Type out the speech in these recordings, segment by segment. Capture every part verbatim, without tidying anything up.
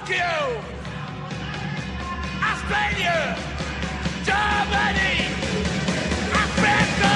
Tokyo, Australia, Germany, Africa!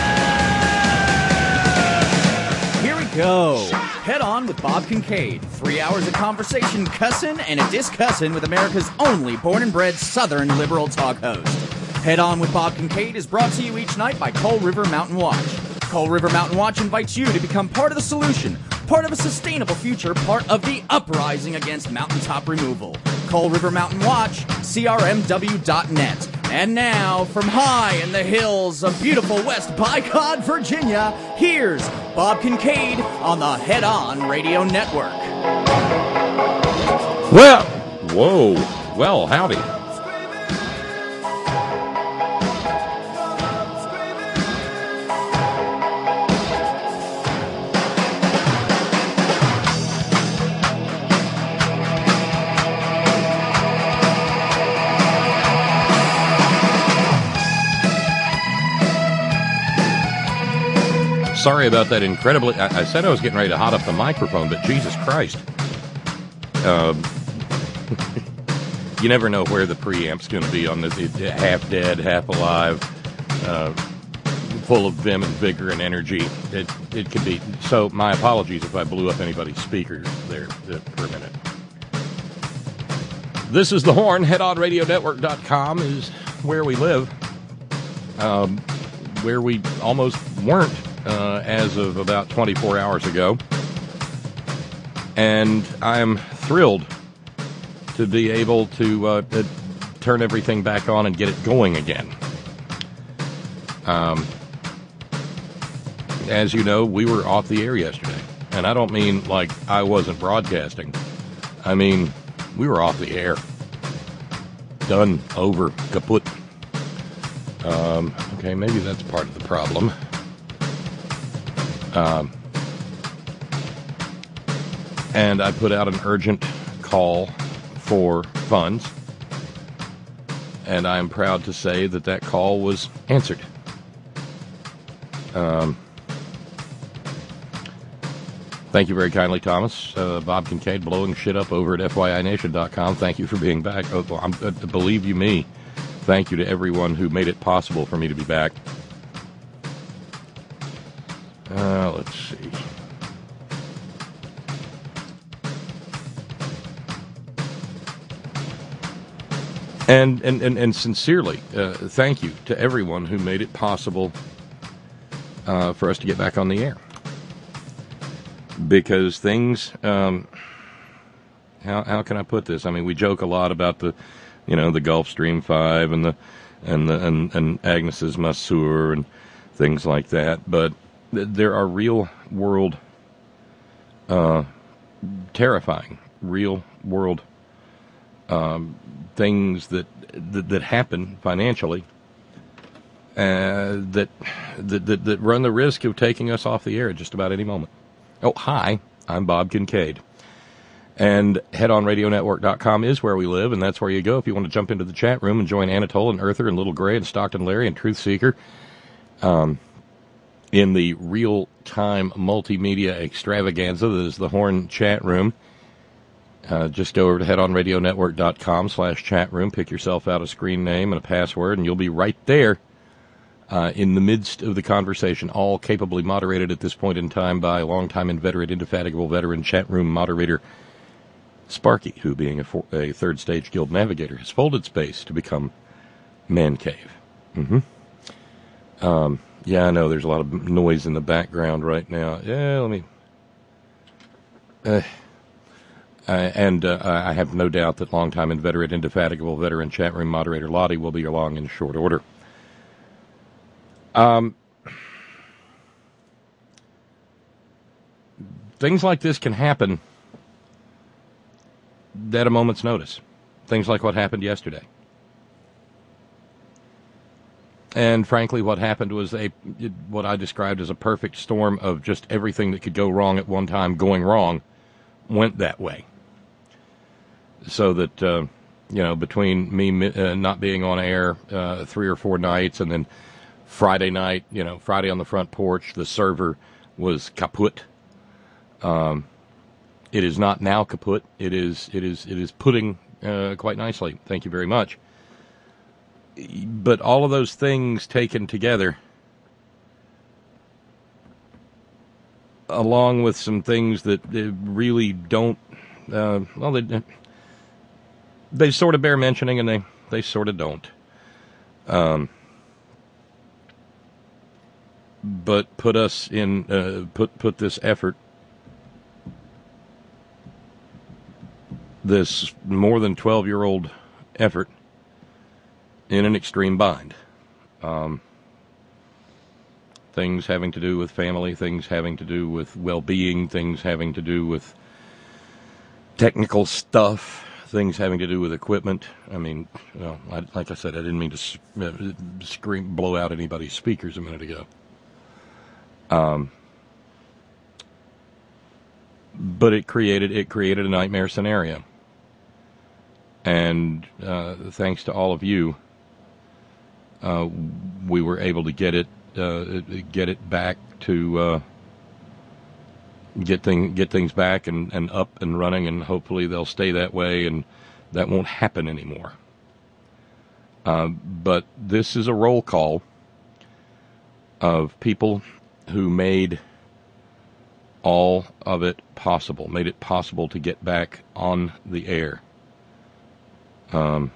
Here we go. Head On with Bob Kincaid. Three hours of conversation, cussin' and a discussin' with America's only born and bred Southern liberal talk host. Head On with Bob Kincaid is brought to you each night by Coal River Mountain Watch. Coal River Mountain Watch invites you to become part of the solution, part of a sustainable future, part of the uprising against mountaintop removal. Coal River Mountain Watch, C R M W dot net. And now, from high in the hills of beautiful West Bicod, Virginia, here's Bob Kincaid on the Head On Radio Network. Well, whoa, well, howdy. Sorry about that incredibly... I, I said I was getting ready to hot up the microphone, but Jesus Christ. Um, you never know where the preamp's going to be on this. It, half dead, half alive, uh, full of vim and vigor and energy. It it could be... So my apologies if I blew up anybody's speakers there for a minute. This is The Horn. head on radio network dot com is where we live. Um, where we almost weren't. Uh, as of about twenty-four hours ago. And I'm thrilled to be able to uh, uh, turn everything back on and get it going again. Um, as you know, we were off the air yesterday. And I don't mean like I wasn't broadcasting. I mean, we were off the air. Done, over, kaput. Um, okay, maybe that's part of the problem. Um, and I put out an urgent call for funds, and I'm proud to say that that call was answered. Um, thank you very kindly, Thomas. Uh, Bob Kincaid blowing shit up over at F Y I nation dot com. Thank you for being back. Oh, I'm, uh, believe you me, thank you to everyone who made it possible for me to be back. Uh, let's see. And, and, and, and sincerely, uh, thank you to everyone who made it possible uh, for us to get back on the air. Because things, um, how how can I put this? I mean, we joke a lot about the, you know, the Gulfstream five and the and the and, and Agnes's Masseur and things like that, but there are real world, uh, terrifying, real world um, things that, that that happen financially uh, that, that that that run the risk of taking us off the air at just about any moment. Oh, hi, I'm Bob Kincaid, and head on radio network dot com is where we live, and that's where you go if you want to jump into the chat room and join Anatole and Earther and Little Gray and Stockton Larry and Truth Seeker. Um. In the real-time multimedia extravaganza that is the Horn chat room. Uh, just go over to head on radio network dot com slash chat room, pick yourself out a screen name and a password, and you'll be right there uh, in the midst of the conversation, all capably moderated at this point in time by longtime inveterate, indefatigable veteran chat room moderator Sparky, who, being a, for- a third-stage guild navigator, has folded space to become Man Cave. Mm-hmm. Um... Yeah, I know there's a lot of noise in the background right now. Yeah, let me... Uh, uh, and uh, I have no doubt that longtime inveterate, indefatigable veteran chat room moderator Lottie will be along in short order. Um, things like this can happen at a moment's notice. Things like what happened yesterday. And frankly, what happened was a what I described as a perfect storm of just everything that could go wrong at one time going wrong went that way. So that, uh, you know, between me uh, not being on air uh, three or four nights and then Friday night, you know, Friday on the front porch, the server was kaput. Um, It is not now kaput. It is it is it is pudding uh, quite nicely. Thank you very much. But all of those things taken together, along with some things that they really don't, uh, well, they they sort of bear mentioning, and they they sort of don't. Um, but put us in uh, put put this effort. This more than twelve-year-old effort in an extreme bind. Um, things having to do with family, things having to do with well-being, things having to do with technical stuff, things having to do with equipment. I mean, well, I, like I said, I didn't mean to uh, scream, blow out anybody's speakers a minute ago. Um, but it created it created a nightmare scenario. And uh, thanks to all of you, uh, we were able to get it uh, get it back to uh, get thing get things back and, and up and running, and hopefully they'll stay that way, and that won't happen anymore. Uh, but this is a roll call of people who made all of it possible, made it possible to get back on the air. Um,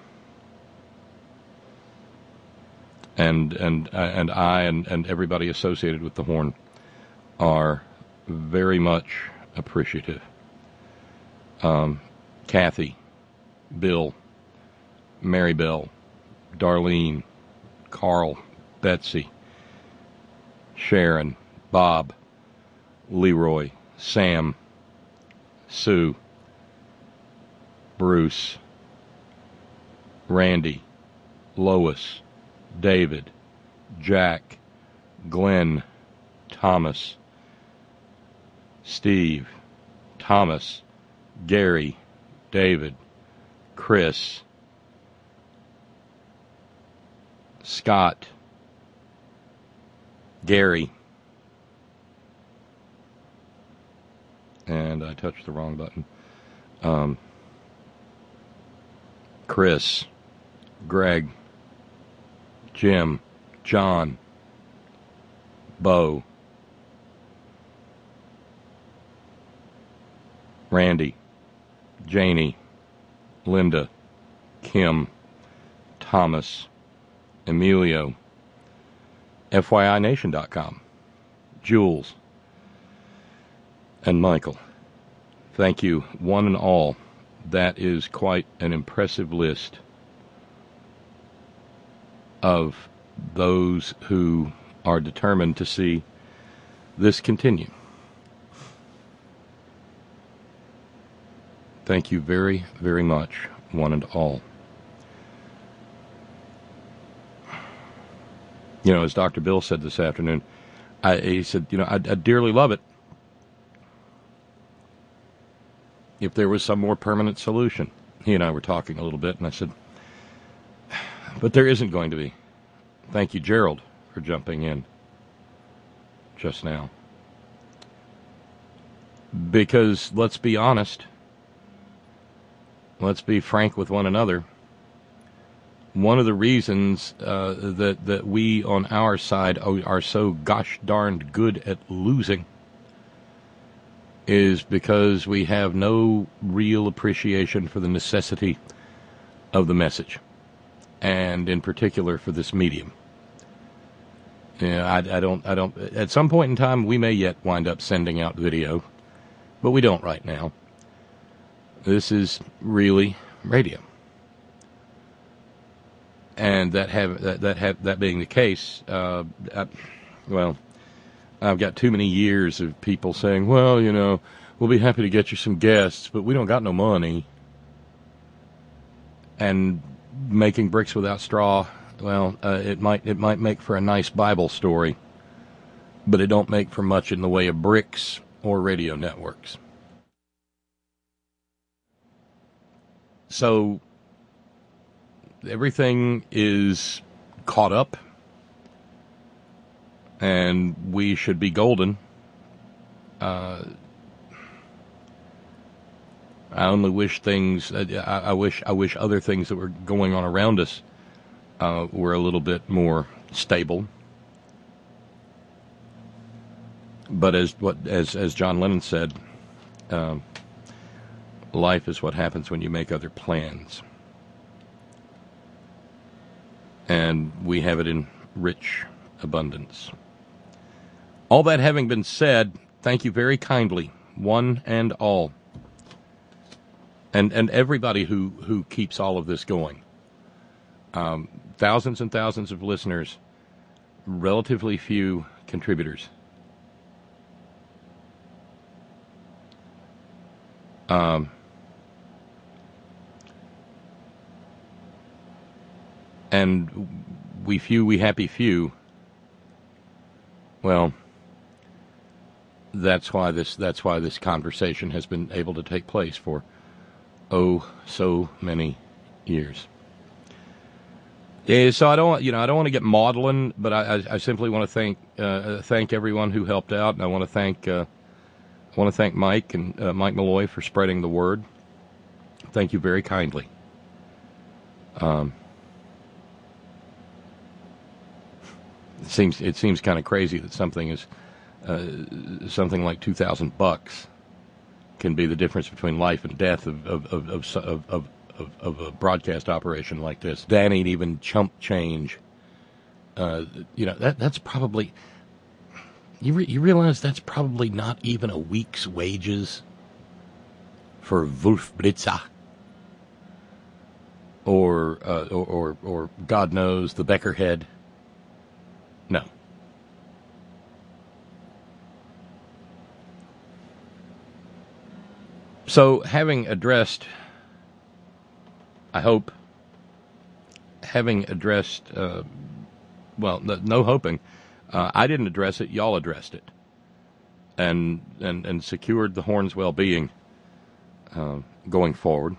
and and and I and, and everybody associated with the Horn are very much appreciative. Um, Kathy, Bill, Mary Bell, Darlene, Carl, Betsy, Sharon, Bob, Leroy, Sam, Sue, Bruce, Randy, Lois, David, Jack, Glenn, Thomas, Steve, Thomas, Gary, David, Chris, Scott, Gary, and I touched the wrong button, um, Chris, Greg, Jim, John, Bo, Randy, Janie, Linda, Kim, Thomas, Emilio, F Y I Nation dot com, Jules, and Michael. Thank you, one and all. That is quite an impressive list of those who are determined to see this continue. Thank you very, very much, one and all. You know, as Doctor Bill said this afternoon, I, he said, you know, I, I dearly love it if there was some more permanent solution. He and I were talking a little bit, and I said, but there isn't going to be. Thank you, Gerald, for jumping in just now. Because, let's be honest, let's be frank with one another, one of the reasons uh, that, that we on our side are so gosh darned good at losing is because we have no real appreciation for the necessity of the message, and in particular for this medium. Yeah, I, I don't, I don't, at some point in time, we may yet wind up sending out video, but we don't right now. This is really radio. And that have, that, that have, that being the case, uh, I, well, I've got too many years of people saying, well, you know, we'll be happy to get you some guests, but we don't got no money. And making bricks without straw, well, uh, it might it might make for a nice Bible story, but it don't make for much in the way of bricks or radio networks. So everything is caught up, and we should be golden. Uh, I only wish things. Uh, I, I wish. I wish other things that were going on around us uh, were a little bit more stable. But as what as as John Lennon said, um, life is what happens when you make other plans, and we have it in rich abundance. All that having been said, thank you very kindly, one and all, and and everybody who, who keeps all of this going. Um, thousands and thousands of listeners, relatively few contributors. Um, and we few, we happy few. Well, that's why this that's why this conversation has been able to take place for oh so many years. Yeah, so I don't you know I don't want to get maudlin, but I, I, I simply want to thank uh, thank everyone who helped out, and I want to thank uh, I want to thank Mike and uh, Mike Malloy for spreading the word. Thank you very kindly. Um, it seems it seems kind of crazy that something is. Uh, something like two thousand bucks can be the difference between life and death of of of of, of, of, of a broadcast operation like this. That ain't even chump change. Uh, you know that that's probably you re- you realize that's probably not even a week's wages for Wolf Blitzer or, uh, or or or God knows the Beckerhead. No. So, having addressed, I hope, having addressed, uh, well, no, no hoping, uh, I didn't address it, y'all addressed it, and and, and secured the Horn's well-being uh, going forward.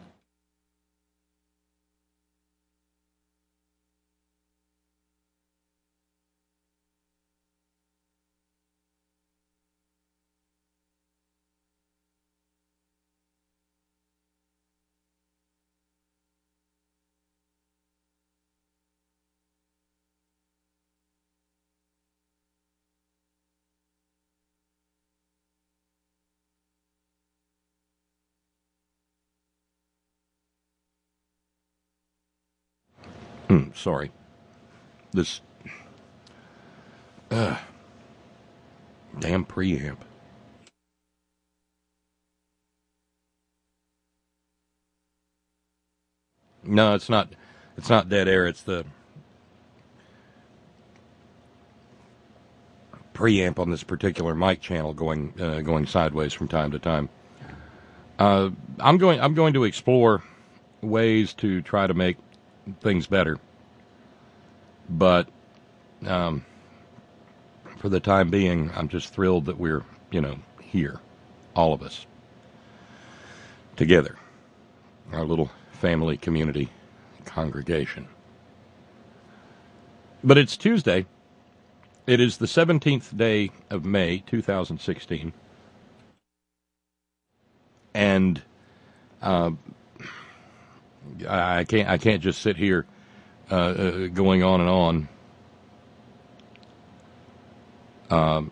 Hmm, sorry. This uh, damn preamp. No, it's not. It's not dead air. It's the preamp on this particular mic channel going uh, going sideways from time to time. Uh, I'm going. I'm going to explore ways to try to make things better, but um, for the time being, I'm just thrilled that we're you know here, all of us together, our little family community congregation. But it's Tuesday. It is the seventeenth day of May, two thousand sixteen. And uh, I can't I can't just sit here uh, uh, going on and on. Um,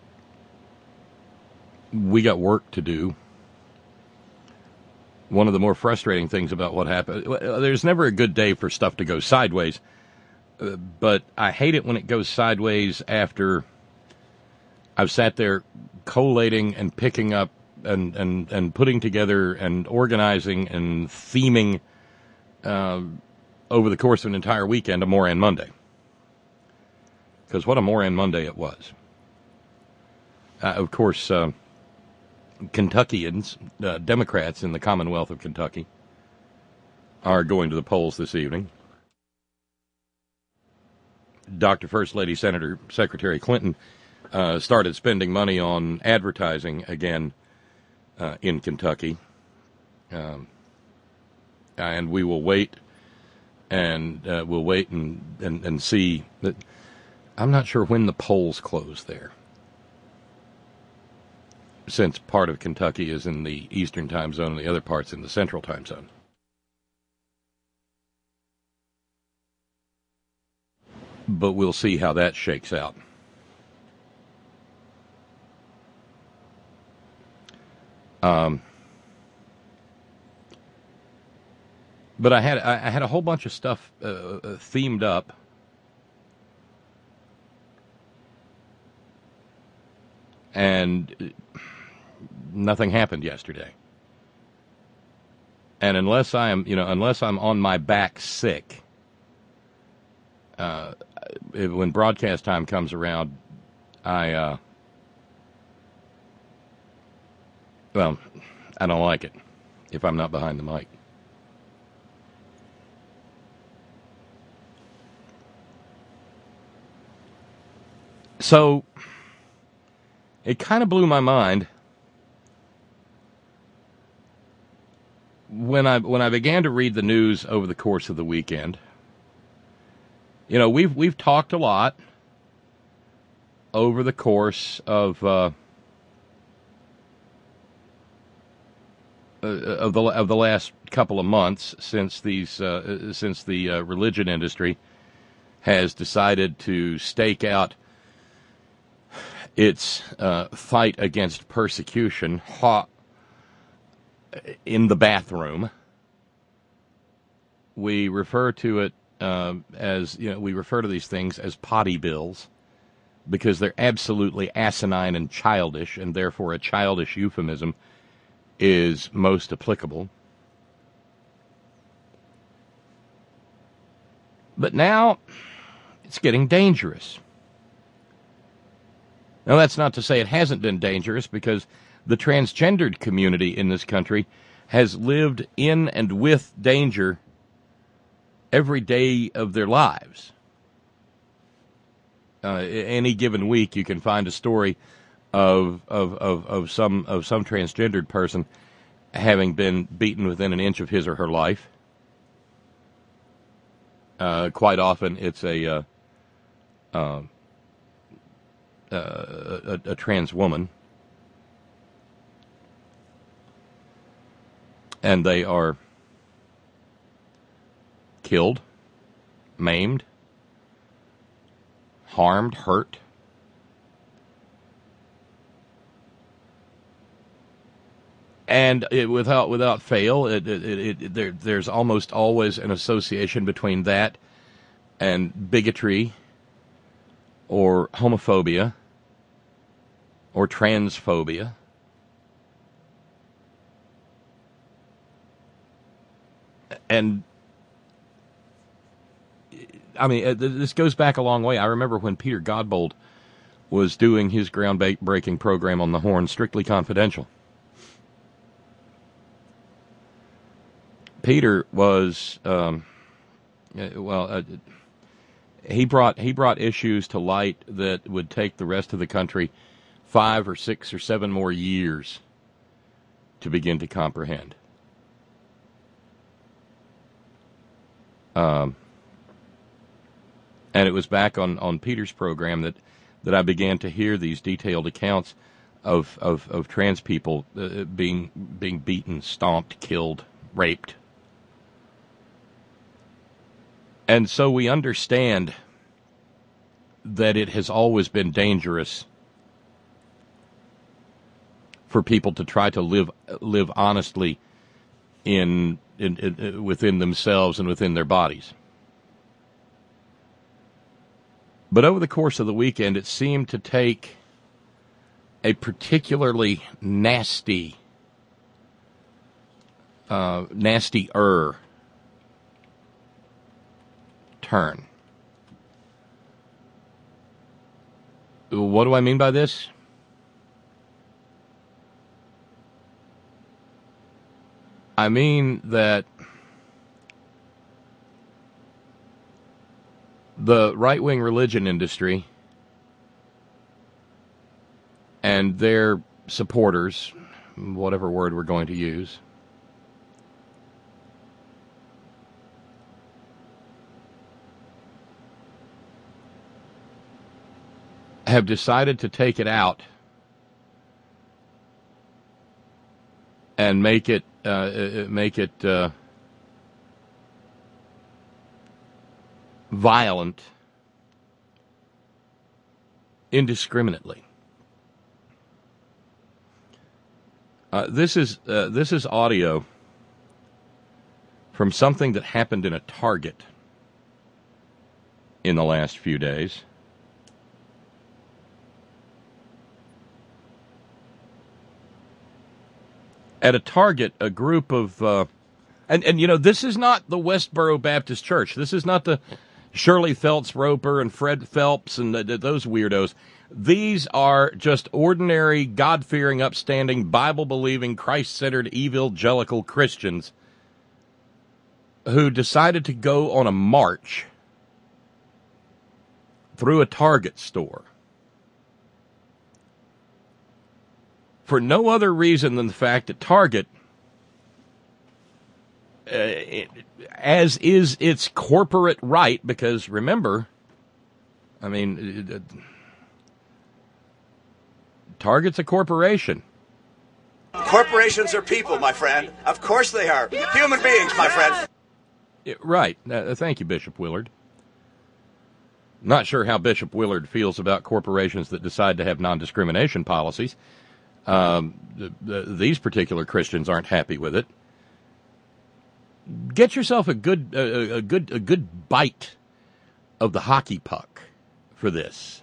we got work to do. One of the more frustrating things about what happened, there's never a good day for stuff to go sideways, uh, but I hate it when it goes sideways after I've sat there collating and picking up and, and, and putting together and organizing and theming uh, over the course of an entire weekend a Moran Monday. Because what a Moran Monday it was. Uh, of course, uh, Kentuckians, uh, Democrats in the Commonwealth of Kentucky, are going to the polls this evening. Doctor First Lady Senator Secretary Clinton uh, started spending money on advertising again uh, in Kentucky. Um, and we will wait and uh, we'll wait and, and, and see that. I'm not sure when the polls close there. since part of Kentucky is in the eastern time zone and the other part's in the central time zone. But we'll see how that shakes out. Um, but I had I had a whole bunch of stuff uh, themed up. And nothing happened yesterday. And unless I am, you know, unless I'm on my back sick, uh, when broadcast time comes around, I, uh, well, I don't like it if I'm not behind the mic. So it kind of blew my mind when I when I began to read the news over the course of the weekend. You know, we've we've talked a lot over the course of uh, of the of the last couple of months since these uh, since the uh, religion industry has decided to stake out its uh, fight against persecution ha- in the bathroom. We refer to it uh, as, you know, we refer to these things as potty bills because they're absolutely asinine and childish, and therefore a childish euphemism is most applicable. But now it's getting dangerous. Now, that's not to say it hasn't been dangerous, because the transgendered community in this country has lived in and with danger every day of their lives. Uh, any given week, you can find a story of of, of of some of some transgendered person having been beaten within an inch of his or her life. Uh, quite often, it's a uh, uh, Uh, a, a trans woman, and they are killed, maimed, harmed, hurt. And it, without without fail, it, it, it, it, there, there's almost always an association between that and bigotry, or homophobia, or transphobia. And, I mean, this goes back a long way. I remember when Peter Godbold was doing his groundbreaking program on the Horn, Strictly Confidential. Peter was, um, well, uh, he brought he brought issues to light that would take the rest of the country five or six or seven more years to begin to comprehend. Um, and it was back on, on Peter's program that, that I began to hear these detailed accounts of of, of trans people uh, being being beaten, stomped, killed, raped. And so we understand that it has always been dangerous for people to try to live live honestly in, in, in within themselves and within their bodies. But over the course of the weekend, it seemed to take a particularly nasty, uh, nastier turn. What do I mean by this? I mean that the right-wing religion industry and their supporters, whatever word we're going to use, have decided to take it out and make it uh, make it uh, violent indiscriminately. Uh, this is uh, this is audio from something that happened in a Target in the last few days. At a Target, a group of, uh, and, and you know, this is not the Westboro Baptist Church. This is not the Shirley Phelps Roper and Fred Phelps and the, the, those weirdos. These are just ordinary, God-fearing, upstanding, Bible-believing, Christ-centered, evangelical Christians who decided to go on a march through a Target store for no other reason than the fact that Target, uh, it, as is its corporate right, because remember, I mean, it, it, Target's a corporation. Corporations are people, my friend. Of course they are. Human beings, my friend. It, right. Uh, thank you, Bishop Willard. Not sure how Bishop Willard feels about corporations that decide to have non-discrimination policies. Um, the, the, these particular Christians aren't happy with it. Get yourself a good, uh, a good, a good bite of the hockey puck for this.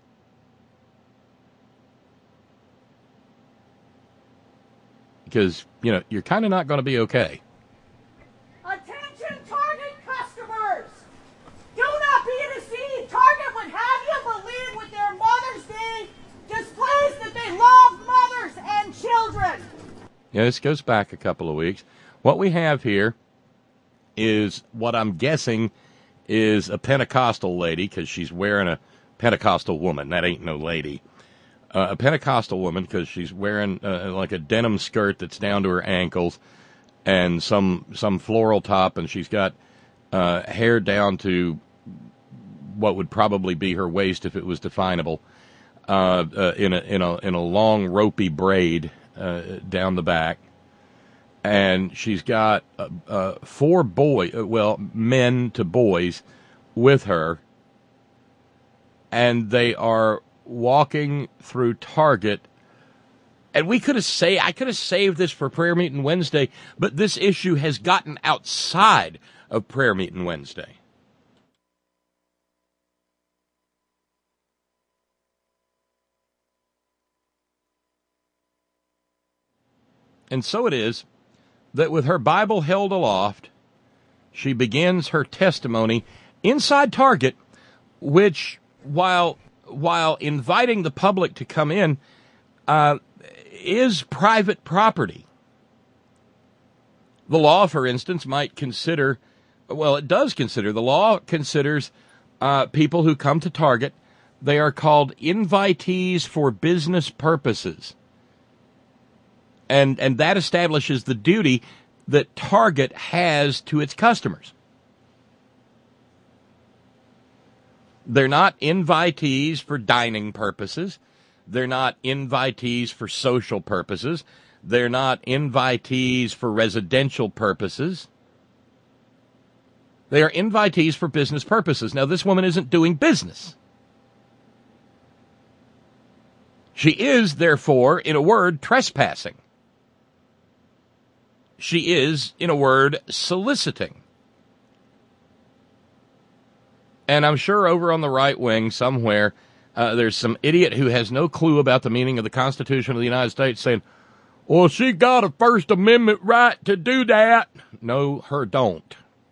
Because, you know, you're kind of not going to be okay. Attention, Target customers! Do not be deceived. Target would have you believe with their Mother's Day displays that they love mothers and children. Yeah, this goes back a couple of weeks. What we have here is what I'm guessing is a Pentecostal lady, because she's wearing a Pentecostal woman. That ain't no lady. Uh, a Pentecostal woman, because she's wearing uh, like a denim skirt that's down to her ankles and some some floral top, and she's got uh, hair down to what would probably be her waist if it was definable, uh, uh, in a in a in a long ropey braid uh, down the back, and she's got uh, uh, four boy, uh, well, men to boys with her, and they are walking through Target, and we could have say I could have saved this for Prayer Meeting Wednesday, but this issue has gotten outside of Prayer Meeting Wednesday. And so it is that with her Bible held aloft, she begins her testimony inside Target, which, while while inviting the public to come in, uh, is private property. The law, for instance, might consider, well, it does consider, the law considers uh, people who come to Target, they are called invitees for business purposes. And, and that establishes the duty that Target has to its customers. They're not invitees for dining purposes. They're not invitees for social purposes. They're not invitees for residential purposes. They are invitees for business purposes. Now, this woman isn't doing business. She is, therefore, in a word, trespassing. She is, in a word, soliciting. And I'm sure over on the right wing somewhere, uh, there's some idiot who has no clue about the meaning of the Constitution of the United States saying, well, she got a First Amendment right to do that. No, her don't.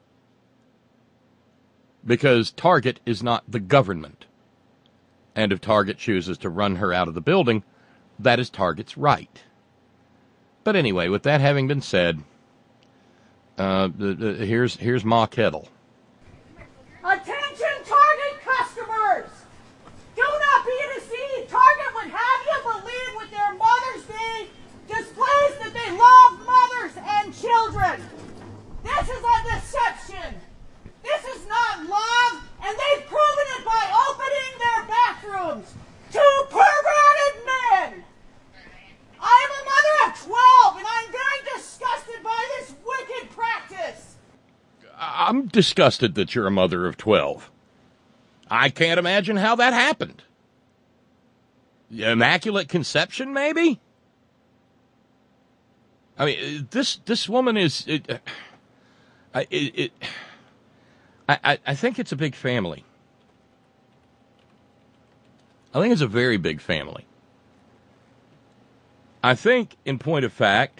Because Target is not the government. And if Target chooses to run her out of the building, that is Target's right. But anyway, with that having been said, uh, the, the, here's here's Ma Kettle. Attention, Target customers! Do not be deceived. Target would have you believe with their Mother's Day displays that they love mothers and children. This is a deception. This is not love, and they've proven it by opening their bathrooms to perverted men. I am a mother of twelve, and I'm very I'm disgusted that you're a mother of twelve. I can't imagine how that happened. Immaculate conception, maybe? I mean, this this woman is... It, uh, it, it, I, I think it's a big family. I think it's a very big family. I think, in point of fact,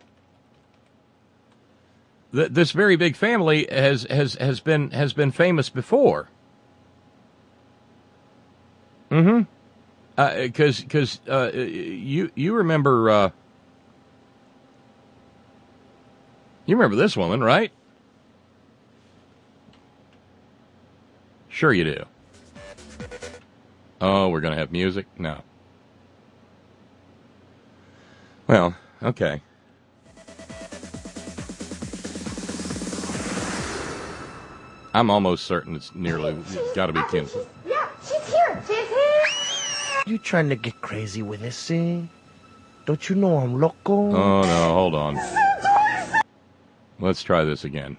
that this very big family has, has, has been has been famous before. Mm-hmm. Because uh, because uh, you you remember uh, you remember this woman, right? Sure you do. Oh, we're gonna have music? No. Well, okay. I'm almost certain it's nearly got to be Kim. Yeah, she's here. She's here. You trying to get crazy with this thing? Don't you know I'm loco? Oh, no, hold on. Let's try this again.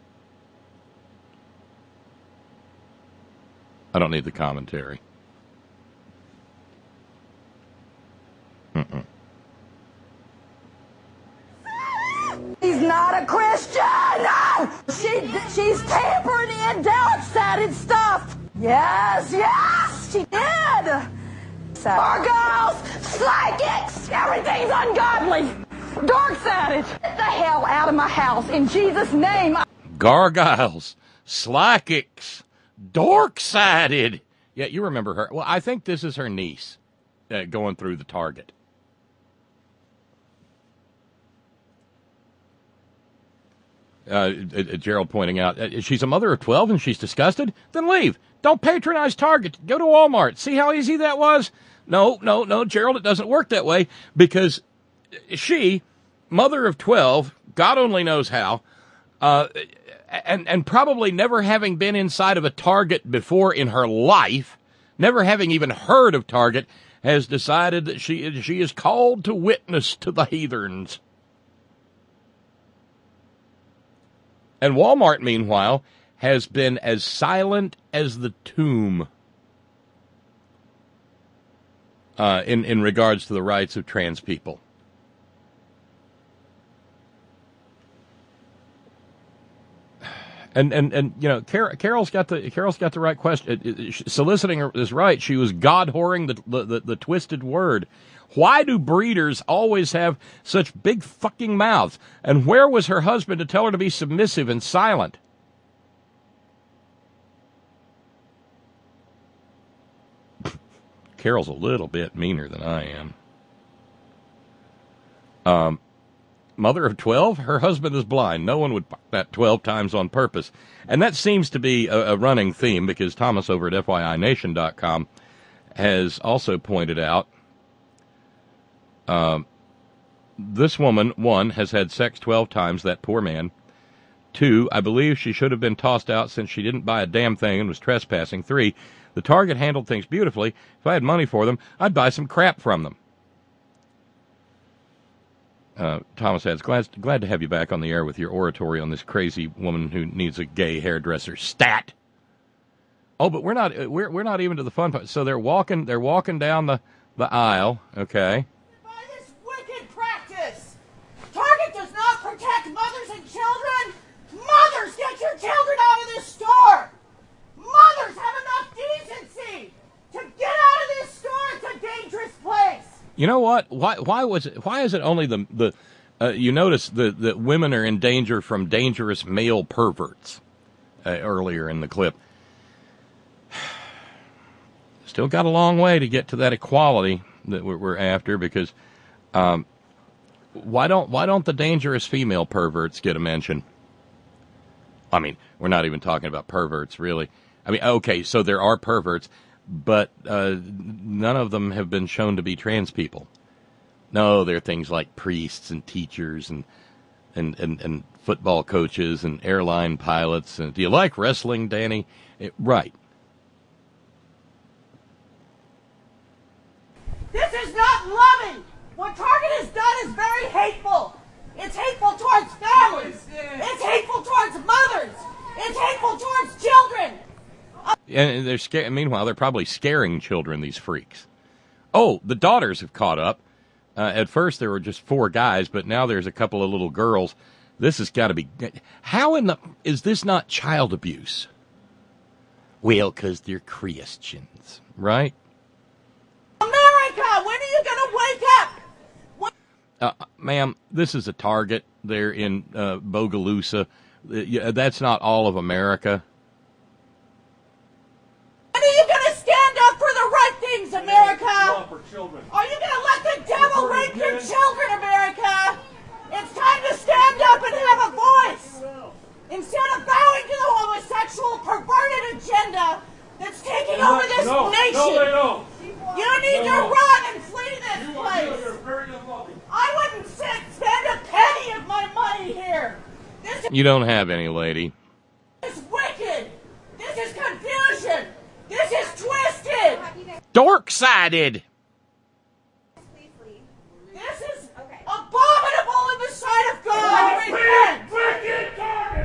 I don't need the commentary. Mm-mm. She's not a Christian! She, she's tampering in dark-sided stuff! Yes, yes, she did! Gargoyles, psychics, everything's ungodly. Dark-sided. Get the hell out of my house in Jesus' name. Gargoyles, psychics, dark-sided. Yeah, you remember her. Well, I think this is her niece uh, going through the Target. Uh, uh, Gerald pointing out, uh, she's a mother of twelve and she's disgusted? Then leave. Don't patronize Target. Go to Walmart. See how easy that was? No, no, no, Gerald, it doesn't work that way because she, mother of twelve, God only knows how, uh, and, and probably never having been inside of a Target before in her life, never having even heard of Target, has decided that she, she is called to witness to the heathens. And Walmart, meanwhile, has been as silent as the tomb uh, in, in regards to the rights of trans people. And, and, and you know, Car- Carol's got the Carol's got the right question. Soliciting her is right. She was God-whoring the, the, the twisted word. Why do breeders always have such big fucking mouths? And where was her husband to tell her to be submissive and silent? Carol's a little bit meaner than I am. Um, mother of twelve, her husband is blind. No one would fuck that twelve times on purpose. And that seems to be a, a running theme because Thomas over at F Y I Nation dot com has also pointed out Um, this woman, one, has had sex twelve times, that poor man. Two, I believe she should have been tossed out since she didn't buy a damn thing and was trespassing. Three, the Target handled things beautifully. If I had money for them, I'd buy some crap from them. Uh, Thomas adds, glad, glad to have you back on the air with your oratory on this crazy woman who needs a gay hairdresser. Stat! Oh, but we're not, we're, we're not even to the fun part. So they're walking, they're walking down the, the aisle, okay? Target does not protect mothers and children. Mothers, get your children out of this store. Mothers, have enough decency to get out of this store. It's a dangerous place. You know what? Why? Why was it? Why is it only the the? Uh, you notice that that women are in danger from dangerous male perverts uh, earlier in the clip. Still got a long way to get to that equality that we're, we're after because. Um, Why don't why don't the dangerous female perverts get a mention? I mean, we're not even talking about perverts, really. I mean, okay, so there are perverts, but uh, none of them have been shown to be trans people. No, they're things like priests and teachers and and, and, and football coaches and airline pilots. And do you like wrestling, Danny? It, right. This is not loving. What Target has done is very hateful. It's hateful towards families. It's hateful towards mothers. And they're sca- meanwhile, they're probably scaring children, these freaks. Oh, the daughters have caught up. Uh, at first, there were just four guys, but now there's a couple of little girls. This has got to be... How in the... Is this not child abuse? Well, because they're Christians, right? America, when are you going to wake up? When- Uh, ma'am, this is a Target there in uh, Bogalusa. Uh, yeah, that's not all of America. When are you going to stand up for the right things, America? Are you going to let the devil rape your children, America? It's time to stand up and have a voice. Instead of bowing to the homosexual perverted agenda that's taking over this nation. No, they don't. You need to run and flee this place. I wouldn't sit, spend a penny of my money here. This You don't have any, lady. is wicked. This is confusion. This is twisted. Dork-sided! This is abominable in the sight of God. Repent. Wicked target!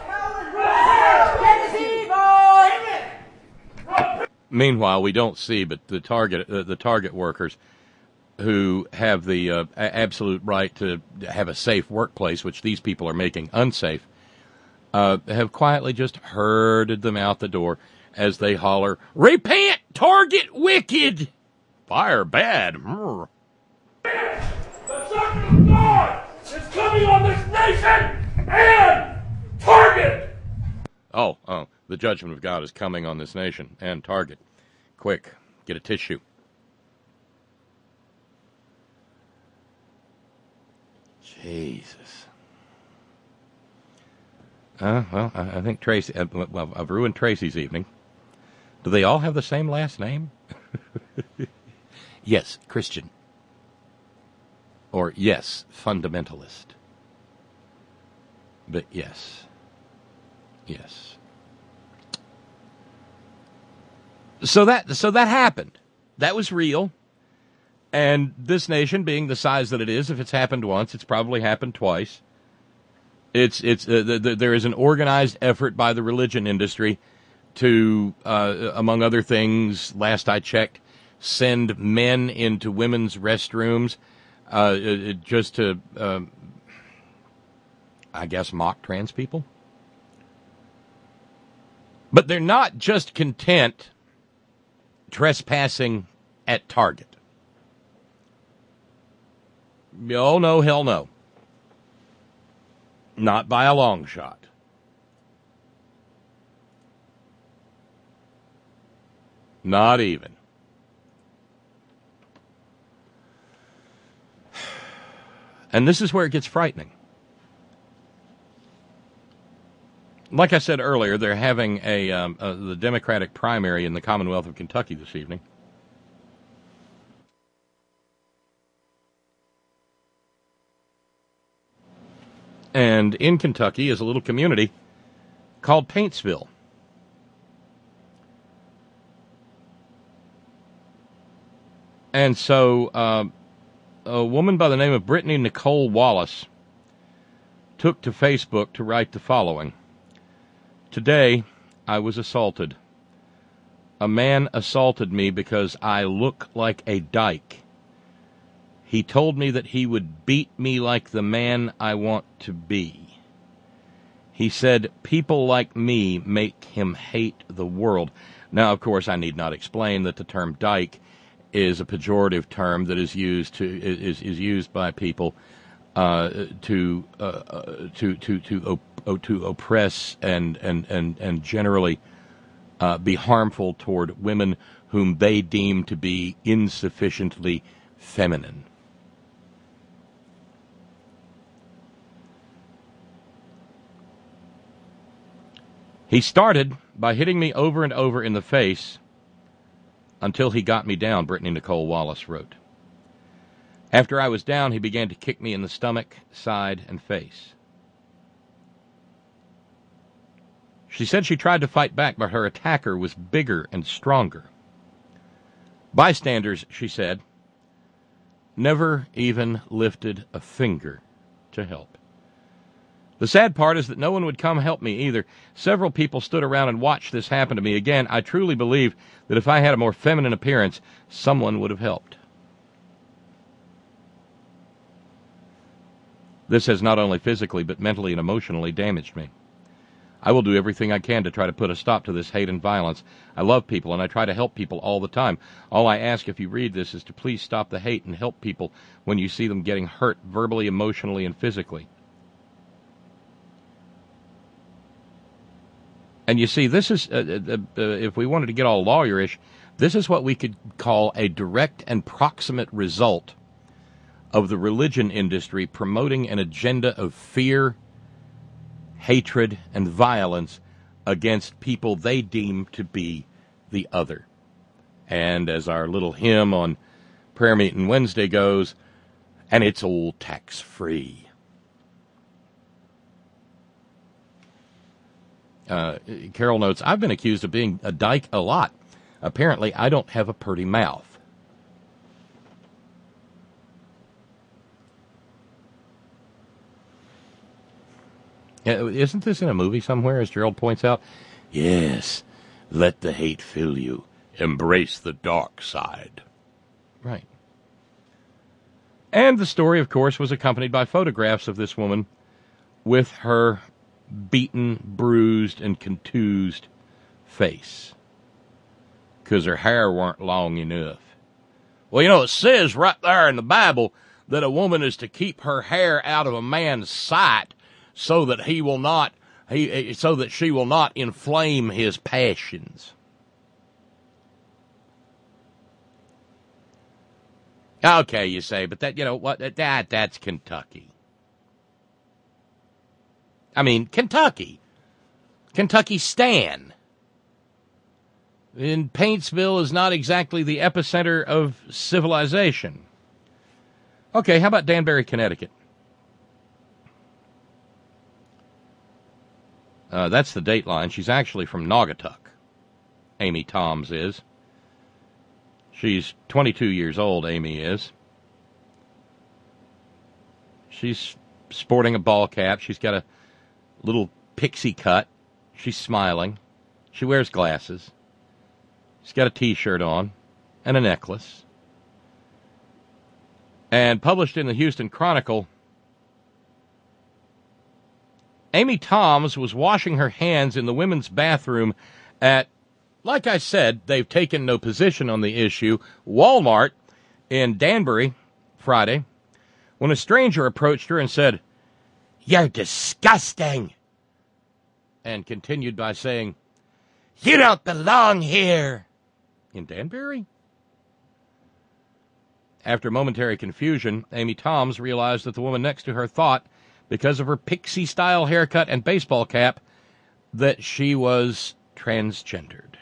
Meanwhile, we don't see, but the Target uh, the Target workers who have the uh, a- absolute right to have a safe workplace, which these people are making unsafe, uh, have quietly just herded them out the door as they holler, "Repent, Target wicked! Fire bad!" Mrr. The circle of God is coming on this nation and Target! Oh, oh, the judgment of God is coming on this nation and Target. Quick, get a tissue. Jesus. Uh, well, I, I think Tracy, uh, well, I've ruined Tracy's evening. Do they all have the same last name? Yes, Christian. Or yes, fundamentalist. But yes. Yes. So that so that happened. That was real. And this nation, being the size that it is, if it's happened once, it's probably happened twice. It's it's uh, the, the, there is an organized effort by the religion industry to, uh, among other things, last I checked, send men into women's restrooms uh, just to, uh, I guess, mock trans people. But they're not just content trespassing at Target. Oh, no, hell no. Not by a long shot. Not even. And this is where it gets frightening. Like I said earlier, they're having a, um, uh, the Democratic primary in the Commonwealth of Kentucky this evening. And in Kentucky is a little community called Paintsville. And so uh, a woman by the name of Brittany Nicole Wallace took to Facebook to write the following. Today, I was assaulted. A man assaulted me because I look like a dyke. He told me that he would beat me like the man I want to be. He said people like me make him hate the world. Now, of course, I need not explain that the term dyke is a pejorative term that is used to is is used by people uh, to uh, to to to op- to oppress and and and and generally uh, be harmful toward women whom they deem to be insufficiently feminine. He started by hitting me over and over in the face until he got me down, Brittany Nicole Wallace wrote. After I was down, he began to kick me in the stomach, side, and face. She said she tried to fight back, but her attacker was bigger and stronger. Bystanders, she said, never even lifted a finger to help. The sad part is that no one would come help me either. Several people stood around and watched this happen to me. Again, I truly believe that if I had a more feminine appearance, someone would have helped. This has not only physically but mentally and emotionally damaged me. I will do everything I can to try to put a stop to this hate and violence. I love people, and I try to help people all the time. All I ask if you read this is to please stop the hate and help people when you see them getting hurt verbally, emotionally, and physically. And you see, this is, uh, uh, uh, if we wanted to get all lawyerish, this is what we could call a direct and proximate result of the religion industry promoting an agenda of fear, hatred, and violence against people they deem to be the other. And as our little hymn on prayer meeting Wednesday goes, and it's all tax-free. Uh, Carol notes, I've been accused of being a dyke a lot. Apparently, I don't have a pretty mouth. Isn't this in a movie somewhere, as Gerald points out? Yes, let the hate fill you. Embrace the dark side. Right. And the story, of course, was accompanied by photographs of this woman with her beaten, bruised, and contused face. Because her hair weren't long enough. Well, you know, it says right there in the Bible that a woman is to keep her hair out of a man's sight so that he will not, he, so that she will not inflame his passions. Okay, you say, but that, you know, what, that, that's Kentucky. I mean, Kentucky. Kentucky Stan. And Paintsville is not exactly the epicenter of civilization. Okay, how about Danbury, Connecticut? Uh, that's the Dateline. She's actually from Naugatuck. Amy Toms is. She's twenty-two years old, Amy is. She's sporting a ball cap. She's got a little pixie cut. She's smiling. She wears glasses. She's got a T-shirt on and a necklace. And published in the Houston Chronicle, Amy Toms was washing her hands in the women's bathroom at, like I said, they've taken no position on the issue, Walmart in Danbury Friday, when a stranger approached her and said, "You're disgusting," and continued by saying, "You don't belong here." In Danbury? After momentary confusion, Amy Toms realized that the woman next to her thought, because of her pixie-style haircut and baseball cap, that she was transgendered.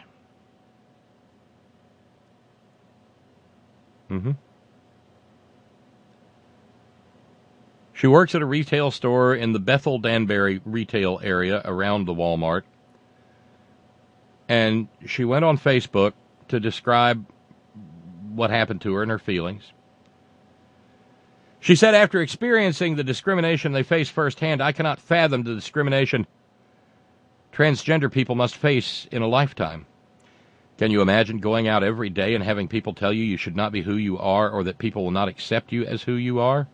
Mm-hmm. She works at a retail store in the Bethel Danbury retail area around the Walmart. And she went on Facebook to describe what happened to her and her feelings. She said, after experiencing the discrimination they face firsthand, I cannot fathom the discrimination transgender people must face in a lifetime. Can you imagine going out every day and having people tell you you should not be who you are, or that people will not accept you as who you are?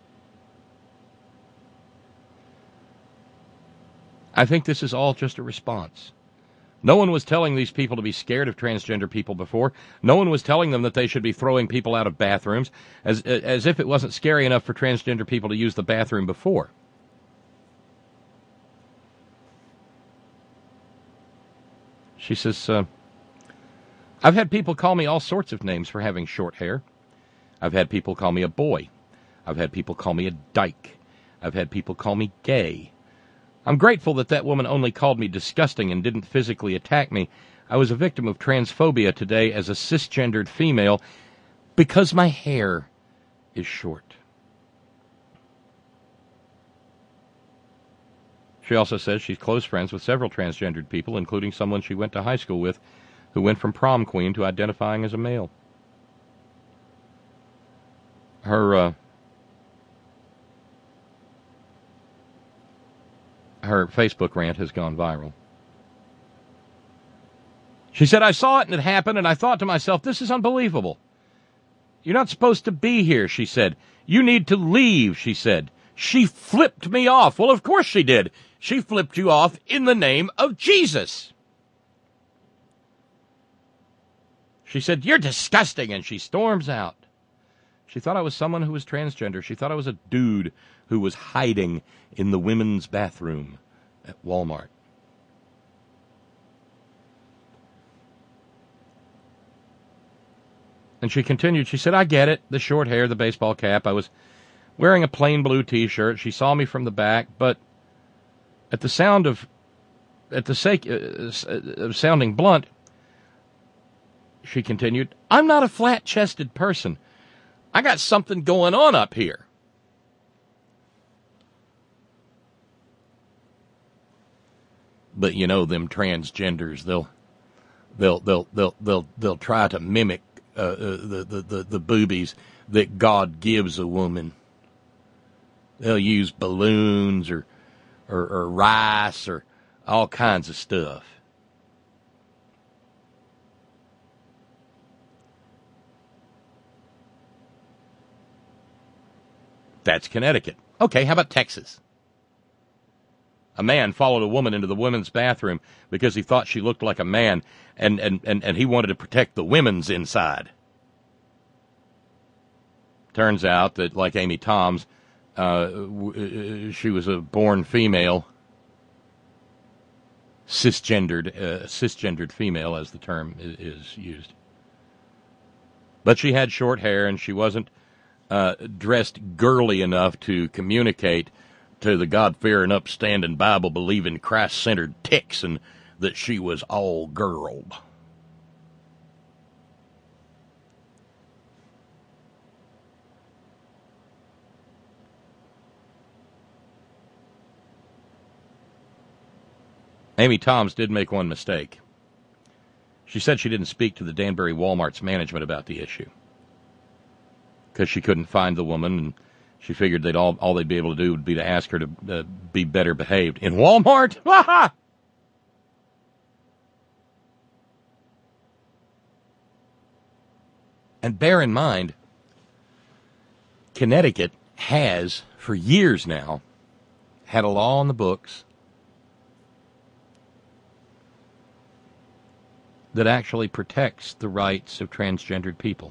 I think this is all just a response. No one was telling these people to be scared of transgender people before. No one was telling them that they should be throwing people out of bathrooms, as as if it wasn't scary enough for transgender people to use the bathroom before. She says, uh, I've had people call me all sorts of names for having short hair. I've had people call me a boy. I've had people call me a dyke. I've had people call me gay. I'm grateful that that woman only called me disgusting and didn't physically attack me. I was a victim of transphobia today as a cisgendered female because my hair is short. She also says she's close friends with several transgendered people, including someone she went to high school with who went from prom queen to identifying as a male. Her, uh, her Facebook rant has gone viral. She said, I saw it and it happened, and I thought to myself, this is unbelievable. You're not supposed to be here, she said. You need to leave, she said. She flipped me off. Well, of course she did. She flipped you off in the name of Jesus. She said, you're disgusting, and she storms out. She thought I was someone who was transgender. She thought I was a dude who was hiding in the women's bathroom at Walmart. And she continued, she said, I get it, the short hair, the baseball cap. I was wearing a plain blue T-shirt. She saw me from the back, but at the sound of, at the sake of sounding blunt, she continued, I'm not a flat-chested person. I got something going on up here. But you know, them transgenders, they'll, they'll, they'll, they'll, they'll, they'll try to mimic uh, uh, the, the, the, the boobies that God gives a woman. They'll use balloons or, or, or rice or all kinds of stuff. That's Connecticut. Okay, how about Texas? A man followed a woman into the women's bathroom because he thought she looked like a man, and, and, and, and he wanted to protect the women's inside. Turns out that, like Amy Toms, uh, w- she was a born female, cisgendered, uh, cisgendered female, as the term is, is used. But she had short hair, and she wasn't uh, dressed girly enough to communicate to the God-fearing, upstanding, Bible-believing, Christ-centered Texan that she was all girl. Amy Toms did make one mistake. She said she didn't speak to the Danbury Walmart's management about the issue because she couldn't find the woman, and she figured they'd all all they'd be able to do would be to ask her to uh, be better behaved. In Walmart? And bear in mind, Connecticut has, for years now, had a law on the books that actually protects the rights of transgendered people.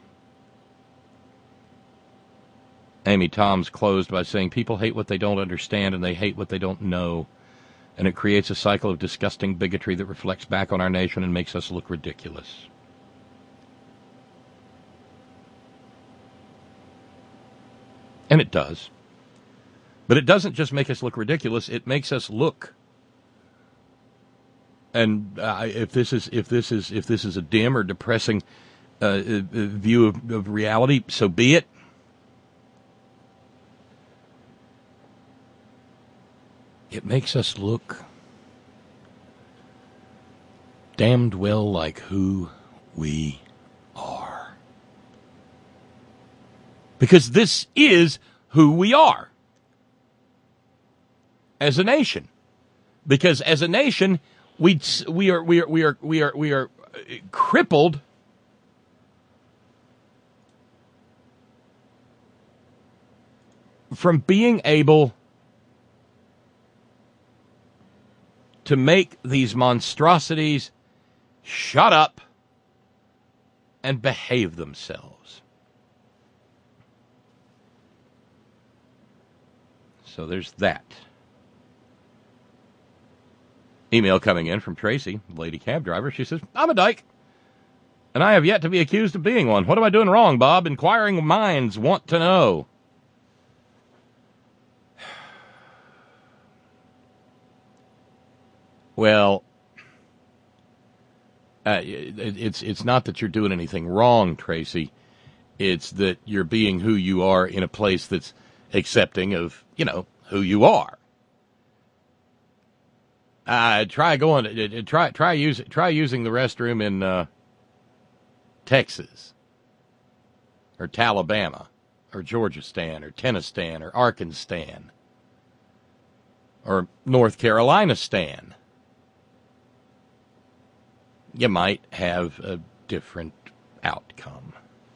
Amy Toms closed by saying, people hate what they don't understand and they hate what they don't know. And it creates a cycle of disgusting bigotry that reflects back on our nation and makes us look ridiculous. And it does. But it doesn't just make us look ridiculous, it makes us look. And uh, if this is if this is if this is a dim or depressing uh, view of, of reality, so be it. It makes us look damned well like who we are. Because this is who we are as a nation. Because as a nation, we we are we are we are we are we are crippled from being able to make these monstrosities shut up and behave themselves. So there's that. Email coming in from Tracy, lady cab driver. She says, I'm a dyke, and I have yet to be accused of being one. What am I doing wrong, Bob? Inquiring minds want to know. Well, uh, it, it's it's not that you're doing anything wrong, Tracy. It's that you're being who you are in a place that's accepting of, you know, who you are. Uh, try going. Uh, try try use try using the restroom in uh, Texas, or Alabama, or Georgistan, or Tennistan, or Arkansas. or North Carolina stan, you might have a different outcome.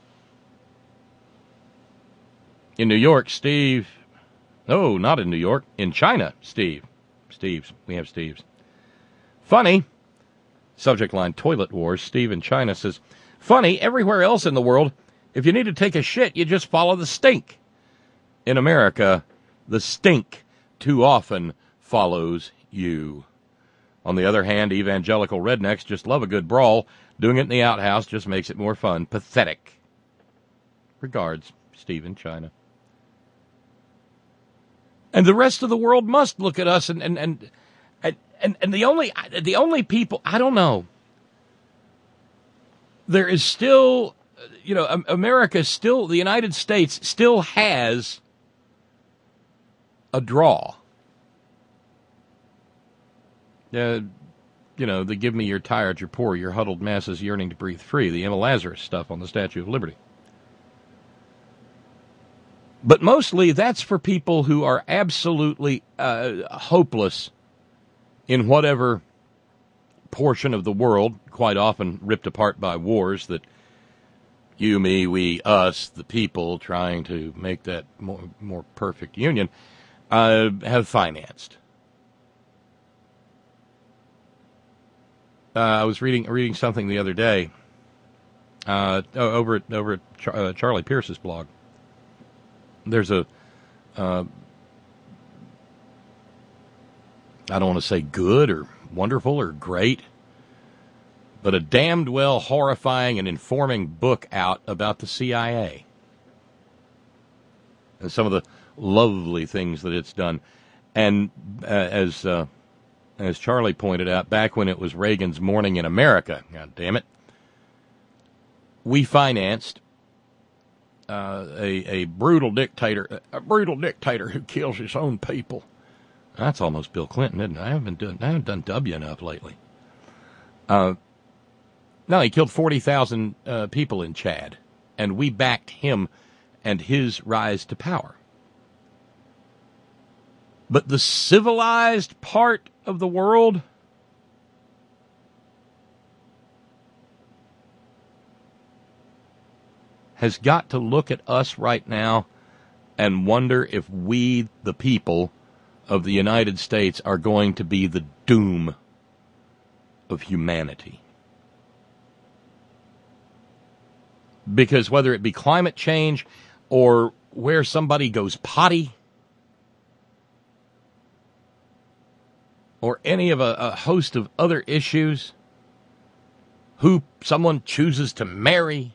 In New York, Steve, no, not in New York, in China, Steve, Steve's, we have Steve's. Funny, subject line, toilet wars, Steve in China says, funny, everywhere else in the world, if you need to take a shit, you just follow the stink. In America, the stink too often follows you. On the other hand, evangelical rednecks just love a good brawl. Doing it in the outhouse just makes it more fun. Pathetic. Regards, Steve in China. And the rest of the world must look at us and and and and, and the only the only people, I don't know. There is still, you know, America still, the United States still has a draw. Uh, you know, the give me you're tired, you're poor, your huddled masses yearning to breathe free, the Emma Lazarus stuff on the Statue of Liberty. But mostly that's for people who are absolutely uh, hopeless in whatever portion of the world, quite often ripped apart by wars that you, me, we, us, the people trying to make that more, more perfect union, uh, have financed. Uh, I was reading reading something the other day uh, over at, over at Char- uh, Charlie Pierce's blog. There's a, uh, I don't want to say good or wonderful or great, but a damned well horrifying and informing book out about the C I A and some of the lovely things that it's done. And uh, as uh, as Charlie pointed out, back when it was Reagan's Morning in America, God damn it, we financed uh, a a brutal dictator, a brutal dictator who kills his own people. That's almost Bill Clinton, isn't it? I haven't done I haven't done W enough lately. Uh, no, he killed forty thousand uh, people in Chad, and we backed him and his rise to power. But the civilized part of the world has got to look at us right now and wonder if we, the people of the United States, are going to be the doom of humanity. Because whether it be climate change or where somebody goes potty or any of a, a host of other issues, who someone chooses to marry,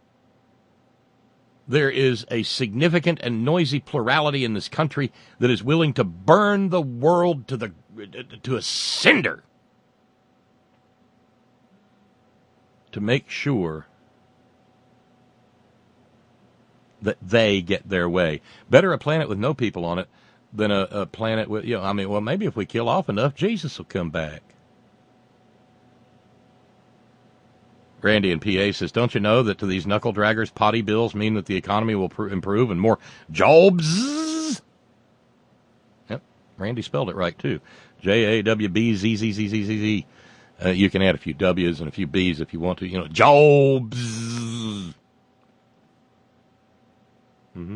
there is a significant and noisy plurality in this country that is willing to burn the world to the to a cinder to make sure that they get their way. Better a planet with no people on it than a, a planet with, you know, I mean, well, maybe if we kill off enough, Jesus will come back. Randy in P A says, don't you know that to these knuckle draggers, potty bills mean that the economy will pr- improve and more jobs? Yep, Randy spelled it right, too. J A W B Z Z Z Z Z Z. Uh, you can add a few W's and a few B's if you want to, you know, jobs. Mm-hmm.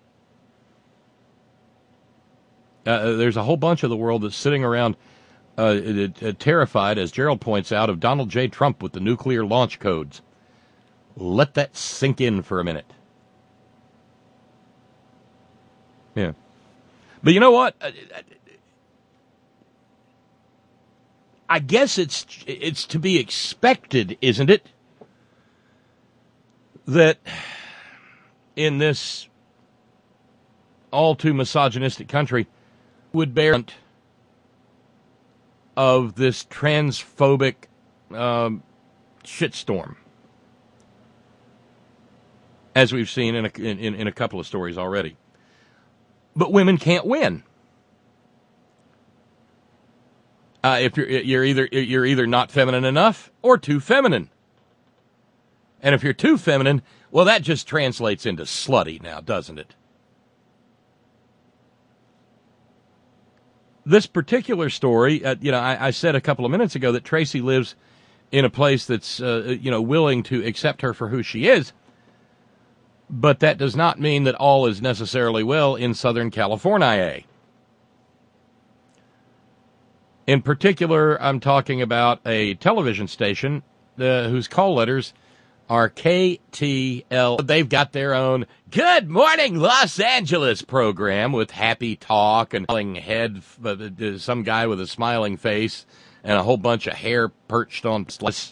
Uh, there's a whole bunch of the world that's sitting around uh, uh, terrified, as Gerald points out, of Donald J. Trump with the nuclear launch codes. Let that sink in for a minute. Yeah. But you know what? I guess it's it's to be expected, isn't it, that in this all too misogynistic country would bear of this transphobic um, shitstorm, as we've seen in a, in, in a couple of stories already. But women can't win. Uh, if you're you're either you're either not feminine enough or too feminine, and if you're too feminine, well, that just translates into slutty now, doesn't it? this particular story, uh, you know, I, I said a couple of minutes ago that Tracy lives in a place that's, uh, you know, willing to accept her for who she is. But that does not mean that all is necessarily well in Southern California. In particular, I'm talking about a television station uh, whose call letters are K T L. They've got their own Good Morning Los Angeles program with happy talk and smiling head, uh, some guy with a smiling face and a whole bunch of hair perched on slice.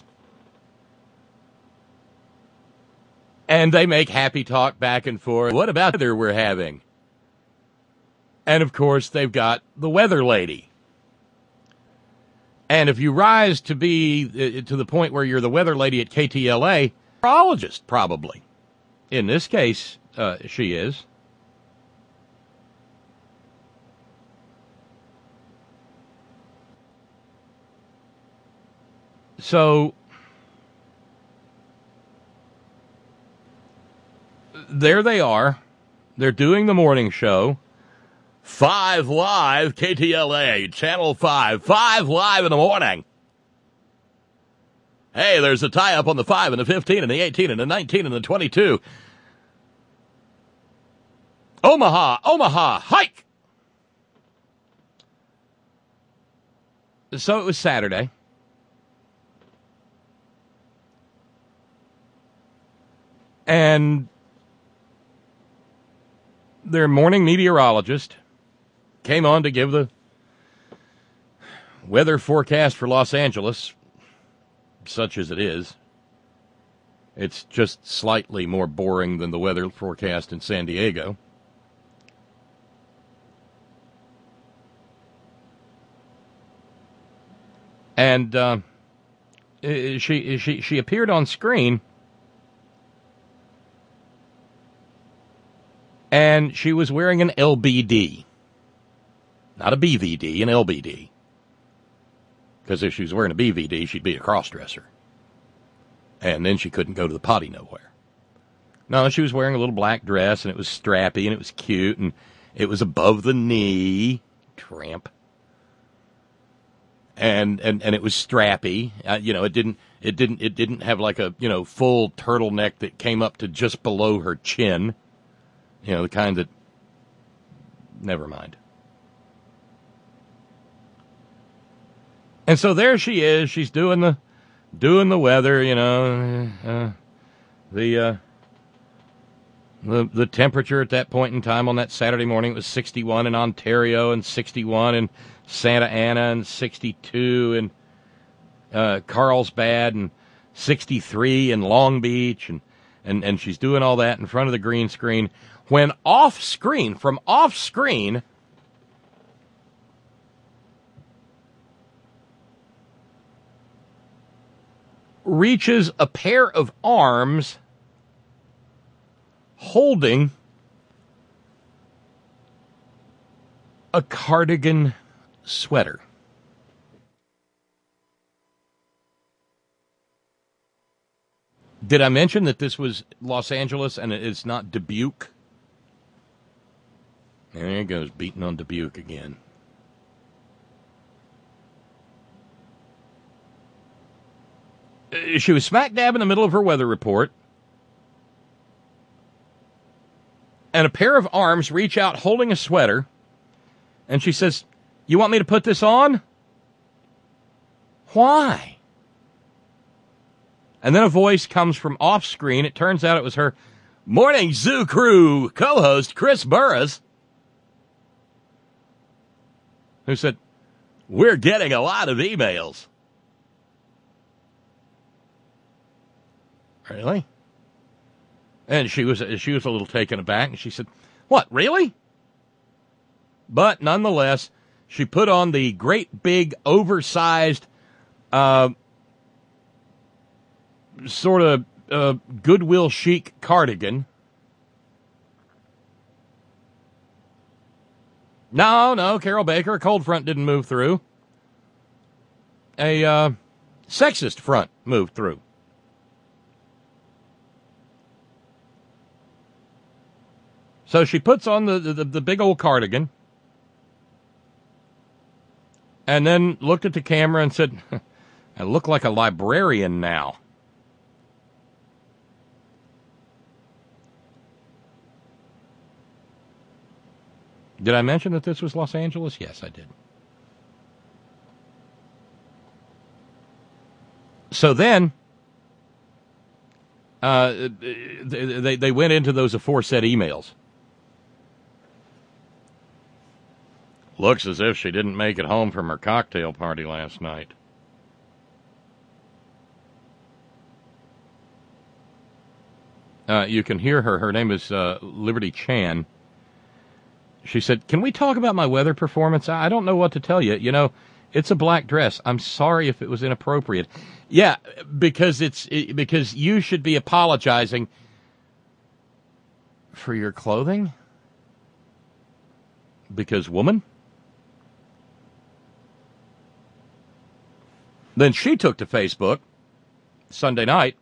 And they make happy talk back and forth. What about the weather we're having? And, of course, they've got the weather lady. And if you rise to be uh, to the point where you're the weather lady at K T L A, meteorologist, probably. In this case, uh, she is. So, there they are. They're doing the morning show. Five Live, K T L A, Channel five. Five Live in the morning. Hey, there's a tie-up on the five and the fifteen and the eighteen and the nineteen and the twenty-two. Omaha, Omaha, hike! So it was Saturday. And their morning meteorologist came on to give the weather forecast for Los Angeles, such as it is. It's just slightly more boring than the weather forecast in San Diego. And uh, she she she appeared on screen, and she was wearing an L B D. Not a B V D, an L B D. Because if she was wearing a B V D, she'd be a cross-dresser. And then she couldn't go to the potty nowhere. No, she was wearing a little black dress, and it was strappy, and it was cute, and it was above the knee. Tramp. And and, and it was strappy. Uh, you know, it didn't it didn't it didn't have like a, you know, full turtleneck that came up to just below her chin. You know, the kind that, never mind. And so there she is. She's doing the, doing the weather. You know, uh, the uh, the the temperature at that point in time on that Saturday morning, it was sixty-one in Ontario and sixty-one in Santa Ana and sixty-two in uh, Carlsbad and sixty-three in Long Beach, and, and and she's doing all that in front of the green screen. When off screen, from off screen, reaches a pair of arms holding a cardigan sweater. Did I mention that this was Los Angeles and it's not Dubuque? There he goes, beating on Dubuque again. She was smack dab in the middle of her weather report, and a pair of arms reach out holding a sweater, and she says, "You want me to put this on?" Why? And then a voice comes from off screen. It turns out it was her Morning Zoo Crew co-host, Chris Burres, who said, "We're getting a lot of emails." Really? And she was she was a little taken aback, and she said, "What, really?" But nonetheless, she put on the great big oversized uh, sort of uh, Goodwill chic cardigan. No, no, Carol Baker, a cold front didn't move through. A uh, sexist front moved through. So she puts on the, the, the big old cardigan. and then looked at the camera and said, I look like a librarian now. Did I mention that this was Los Angeles? Yes, I did. So then, uh, they, they went into those aforesaid emails. Looks as if she didn't make it home from her cocktail party last night. Uh, you can hear her. Her name is uh, Liberty Chan. She said, can we talk about my weather performance? I don't know what to tell you. You know, it's a black dress. I'm sorry if it was inappropriate. Yeah, because it's it, because you should be apologizing for your clothing. Because woman? Then she took to Facebook Sunday night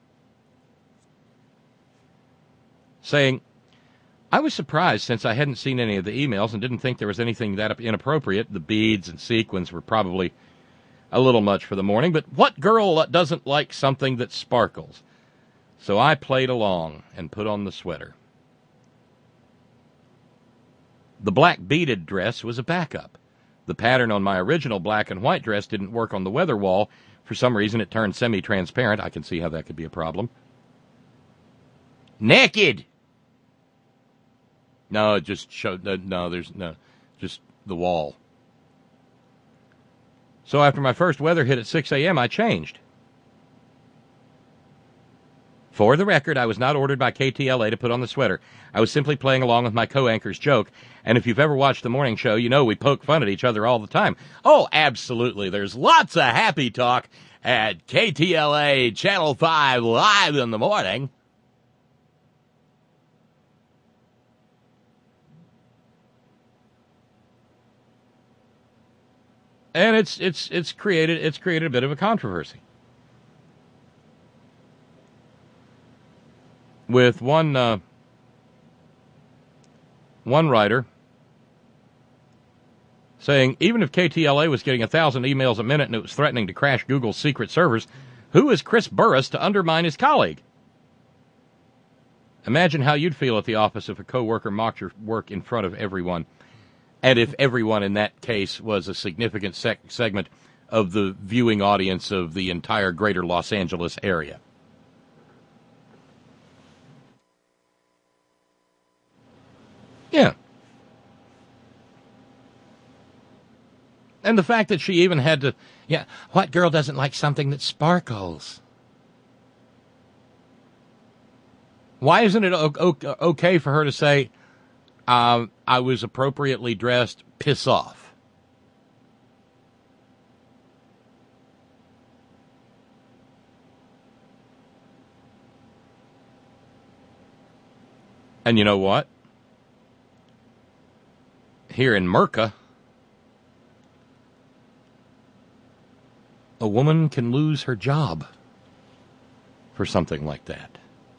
saying, I was surprised since I hadn't seen any of the emails and didn't think there was anything that inappropriate. The beads and sequins were probably a little much for the morning, but what girl doesn't like something that sparkles? So I played along and put on the sweater. The black beaded dress was a backup. The pattern on my original black and white dress didn't work on the weather wall. For some reason, it turned semi-transparent. I can see how that could be a problem. Naked! No, it just showed, no, there's no, just the wall. So after my first weather hit at six a.m., I changed. For the record, I was not ordered by K T L A to put on the sweater. I was simply playing along with my co-anchor's joke. And if you've ever watched the morning show, you know we poke fun at each other all the time. Oh, absolutely. There's lots of happy talk at K T L A Channel five Live in the morning. And it's it's it's created it's created a bit of a controversy. With one uh, one writer saying, even if K T L A was getting a thousand emails a minute and it was threatening to crash Google's secret servers, who is Chris Burrus to undermine his colleague? Imagine how you'd feel at the office if a coworker mocked your work in front of everyone. And if everyone in that case was a significant sec- segment of the viewing audience of the entire greater Los Angeles area. Yeah. And the fact that she even had to, yeah, what girl doesn't like something that sparkles? Why isn't it okay for her to say, Uh, I was appropriately dressed, piss off? And you know what? Here in Merca, a woman can lose her job for something like that.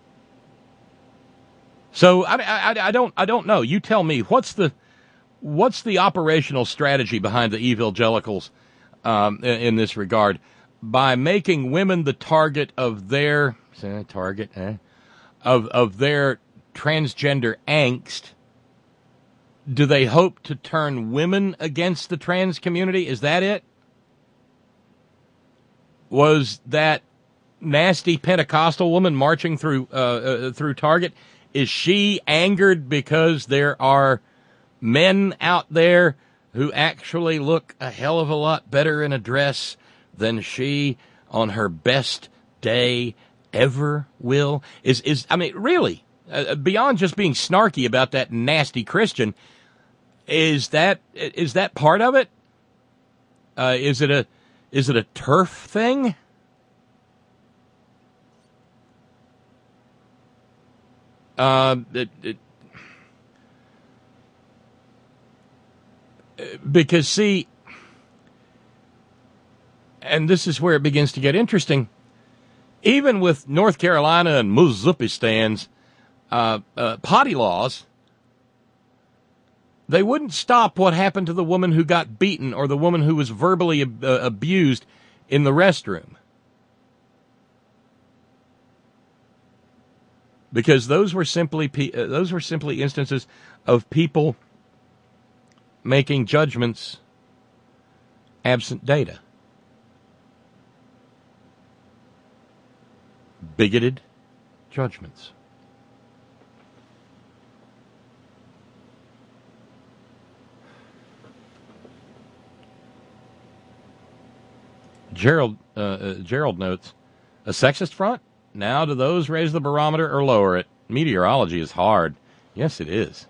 So I, I, I don't I don't know. You tell me, what's the what's the operational strategy behind the evangelicals um, in, in this regard, by making women the target of their uh, target eh, of of their transgender angst? Do they hope to turn women against the trans community? Is that it? Was that nasty Pentecostal woman marching through uh, uh, through Target? Is she angered because there are men out there who actually look a hell of a lot better in a dress than she on her best day ever will? Is is I mean, really, uh, beyond just being snarky about that nasty Christian, is that is that part of it? Uh, is it a is it a turf thing? Uh, it, it, because, see, and this is where it begins to get interesting, even with North Carolina and Mississippi's uh, uh, potty laws, They wouldn't stop what happened to the woman who got beaten or the woman who was verbally ab- uh, abused in the restroom. Because those were simply pe- uh, those were simply instances of people making judgments absent data. Bigoted judgments. Gerald uh, uh, Gerald notes, a sexist front? Now do those raise the barometer or lower it? Meteorology is hard. Yes, it is.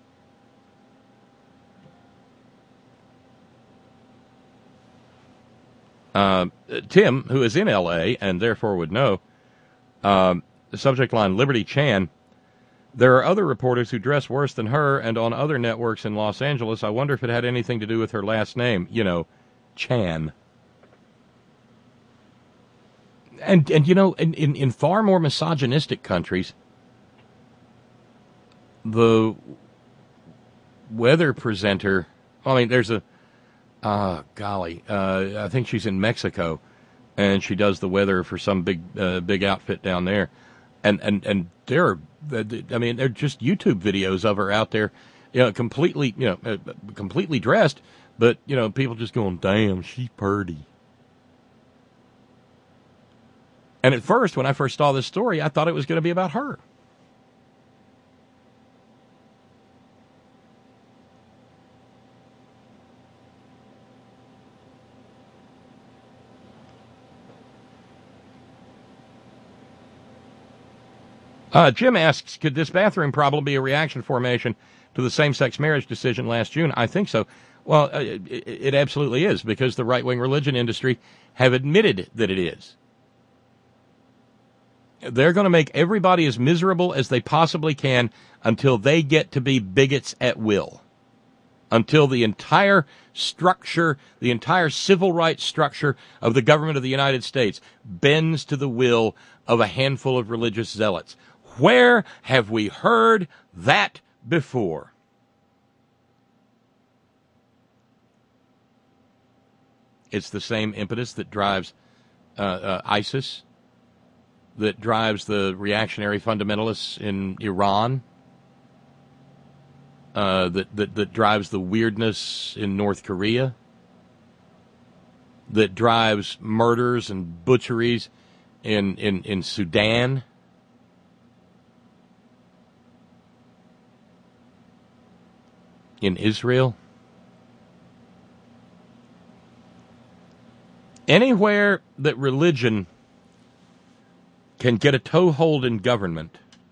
Uh, Tim, who is in L A and therefore would know, um, the subject line, Liberty Chan, there are other reporters who dress worse than her and on other networks in Los Angeles. I wonder if it had anything to do with her last name. You know, Chan. And, and you know, in, in, in far more misogynistic countries, the weather presenter, I mean, there's a, uh, golly, uh, I think she's in Mexico, and she does the weather for some big, uh, big outfit down there. And, and, and there are, I mean, they're just YouTube videos of her out there, you know, completely, you know, uh, completely dressed, but, you know, people just going, damn, she's pretty. And at first, when I first saw this story, I thought it was going to be about her. Uh, Jim asks, could this bathroom problem be a reaction formation to the same-sex marriage decision last June? I think so. Well, uh, it, it absolutely is, because the right-wing religion industry have admitted that it is. They're going to make everybody as miserable as they possibly can until they get to be bigots at will. Until the entire structure, the entire civil rights structure of the government of the United States bends to the will of a handful of religious zealots. Where have we heard that before? It's the same impetus that drives uh, uh, ISIS, that drives the reactionary fundamentalists in Iran, uh, that, that, that drives the weirdness in North Korea, that drives murders and butcheries in, in, in Sudan, in Israel. Anywhere that religion can get a toehold in government,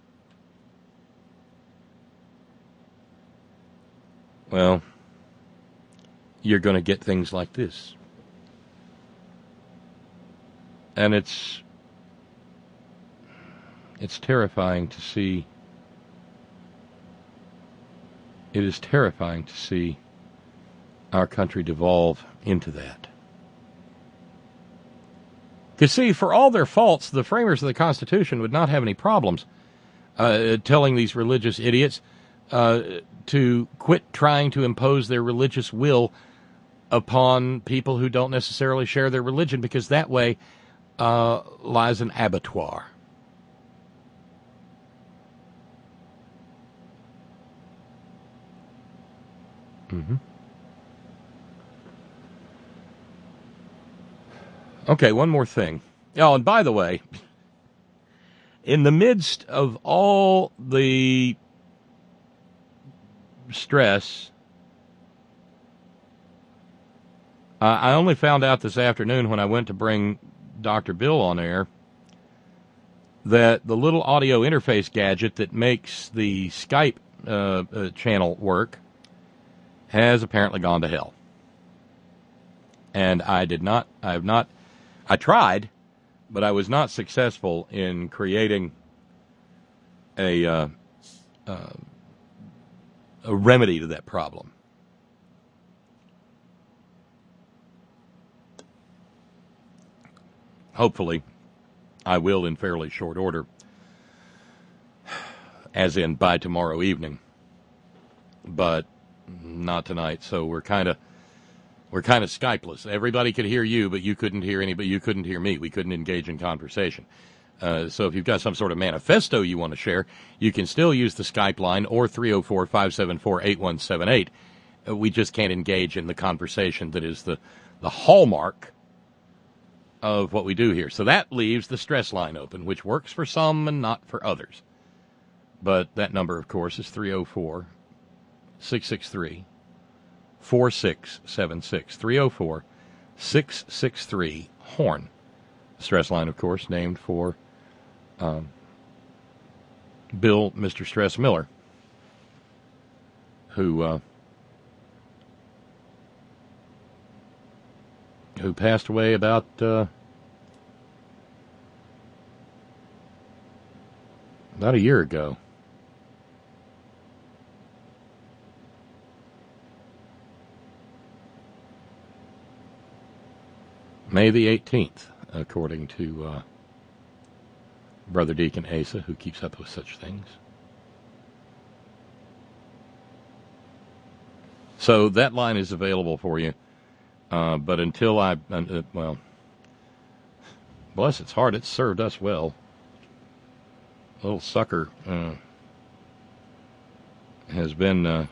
well, you're going to get things like this. And it's it's terrifying to see. It is terrifying to see our country devolve into that. Because, see, for all their faults, the framers of the Constitution would not have any problems uh, telling these religious idiots uh, to quit trying to impose their religious will upon people who don't necessarily share their religion, because that way uh, lies an abattoir. Mm-hmm. Okay, one more thing. Oh, and by the way, in the midst of all the stress, uh, I only found out this afternoon when I went to bring Doctor Bill on air that the little audio interface gadget that makes the Skype uh, uh, channel work has apparently gone to hell. And I did not, I have not, I tried, but I was not successful in creating a uh, uh, a remedy to that problem. Hopefully, I will in fairly short order, as in by tomorrow evening. But not tonight. So we're kind of we're kind of Skypeless. Everybody could hear you, but you couldn't hear anybody. You couldn't hear me. We couldn't engage in conversation. Uh, so if you've got some sort of manifesto you want to share, you can still use the Skype line or three oh four, five seven four, eight one seven eight. Uh, we just can't engage in the conversation that is the, the hallmark of what we do here. So that leaves the stress line open, which works for some and not for others. But that number, of course, is three oh four, six six three, four six seven six. three oh four, six six three, HORN. The stress line, of course, named for um, Bill, Mister Stress Miller, who uh, who passed away about uh, about a year ago. May the eighteenth, according to uh, Brother Deacon Asa, who keeps up with such things. So that line is available for you. Uh, but until I, uh, well, bless its heart, it's served us well. Little sucker uh, has been, uh,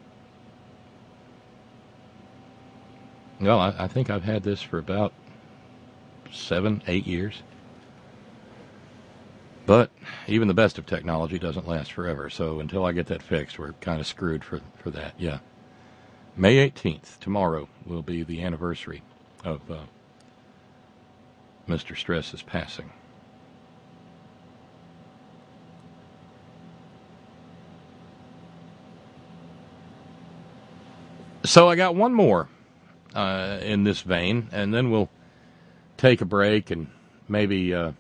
well, I, I think I've had this for about seven, eight years. But even the best of technology doesn't last forever. So until I get that fixed, we're kind of screwed for, for that. Yeah. May eighteenth, tomorrow, will be the anniversary of uh, Mister Stress's passing. So I got one more uh, in this vein, and then we'll take a break and maybe uh,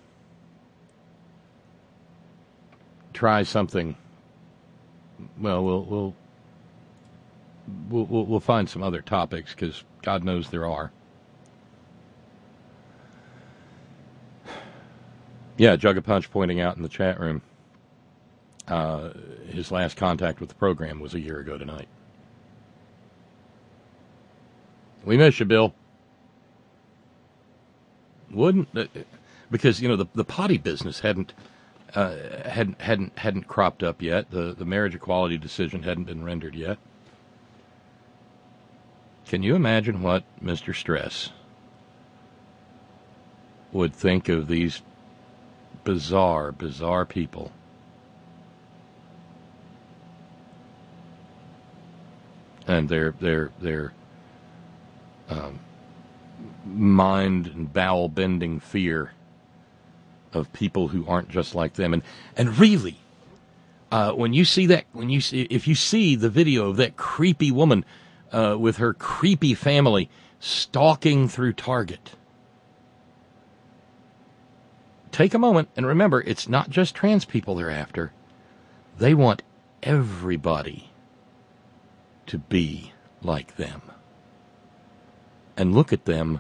try something. Well, we'll we'll we'll we'll, we'll find some other topics, because God knows there are. Yeah, Jug a Punch pointing out in the chat room, uh, his last contact with the program was a year ago tonight. We miss you, Bill. Wouldn't uh, because you know the the potty business hadn't uh, hadn't hadn't hadn't cropped up yet. The the marriage equality decision hadn't been rendered yet. Can you imagine what Mister Stress would think of these bizarre, bizarre people? And their their their um, mind and bowel bending fear of people who aren't just like them. And and really, uh, when you see that, when you see, if you see the video of that creepy woman uh, with her creepy family stalking through Target, take a moment and remember, it's not just trans people they're after. They want everybody to be like them. And look at them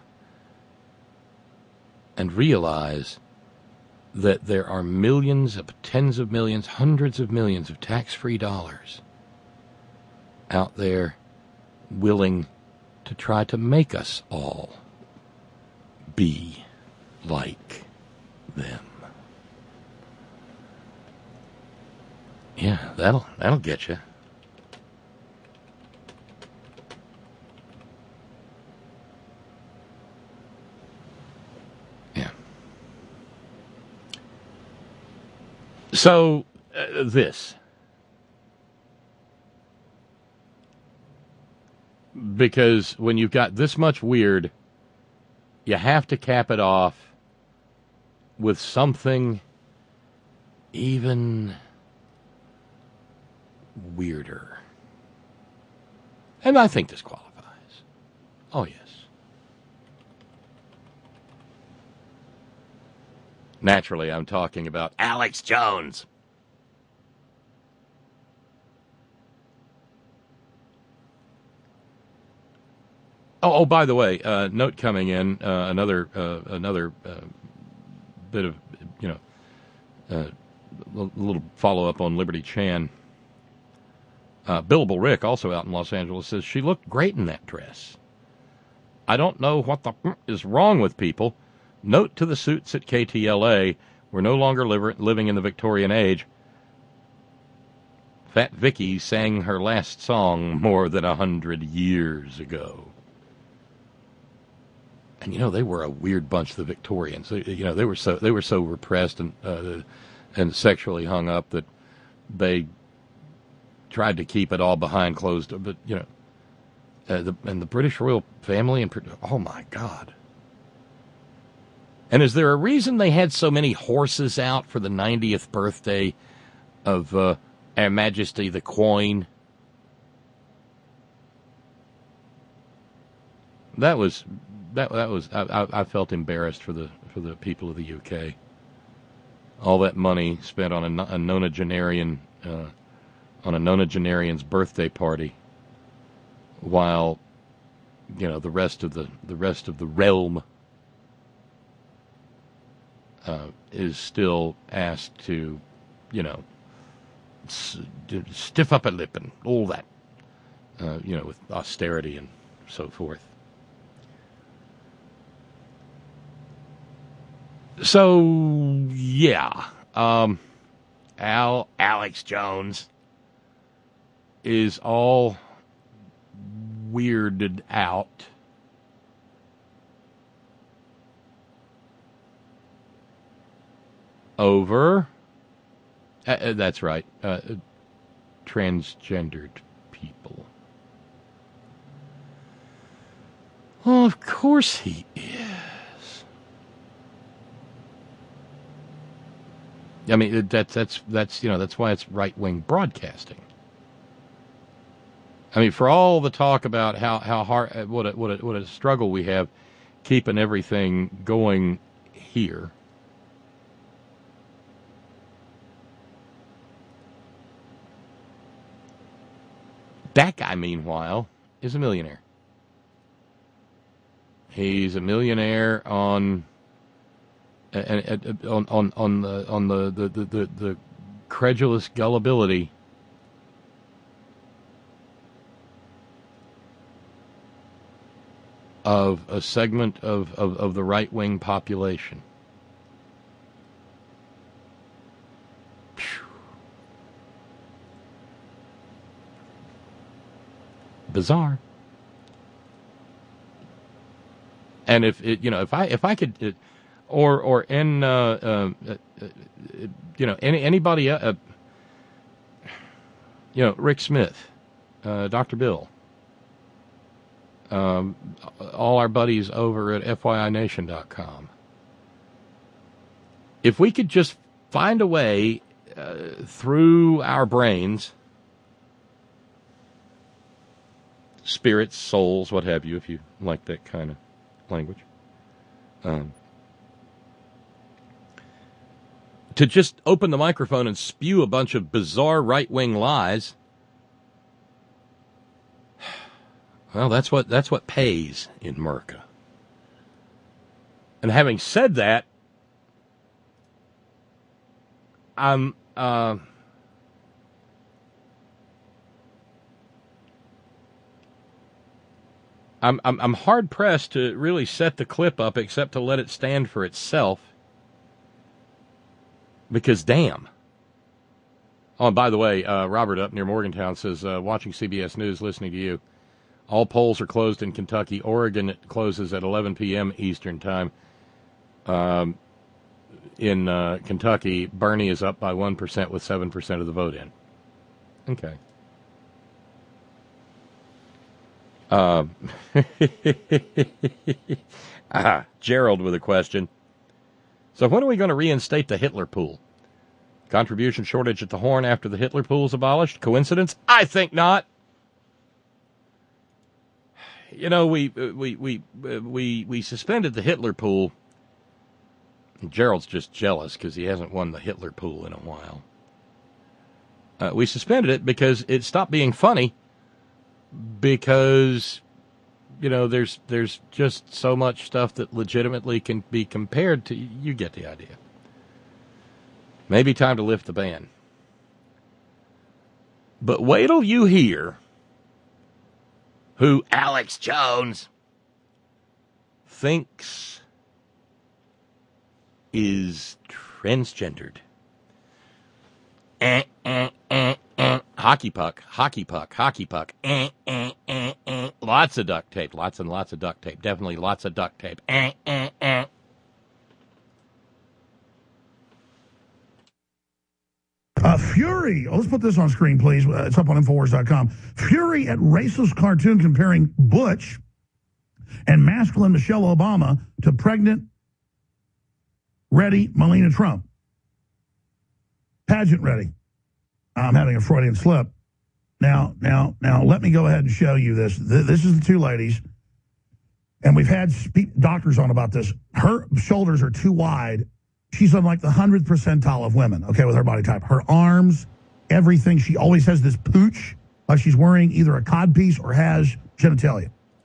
and realize that there are millions, tens of millions, hundreds of millions of tax-free dollars out there willing to try to make us all be like them. Yeah, that'll that'll get you. Yeah. So uh, this, because when you've got this much weird, you have to cap it off with something even weirder. And I think this qualifies. Oh, yes. Naturally, I'm talking about Alex Jones. Oh, oh by the way, uh, note coming in, uh, another uh, another uh, bit of, you know, uh, a little follow-up on Liberty Chan. Uh, Billable Rick, also out in Los Angeles, says she looked great in that dress. I don't know what the is wrong with people. Note to the suits at K T L A, we're no longer liver- living in the Victorian age. Fat Vicky sang her last song more than a hundred years ago. And you know, they were a weird bunch, the Victorians. They, you know, they were so they were so repressed and uh, and sexually hung up that they tried to keep it all behind closed. But you know, uh, the, and the British royal family and oh my God. And is there a reason they had so many horses out for the ninetieth birthday of uh, Her Majesty the Queen? That was that that was I, I felt embarrassed for the for the people of the U K. All that money spent on a, a nonagenarian uh, on a nonagenarian's birthday party, while you know the rest of the the rest of the realm uh, is still asked to, you know, s- stiff up a lip and all that, uh, you know, with austerity and so forth. So, yeah, um, Al, Alex Jones is all weirded out over, uh, that's right, uh, transgendered people. Well, of course he is. I mean, that's, that's, that's, you know, that's why it's right-wing broadcasting. I mean, for all the talk about how, how hard, what a, what a, what a struggle we have keeping everything going here. That guy, meanwhile, is a millionaire. He's a millionaire on on on on the on the the, the, the, the credulous gullibility of a segment of, of, of the right-wing population. Phew. Bizarre. And if it, you know, if I if I could, it, or or in uh, uh, uh, you know, any anybody, uh, you know, Rick Smith, uh, Doctor Bill. Um, all our buddies over at F Y I Nation dot com. If we could just find a way uh, through our brains, spirits, souls, what have you, if you like that kind of language, um, to just open the microphone and spew a bunch of bizarre right-wing lies. Well, that's what that's what pays in Merca. And having said that, I'm uh, I'm I'm I'm hard pressed to really set the clip up, except to let it stand for itself. Because damn. Oh, and by the way, uh, Robert up near Morgantown says, uh, watching C B S News, listening to you. All polls are closed in Kentucky. Oregon closes at eleven p.m. Eastern time. Um, in uh, Kentucky, Bernie is up by one percent with seven percent of the vote in. Okay. Uh, ah, Gerald with a question. So when are we going to reinstate the Hitler pool? Contribution shortage at the Horn after the Hitler pool is abolished? Coincidence? I think not. You know, we we we we we suspended the Hitler pool. Gerald's just jealous because he hasn't won the Hitler pool in a while. Uh, we suspended it because it stopped being funny. Because, you know, there's there's just so much stuff that legitimately can be compared to. You get the idea. Maybe time to lift the ban. But wait till you hear who Alex Jones thinks is transgendered. Eh, eh, eh, eh. Hockey puck, hockey puck, hockey puck. Eh, eh, eh, eh. Lots of duct tape, lots and lots of duct tape. Definitely lots of duct tape. Eh, eh, eh. Uh, Fury, oh, let's put this on screen, please. Uh, it's up on Infowars dot com. Fury at racist cartoon comparing Butch and masculine Michelle Obama to pregnant, ready Melania Trump. Pageant ready. I'm having a Freudian slip. Now, now, now, let me go ahead and show you this. This is the two ladies, and we've had spe- doctors on about this. Her shoulders are too wide. She's on like the hundredth percentile of women, okay, with her body type. Her arms, everything. She always has this pooch, like she's wearing either a codpiece or has genitalia.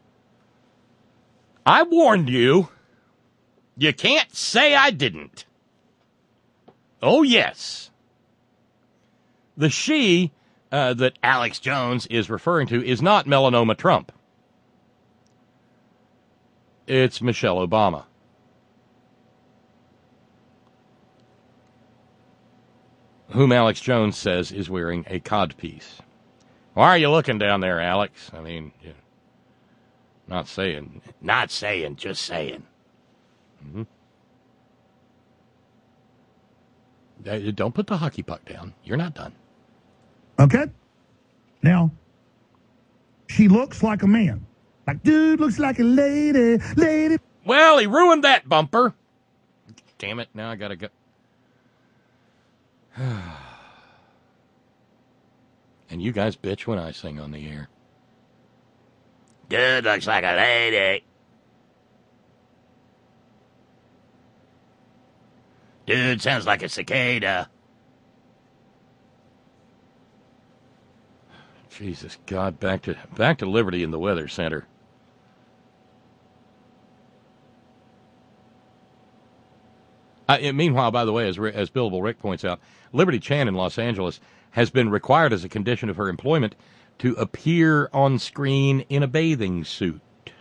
I warned you. You can't say I didn't. Oh, yes. The she uh, that Alex Jones is referring to is not Melanoma Trump. It's Michelle Obama. Whom Alex Jones says is wearing a codpiece. Why are you looking down there, Alex? I mean, yeah, not saying, not saying, just saying. Mm-hmm. Don't put the hockey puck down. You're not done. Okay? Now, she looks like a man. Like, dude looks like a lady, lady. Well, he ruined that bumper. Damn it, now I gotta go. And you guys bitch when I sing on the air. Dude looks like a lady. Dude sounds like a cicada. Jesus God, back to back to Liberty in the Weather Center. Uh, and meanwhile, by the way, as, as Billable Rick points out, Liberty Chan in Los Angeles has been required as a condition of her employment to appear on screen in a bathing suit.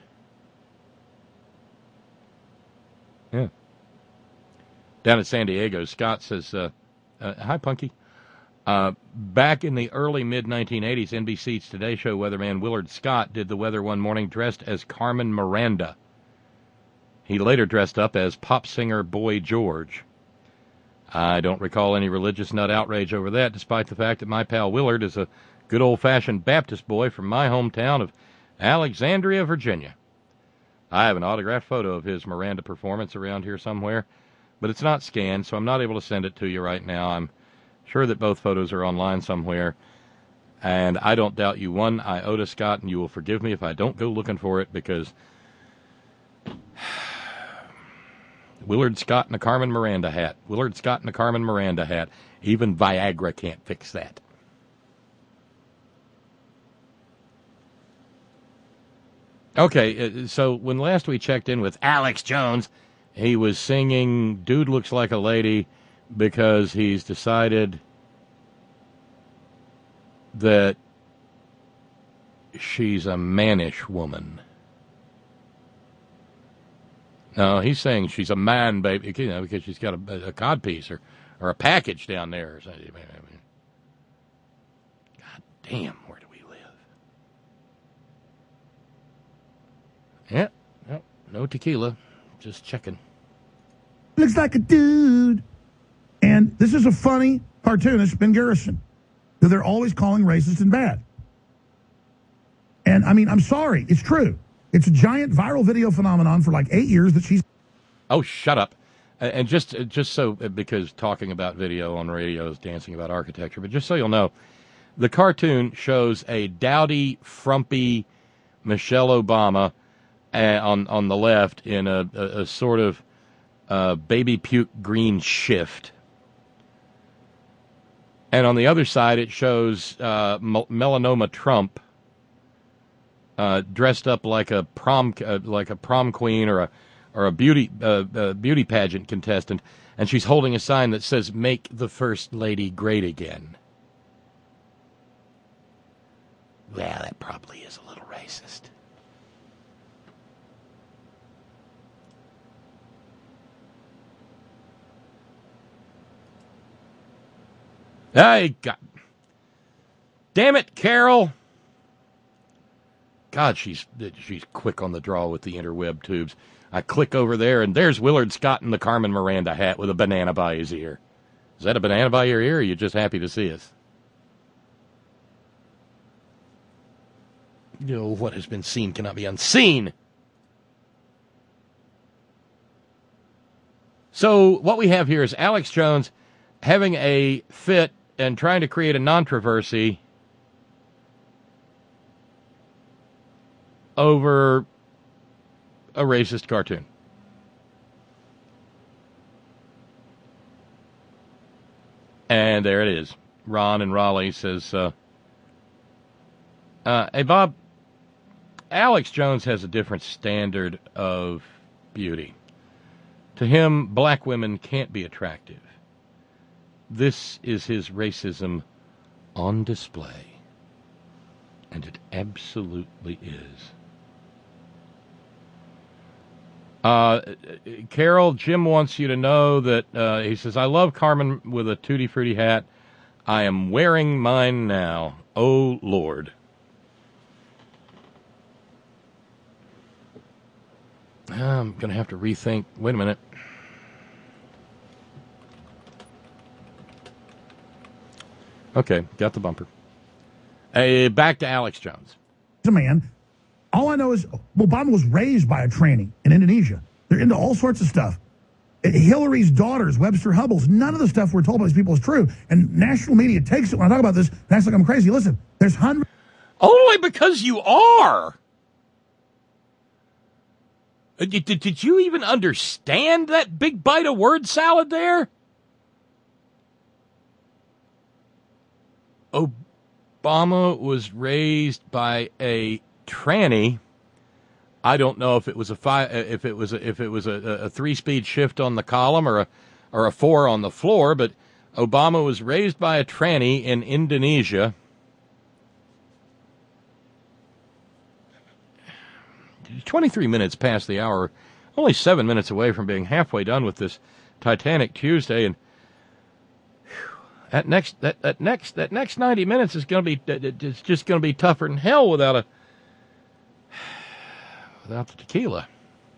Yeah. Down at San Diego, Scott says, uh, uh, hi, Punky. Uh, back in the early mid nineteen eighties, N B C's Today Show weatherman Willard Scott did the weather one morning dressed as Carmen Miranda. He later dressed up as pop singer Boy George. I don't recall any religious nut outrage over that, despite the fact that my pal Willard is a good old-fashioned Baptist boy from my hometown of Alexandria, Virginia. I have an autographed photo of his Miranda performance around here somewhere, but it's not scanned, so I'm not able to send it to you right now. I'm sure that both photos are online somewhere, and I don't doubt you one iota, Scott, and you will forgive me if I don't go looking for it, because Willard Scott in a Carmen Miranda hat. Willard Scott in a Carmen Miranda hat. Even Viagra can't fix that. Okay, so when last we checked in with Alex Jones, he was singing Dude Looks Like a Lady because he's decided that she's a mannish woman. No, he's saying she's a man, baby, you know, because she's got a, a codpiece or, or a package down there. Or something. God damn, where do we live? Yeah, no, no tequila, just checking. Looks like a dude. And this is a funny cartoonist, Ben Garrison, who they're always calling racist and bad. And, I mean, I'm sorry, it's true. It's a giant viral video phenomenon for like eight years that she's... Oh, shut up. And just just so, because talking about video on radio is dancing about architecture, but just so you'll know, the cartoon shows a dowdy, frumpy Michelle Obama uh, on, on the left in a, a, a sort of uh, baby puke green shift. And on the other side, it shows uh, Melanoma Trump Uh, dressed up like a prom, uh, like a prom queen or a, or a beauty, uh, uh, beauty pageant contestant, and she's holding a sign that says "Make the First Lady Great Again." Well, that probably is a little racist. Hey, God. Damn it, Carol. God, she's she's quick on the draw with the interweb tubes. I click over there, and there's Willard Scott in the Carmen Miranda hat with a banana by his ear. Is that a banana by your ear, or are you just happy to see us? You know, what has been seen cannot be unseen. So what we have here is Alex Jones having a fit and trying to create a controversy over a racist cartoon. And there it is. Ron in Raleigh says, uh, uh, hey, Bob, Alex Jones has a different standard of beauty. To him, black women can't be attractive. This is his racism on display. And it absolutely is. Uh, Carol, Jim wants you to know that, uh, he says, I love Carmen with a Tutti Frutti hat. I am wearing mine now. Oh, Lord. I'm going to have to rethink. Wait a minute. Okay, got the bumper. Hey, back to Alex Jones. A man. All I know is Obama was raised by a tranny in Indonesia. They're into all sorts of stuff. Hillary's daughters, Webster Hubbles, none of the stuff we're told by these people is true. And national media takes it when I talk about this and acts like I'm crazy. Listen, there's hundreds. Only because you are. Did, did, did you even understand that big bite of word salad there? Obama was raised by a tranny. I don't know if it was a five, if it was a, if it was a, a three-speed shift on the column or a or a four on the floor, but Obama was raised by a tranny in Indonesia. twenty-three minutes past the hour, only seven minutes away from being halfway done with this Titanic Tuesday, and that next that, that next that next ninety minutes is going to be it's just going to be tougher than hell without a without the tequila.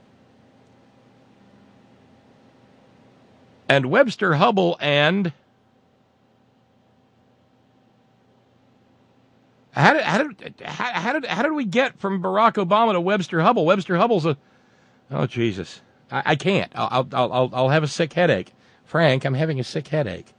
And Webster Hubble and How did how did how, how did how did we get from Barack Obama to Webster Hubble? Webster Hubble's a oh Jesus, I, I can't. I'll I'll I'll I'll have a sick headache, Frank. I'm having a sick headache.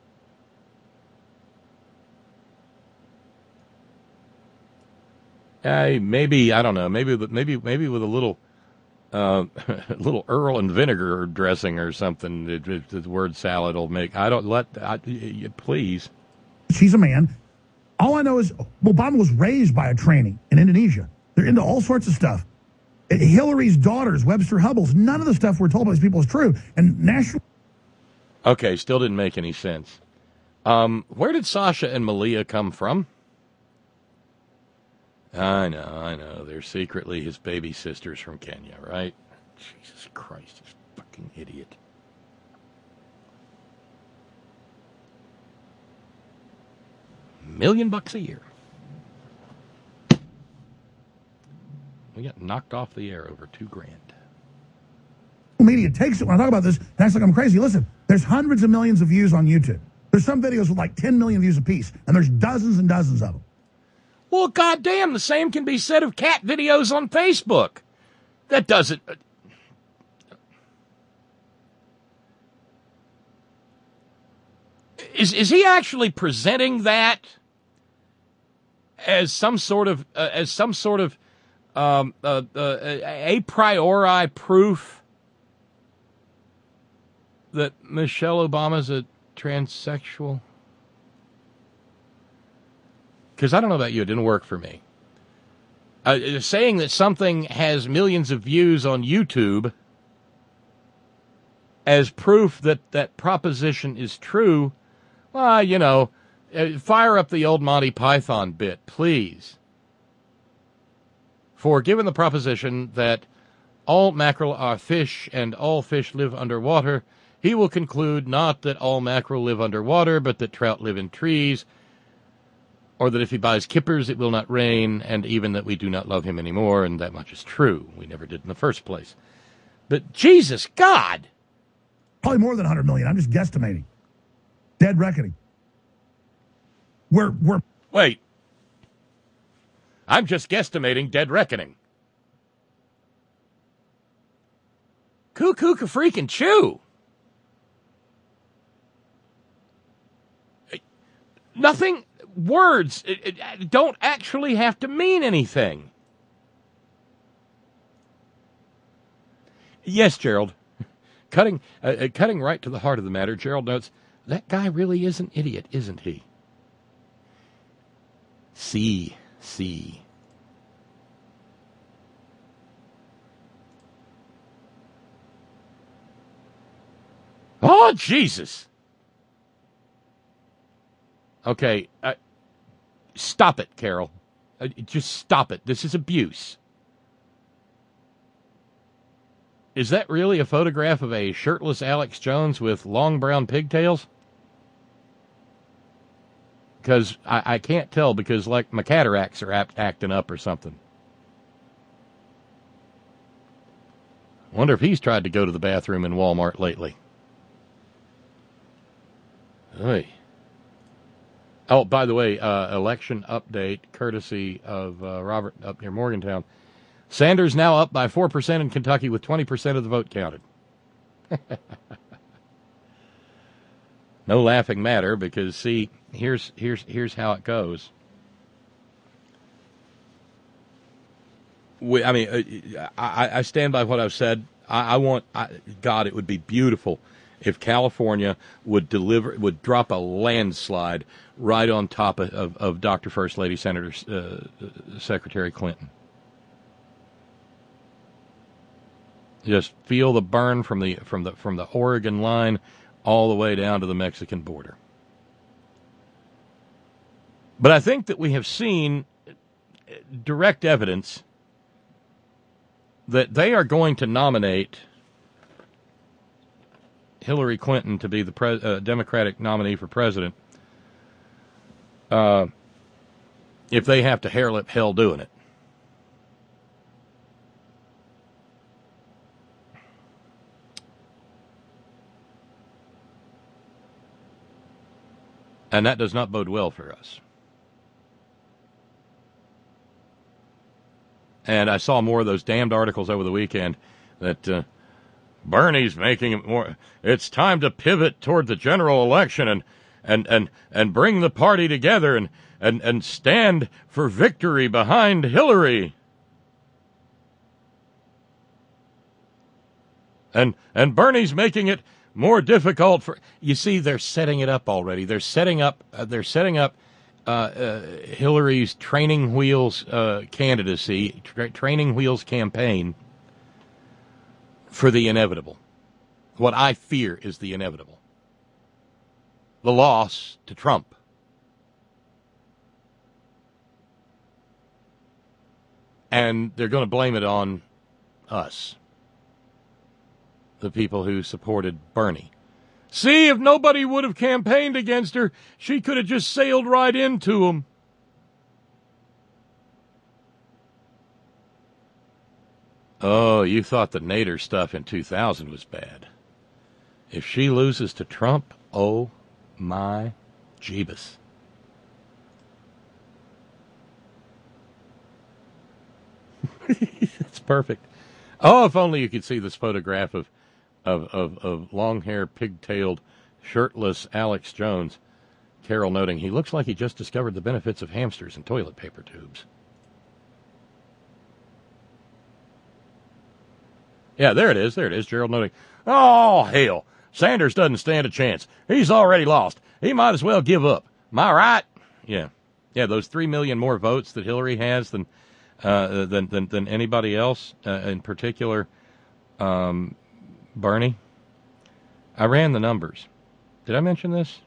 Uh, maybe I don't know. Maybe maybe maybe with a little uh, little Earl and vinegar dressing or something. It, it, the word salad will make. I don't let. I, please. She's a man. All I know is Obama was raised by a tranny in Indonesia. They're into all sorts of stuff. Hillary's daughters, Webster Hubbles, none of the stuff we're told by these people is true. And national. Okay, still didn't make any sense. Um, where did Sasha and Malia come from? I know, I know. They're secretly his baby sisters from Kenya, right? Jesus Christ, this fucking idiot. Million bucks a year. We got knocked off the air over two grand. Media takes it when I talk about this and acts like I'm crazy. Listen, there's hundreds of millions of views on YouTube. There's some videos with like ten million views apiece, and there's dozens and dozens of them. Well, goddamn, the same can be said of cat videos on Facebook. That doesn't... Is is he actually presenting that as some sort of uh, as some sort of um, uh, uh, a priori proof that Michelle Obama's a transsexual? Because I don't know about you, it didn't work for me. Uh, saying that something has millions of views on YouTube as proof that that proposition is true, well, you know, uh, fire up the old Monty Python bit, please. For given the proposition that all mackerel are fish and all fish live underwater, he will conclude not that all mackerel live underwater, but that trout live in trees, or that if he buys kippers it will not rain, and even that we do not love him anymore, and that much is true. We never did in the first place. But Jesus God! Probably more than one hundred million. I'm just guesstimating. Dead reckoning. We're, we're... Wait. I'm just guesstimating dead reckoning. Cuckoo ka freaking chew. Nothing, words it, it, don't actually have to mean anything. Yes, Gerald. Cutting, uh, cutting right to the heart of the matter, Gerald notes, that guy really is an idiot, isn't he? See, see. Oh, Jesus. Okay, uh, stop it, Carol. Uh, just stop it. This is abuse. Is that really a photograph of a shirtless Alex Jones with long brown pigtails? Because I, I can't tell, because like my cataracts are apt, acting up or something. Wonder if he's tried to go to the bathroom in Walmart lately. Oy. Oh, by the way, uh, election update, courtesy of uh, Robert up near Morgantown. Sanders now up by four percent in Kentucky with twenty percent of the vote counted. No laughing matter, because, see, here's here's here's how it goes. We, I mean, uh, I, I stand by what I've said. I, I want, I, God, it would be beautiful if California would deliver, would drop a landslide right on top of, of, of Doctor First Lady Senator uh, Secretary Clinton. Just feel the burn from the from the from the Oregon line all the way down to the Mexican border. But I think that we have seen direct evidence that they are going to nominate Hillary Clinton to be the pre- uh, Democratic nominee for president uh, if they have to hair lip hell doing it. And that does not bode well for us. And I saw more of those damned articles over the weekend that uh, Bernie's making it more. It's time to pivot toward the general election and and and, and bring the party together and, and, and stand for victory behind Hillary. And and Bernie's making it more difficult for, you see, they're setting it up already. They're setting up. Uh, they're setting up uh, uh, Hillary's training wheels uh, candidacy, tra- training wheels campaign for the inevitable. What I fear is the inevitable: the loss to Trump. And they're going to blame it on us, the people who supported Bernie. See, if nobody would have campaigned against her, she could have just sailed right into them. Oh, you thought the Nader stuff in two thousand was bad. If she loses to Trump, oh my Jeebus. It's perfect. Oh, if only you could see this photograph of of, of, of long-hair, pigtailed, shirtless Alex Jones. Carol noting, he looks like he just discovered the benefits of hamsters and toilet paper tubes. Yeah, there it is. There it is. Gerald noting, oh, hell. Sanders doesn't stand a chance. He's already lost. He might as well give up. Am I right? Yeah. Yeah, those three million more votes that Hillary has than uh, than, than, than anybody else, uh, in particular um, Bernie. I ran the numbers. Did I mention this?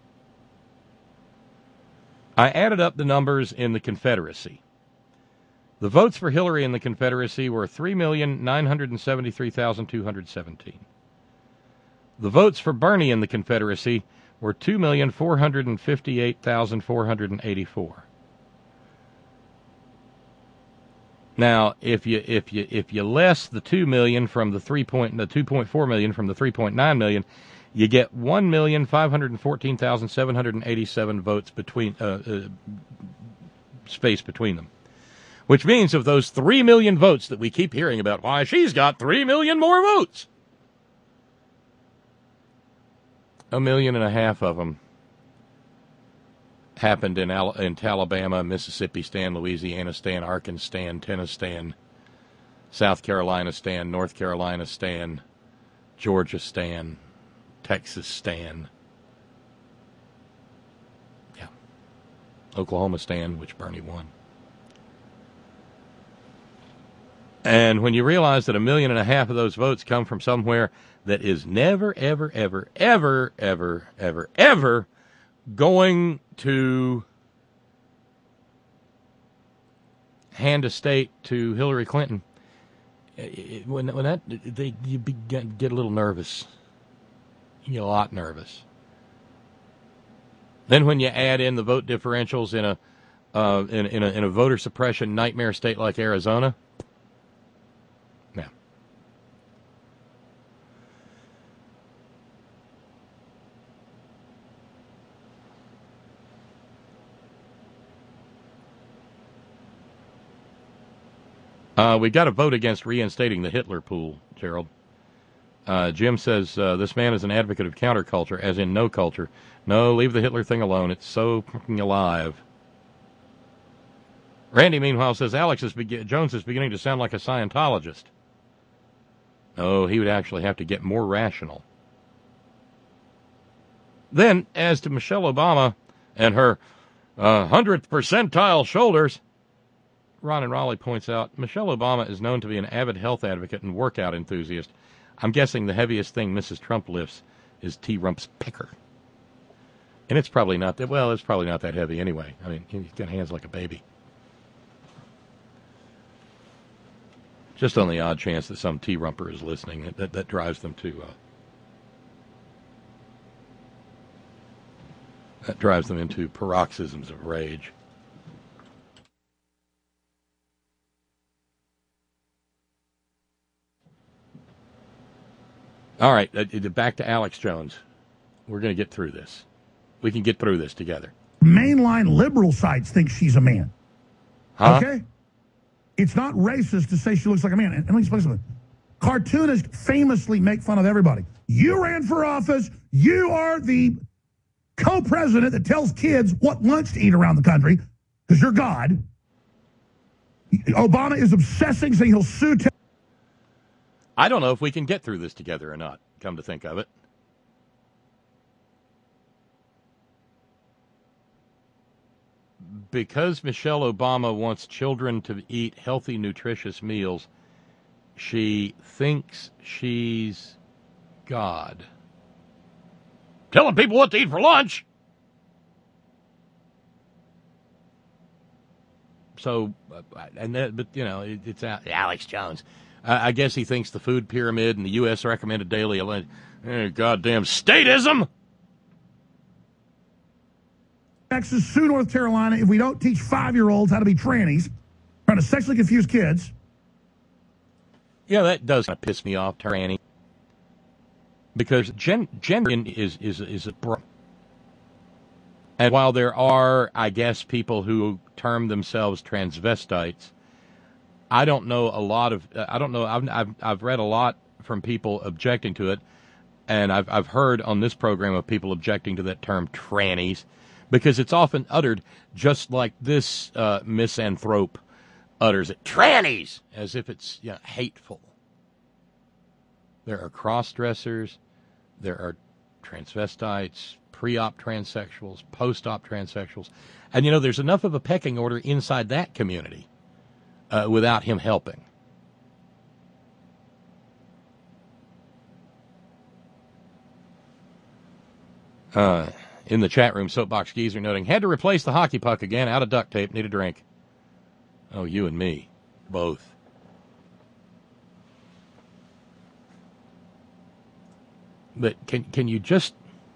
I added up the numbers in the Confederacy. The votes for Hillary in the Confederacy were three million nine hundred seventy-three thousand two hundred seventeen. The votes for Bernie in the Confederacy were two million four hundred fifty-eight thousand four hundred eighty-four. Now, if you if you if you less the two million from the three point the two point four million from the three point nine million, you get one million five hundred fourteen thousand seven hundred eighty-seven votes between uh, uh, space between them. Which means of those three million votes that we keep hearing about, why she's got three million more votes. A million and a half of them happened in Al- in Alabama, Mississippi stan, Louisiana stan, Arkansas stan, Tennessee stan, South Carolina stan, North Carolina stan, Georgia stan, Texas stan. Yeah. Oklahoma stan, which Bernie won. And when you realize that a million and a half of those votes come from somewhere that is never, ever, ever, ever, ever, ever, ever going to hand a state to Hillary Clinton, it, when when that they you begin, get a little nervous, you get a lot nervous. Then when you add in the vote differentials in a uh, in in a, in a voter suppression nightmare state like Arizona. Uh, we got to vote against reinstating the Hitler pool, Gerald. Uh, Jim says, uh, this man is an advocate of counterculture, as in no culture. No, leave the Hitler thing alone. It's so fucking alive. Randy, meanwhile, says, Alex is be- Jones is beginning to sound like a Scientologist. No, he would actually have to get more rational. Then, as to Michelle Obama and her uh, hundredth percentile shoulders, Ron and Raleigh points out, Michelle Obama is known to be an avid health advocate and workout enthusiast. I'm guessing the heaviest thing Missus Trump lifts is T-Rump's pecker. And it's probably not that, well, it's probably not that heavy anyway. I mean, he's got hands like a baby. Just on the odd chance that some T-Rumper is listening, that, that drives them to, uh, that drives them into paroxysms of rage. All right, uh, back to Alex Jones. We're going to get through this. We can get through this together. Mainline liberal sites think she's a man. Huh? Okay? It's not racist to say she looks like a man. And let me explain something. Cartoonists famously make fun of everybody. You ran for office. You are the co-president that tells kids what lunch to eat around the country because you're God. Obama is obsessing, saying he'll sue... Te- I don't know if we can get through this together or not, come to think of it. Because Michelle Obama wants children to eat healthy, nutritious meals, she thinks she's God. Telling people what to eat for lunch. So, and that, but you know, it, it's Alex Jones. Uh, I guess he thinks the food pyramid and the U S recommended daily, eh, goddamn statism. Texas, sue North Carolina if we don't teach five-year-olds how to be trannies, trying to sexually confuse kids. Yeah, that does kind of piss me off, tranny. Because gen- gender is is is a bro. And while there are, I guess, people who term themselves transvestites, I don't know a lot of. I don't know. I've I've I've read a lot from people objecting to it, and I've I've heard on this program of people objecting to that term trannies, because it's often uttered just like this uh, misanthrope utters it, trannies, as if it's, you know, hateful. There are cross-dressers, there are transvestites, pre-op transsexuals, post-op transsexuals, and you know there's enough of a pecking order inside that community. Uh, without him helping. Uh, in the chat room, Soapbox Geezer noting, had to replace the hockey puck again, out of duct tape, need a drink. Oh, you and me. both. But can can you just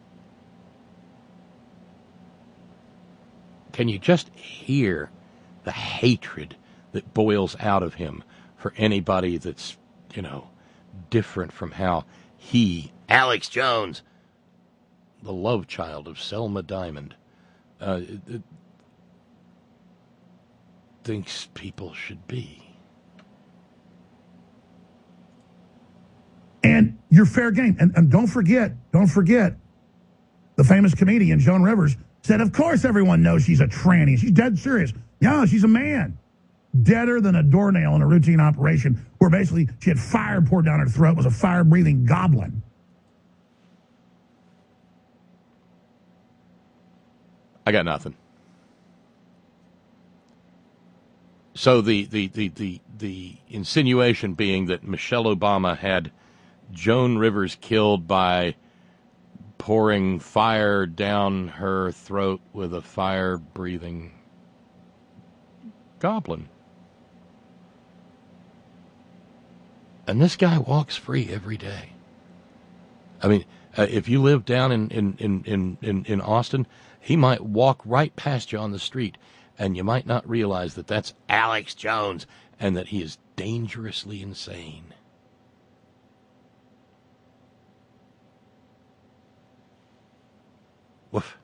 can you just hear the hatred that boils out of him for anybody that's, you know, different from how he, Alex Jones, the love child of Selma Diamond, uh, thinks people should be. And you're fair game. And, and don't forget, don't forget, the famous comedian Joan Rivers said, of course everyone knows she's a tranny. She's dead serious. No, she's a man. Deader than a doornail in a routine operation where basically she had fire poured down her throat, was a fire-breathing goblin. I got nothing. So the, the, the, the, the insinuation being that Michelle Obama had Joan Rivers killed by pouring fire down her throat with a fire-breathing goblin. And this guy walks free every day. I mean, uh, if you live down in, in, in, in, in, in Austin, he might walk right past you on the street, and you might not realize that that's Alex Jones and that he is dangerously insane. Woof.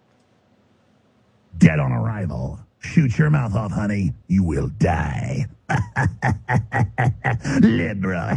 Dead on arrival. Shoot your mouth off, honey. You will die. Liberal.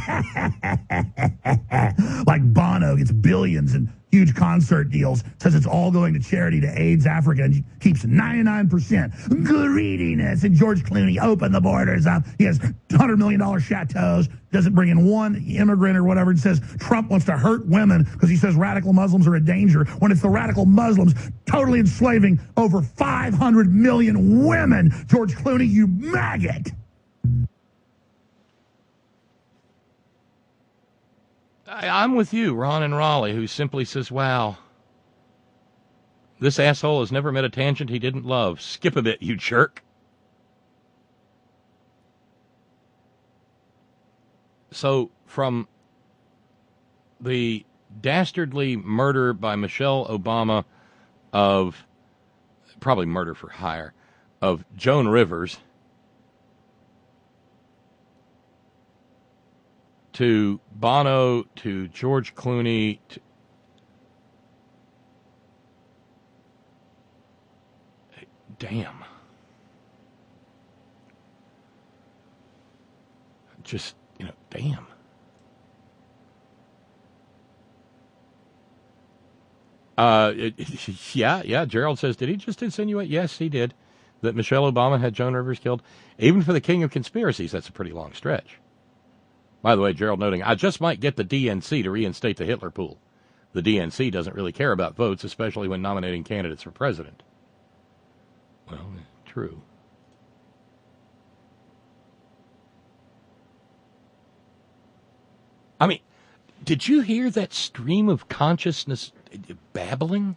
Like Bono gets billions and huge concert deals, says it's all going to charity to AIDS Africa, and keeps ninety-nine percent. Greediness. And George Clooney opened the borders up. He has one hundred million dollars chateaus, doesn't bring in one immigrant or whatever, and says Trump wants to hurt women because he says radical Muslims are a danger, when it's the radical Muslims totally enslaving over five hundred million women. George Clooney, you maggot. I'm with you, Ron and Raleigh, who simply says, wow, this asshole has never met a tangent he didn't love. Skip a bit, you jerk. So from the dastardly murder by Michelle Obama of, probably murder for hire, of Joan Rivers, to Bono, to George Clooney, to damn. Just, you know, damn. Uh, it, it, yeah, yeah, Gerald says, did he just insinuate? Yes, he did. That Michelle Obama had Joan Rivers killed. Even for the king of conspiracies, that's a pretty long stretch. By the way, Gerald noting, I just might get the D N C to reinstate the Hitler pool. The D N C doesn't really care about votes, especially when nominating candidates for president. Well, true. I mean, did you hear that stream of consciousness babbling?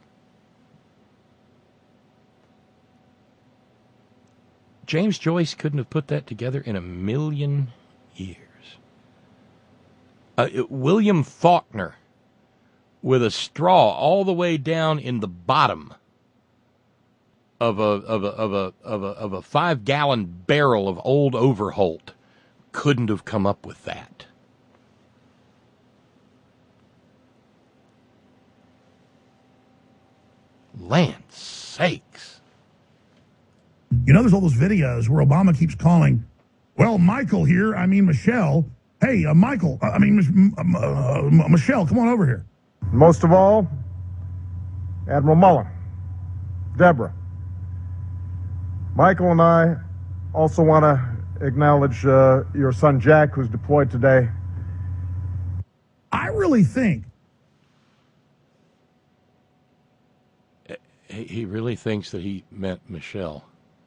James Joyce couldn't have put that together in a million years. Uh, William Faulkner with a straw all the way down in the bottom of a of a of a of a of a five gallon barrel of old Overholt couldn't have come up with that. Land sakes. You know, there's all those videos where Obama keeps calling, well, Michael here, I mean Michelle. Hey, uh, Michael, uh, I mean, uh, uh, Michelle, come on over here. Most of all, Admiral Mullen, Deborah. Michael and I also want to acknowledge uh, your son Jack, who's deployed today. I really think. He really thinks that he meant Michelle.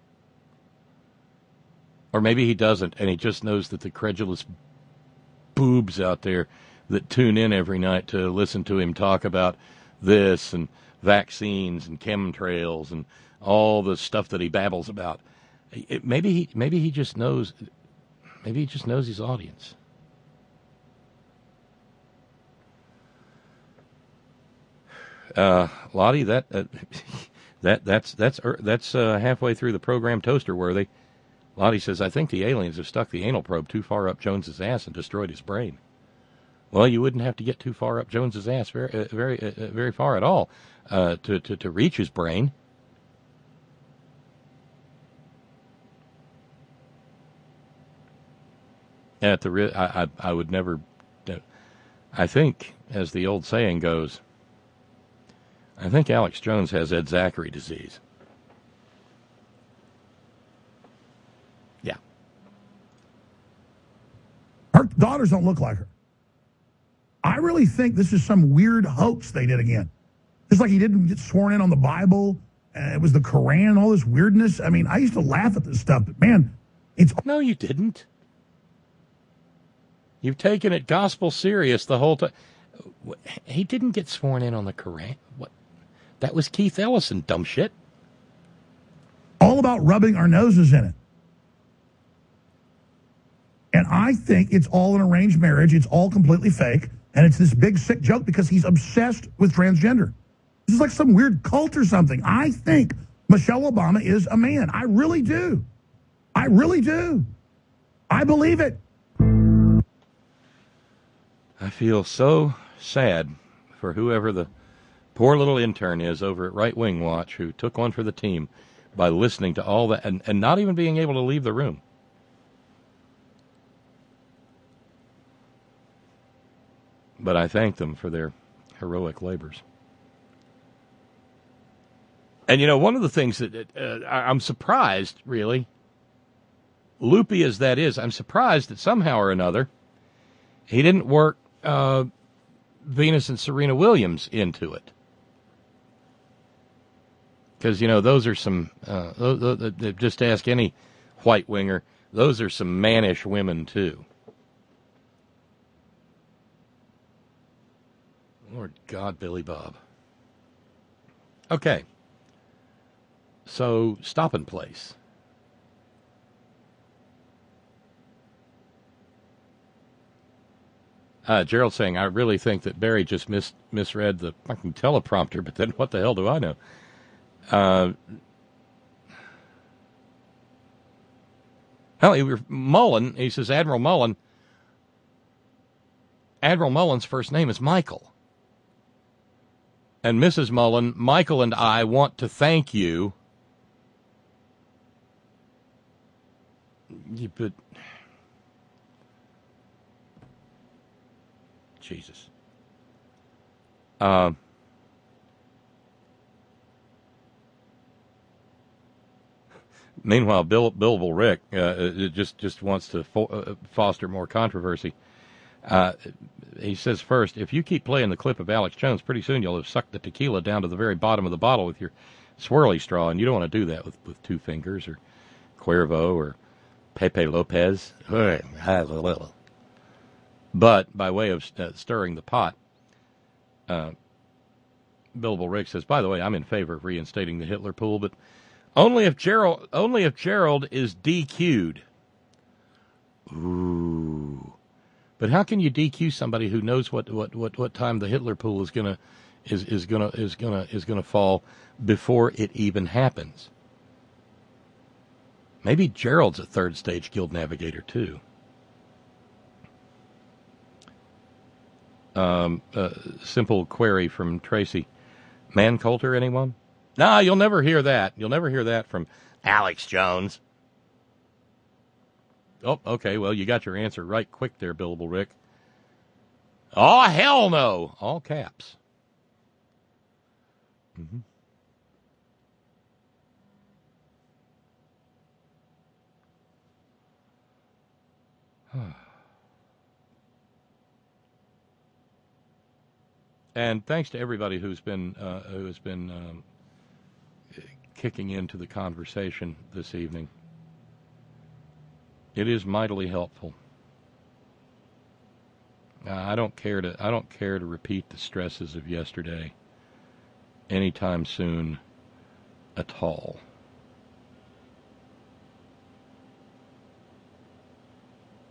Or maybe he doesn't, and he just knows that the credulous boobs out there that tune in every night to listen to him talk about this and vaccines and chemtrails and all the stuff that he babbles about. It, maybe he maybe he just knows. Maybe he just knows his audience. Uh, Lottie, that uh, that that's that's that's uh, halfway through the program toaster worthy. Lottie says, I think the aliens have stuck the anal probe too far up Jones's ass and destroyed his brain. Well, you wouldn't have to get too far up Jones's ass, very uh, very uh, very far at all, uh, to, to to reach his brain. At the I, I I would never. I think, as the old saying goes, I think Alex Jones has Ed Zachary disease. Yeah. Her daughters don't look like her. I really think this is some weird hoax they did again. Just like he didn't get sworn in on the Bible, and it was the Quran, all this weirdness. I mean, I used to laugh at this stuff, but man, it's... No, you didn't. You've taken it gospel serious the whole time. He didn't get sworn in on the Quran. What? That was Keith Ellison, dumb shit. All about rubbing our noses in it. And I think it's all an arranged marriage. It's all completely fake. And it's this big sick joke because he's obsessed with transgender. This is like some weird cult or something. I think Michelle Obama is a man. I really do. I really do. I believe it. I feel so sad for whoever the poor little intern is over at Right Wing Watch who took one for the team by listening to all that and, and not even being able to leave the room. But I thank them for their heroic labors. And, you know, one of the things that uh, I'm surprised, really, loopy as that is, I'm surprised that somehow or another he didn't work uh, Venus and Serena Williams into it. Because, you know, those are some, uh, those, those, just ask any white winger, those are some mannish women, too. Lord God, Billy Bob. Okay. So, stopping place. Uh, Gerald saying, I really think that Barry just mis- misread the fucking teleprompter, but then what the hell do I know? Uh, hell, he, Mullen, he says, Admiral Mullen, Admiral Mullen's first name is Michael. And Missus Mullen, Michael and I want to thank you. You, but... Jesus. Uh, meanwhile, Bill, Billable Rick uh, just just wants to fo- uh, foster more controversy. Uh, he says, first, if you keep playing the clip of Alex Jones, pretty soon you'll have sucked the tequila down to the very bottom of the bottle with your swirly straw, and you don't want to do that with, with Two Fingers or Cuervo or Pepe Lopez. But by way of uh, stirring the pot, uh, Billable Rick says, by the way, I'm in favor of reinstating the Hitler pool, but only if Gerald only if Gerald is D Q'd. Ooh. But how can you D Q somebody who knows what, what, what, what time the Hitler pool is gonna is, is gonna is gonna is gonna fall before it even happens? Maybe Gerald's a third stage guild navigator too. Um, uh, simple query from Tracy. Man Coulter, anyone? Nah, you'll never hear that. You'll never hear that from Alex Jones. Oh, okay, well, you got your answer right quick there, Billable Rick. Oh, hell no! All caps. Mm-hmm. And thanks to everybody who's been uh, who has been um, kicking into the conversation this evening. It is mightily helpful. Uh, I don't care to I don't care to repeat the stresses of yesterday anytime soon at all.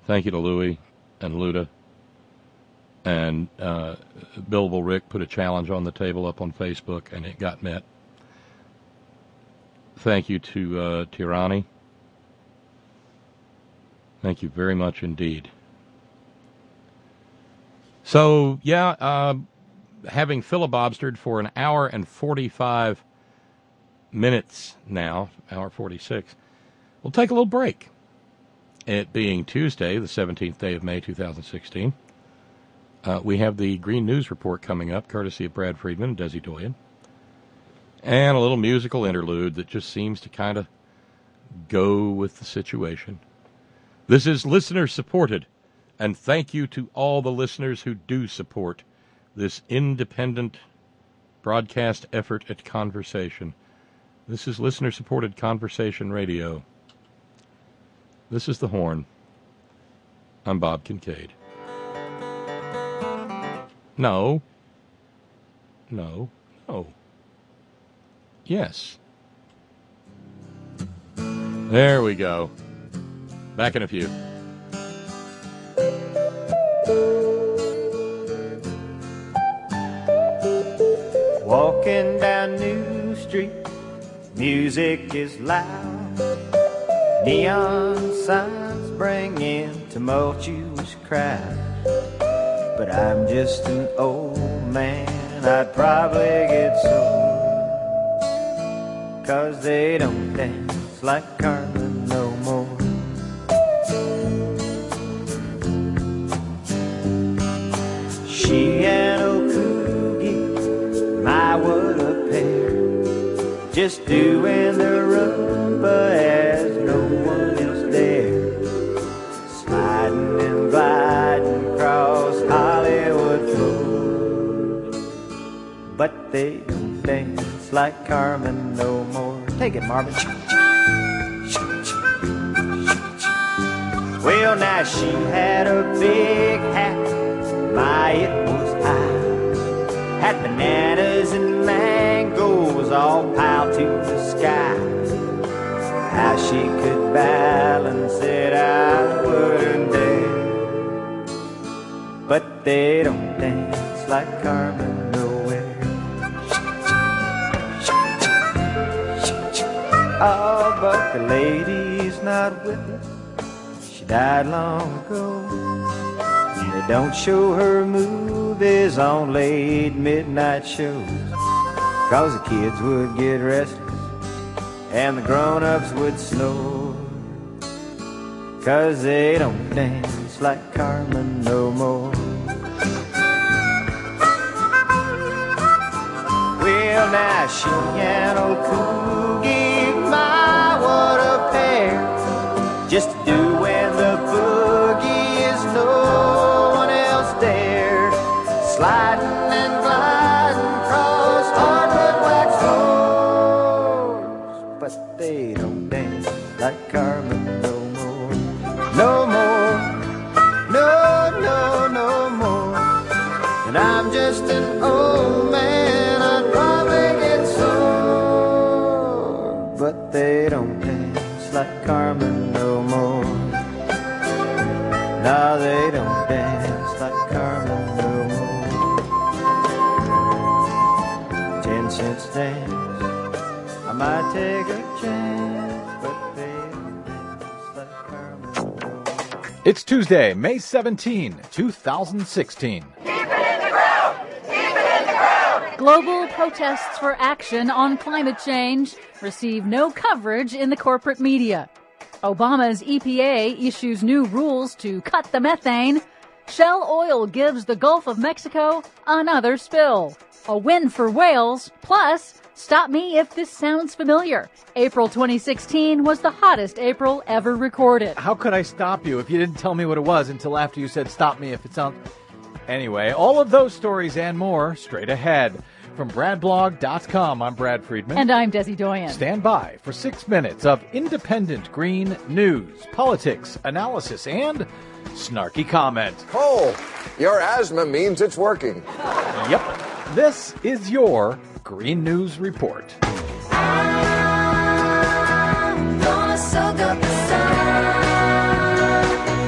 Thank you to Louie and Luda. And uh, Billable Rick put a challenge on the table up on Facebook, and it got met. Thank you to uh, Tirani. Thank you very much indeed. So, yeah, uh, having filibustered for an hour and forty-five minutes now, hour forty-six, we'll take a little break. It being Tuesday, the seventeenth day of May, two thousand sixteen. Uh, we have the Green News Report coming up, courtesy of Brad Friedman and Desi Doyen. And a little musical interlude that just seems to kind of go with the situation. This is listener-supported, and thank you to all the listeners who do support this independent broadcast effort at conversation. This is listener-supported Conversation Radio. This is The Horn. I'm Bob Kincaid. No. No. No. Yes. There we go. Back in a few. Walking down New Street, music is loud. Neon signs bring in tumultuous crowds. But I'm just an old man, I'd probably get sold. 'Cause they don't dance like Carmen no more. She and Okugi, my what a pair, just doing the rumba as no one else dares, sliding and gliding across Hollywood floors. But they don't dance like Carmen no more. Take it, Marvin. Well, now she had a big hat, my, it was high. Had bananas and mangoes all piled to the sky. How she could balance it, I wouldn't dare. But they don't dance like Carmen nowhere. Oh, but the lady's not with us, she died long ago. They don't show her movies on late midnight shows, 'cause the kids would get restless and the grown-ups would snore. 'Cause they don't dance like Carmen no more. Well, now she and Okugi, my what a pair, just to do when the boogie is no one else there, sliding and gliding across hardwood wax floors. But they don't dance like Carmen no more, no more, no, no, no more. And I'm just an old man, I'd probably get sore. But they don't dance like Carmen no more. No, they don't dance like Carmen no more. Ten cents dance, I might take a chance, but they don't dance like Carmen no more. It's Tuesday, May seventeenth, two thousand sixteen. Global protests for action on climate change receive no coverage in the corporate media. Obama's E P A issues new rules to cut the methane. Shell Oil gives the Gulf of Mexico another spill. A win for Wales. Plus, stop me if this sounds familiar. April twenty sixteen was the hottest April ever recorded. How could I stop you if you didn't tell me what it was until after you said stop me if it sounds... Anyway, all of those stories and more straight ahead. From brad blog dot com, I'm Brad Friedman. And I'm Desi Doyen. Stand by for six minutes of independent green news, politics, analysis, and snarky comment. Cole, your asthma means it's working. Yep. This is your Green News Report. I'm gonna soak up the sun.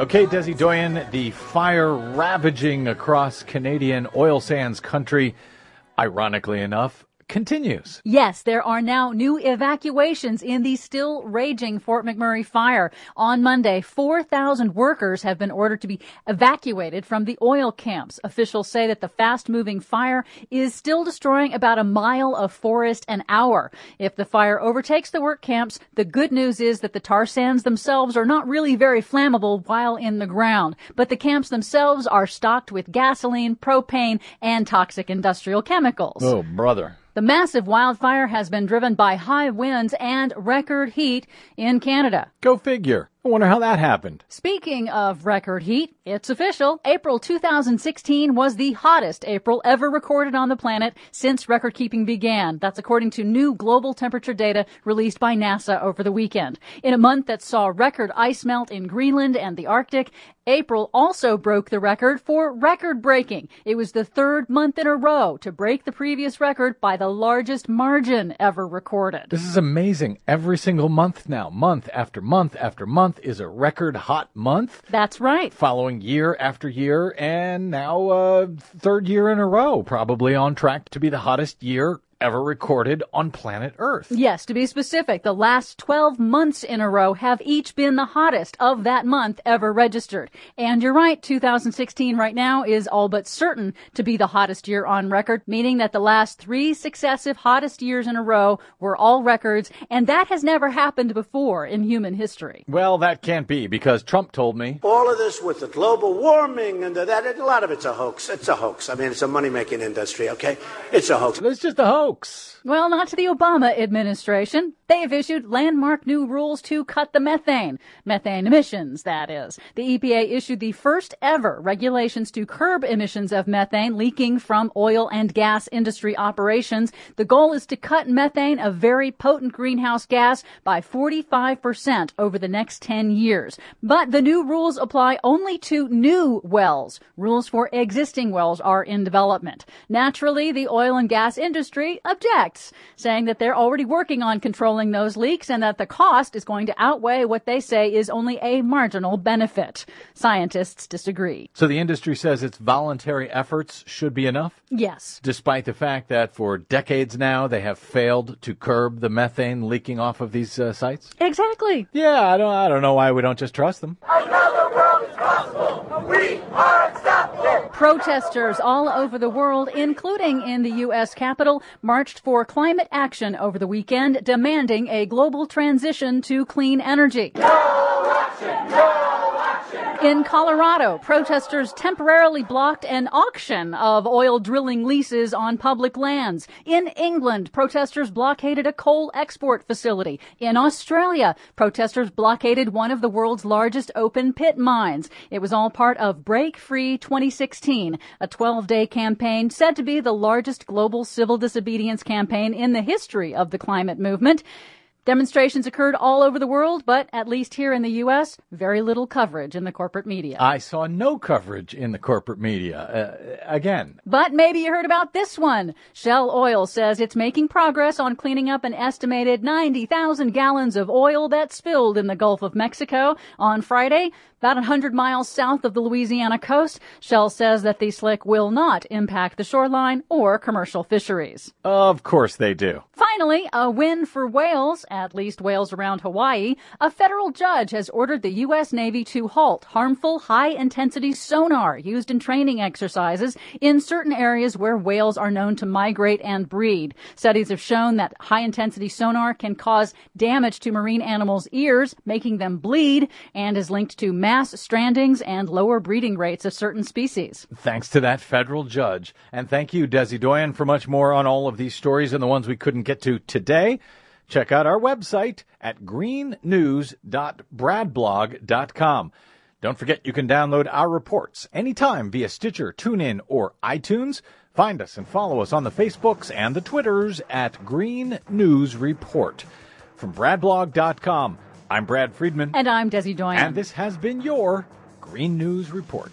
Okay, Desi Doyen, the fire ravaging across Canadian oil sands country, ironically enough, continues. Yes, there are now new evacuations in the still raging Fort McMurray fire. On Monday, four thousand workers have been ordered to be evacuated from the oil camps. Officials say that the fast-moving fire is still destroying about a mile of forest an hour. If the fire overtakes the work camps, the good news is that the tar sands themselves are not really very flammable while in the ground. But the camps themselves are stocked with gasoline, propane, and toxic industrial chemicals. Oh, brother. The massive wildfire has been driven by high winds and record heat in Canada. Go figure. I wonder how that happened. Speaking of record heat, it's official. April two thousand sixteen was the hottest April ever recorded on the planet since record-keeping began. That's according to new global temperature data released by NASA over the weekend. In a month that saw record ice melt in Greenland and the Arctic, April also broke the record for record-breaking. It was the third month in a row to break the previous record by the largest margin ever recorded. This is amazing. Every single month now, month after month after month, is a record hot month. That's right. Following year after year, and now uh, third year in a row, probably on track to be the hottest year ever recorded on planet Earth. Yes, to be specific, the last twelve months in a row have each been the hottest of that month ever registered. And you're right, two thousand sixteen right now is all but certain to be the hottest year on record, meaning that the last three successive hottest years in a row were all records, and that has never happened before in human history. Well, that can't be, because Trump told me. All of this with the global warming and the, that, a lot of it's a hoax. It's a hoax. I mean, it's a money-making industry, okay? It's a hoax. It's just a hoax. Well, not to the Obama administration. They have issued landmark new rules to cut the methane. Methane emissions, that is. The E P A issued the first ever regulations to curb emissions of methane leaking from oil and gas industry operations. The goal is to cut methane, a very potent greenhouse gas, by forty-five percent over the next ten years. But the new rules apply only to new wells. Rules for existing wells are in development. Naturally, the oil and gas industry objects, saying that they're already working on controlling those leaks and that the cost is going to outweigh what they say is only a marginal benefit. Scientists disagree. So the industry says its voluntary efforts should be enough? Yes. Despite the fact that for decades now they have failed to curb the methane leaking off of these uh, sites? Exactly. Yeah, I don't I don't know why we don't just trust them. Another world is possible. We are unstoppable. Protesters all over the world, including in the U S Capitol, marched for climate action over the weekend, demanding a global transition to clean energy. No action, no action. In Colorado, protesters temporarily blocked an auction of oil drilling leases on public lands. In England, protesters blockaded a coal export facility. In Australia, protesters blockaded one of the world's largest open pit mines. It was all part of Break Free twenty sixteen, a twelve-day campaign said to be the largest global civil disobedience campaign in the history of the climate movement. Demonstrations occurred all over the world, but at least here in the U S, very little coverage in the corporate media. I saw no coverage in the corporate media. Uh, again. But maybe you heard about this one. Shell Oil says it's making progress on cleaning up an estimated ninety thousand gallons of oil that spilled in the Gulf of Mexico on Friday. About one hundred miles south of the Louisiana coast, Shell says that the slick will not impact the shoreline or commercial fisheries. Of course they do. Finally, a win for whales, at least whales around Hawaii. A federal judge has ordered the U S Navy to halt harmful high-intensity sonar used in training exercises in certain areas where whales are known to migrate and breed. Studies have shown that high-intensity sonar can cause damage to marine animals' ears, making them bleed, and is linked to mass strandings and lower breeding rates of certain species. Thanks to that federal judge. And thank you, Desi Doyen, for much more on all of these stories and the ones we couldn't get to today. Check out our website at green news dot brad blog dot com. Don't forget you can download our reports anytime via Stitcher, TuneIn, or iTunes. Find us and follow us on the Facebooks and the Twitters at Green News Report. From brad blog dot com, I'm Brad Friedman. And I'm Desi Doyen. And this has been your Green News Report.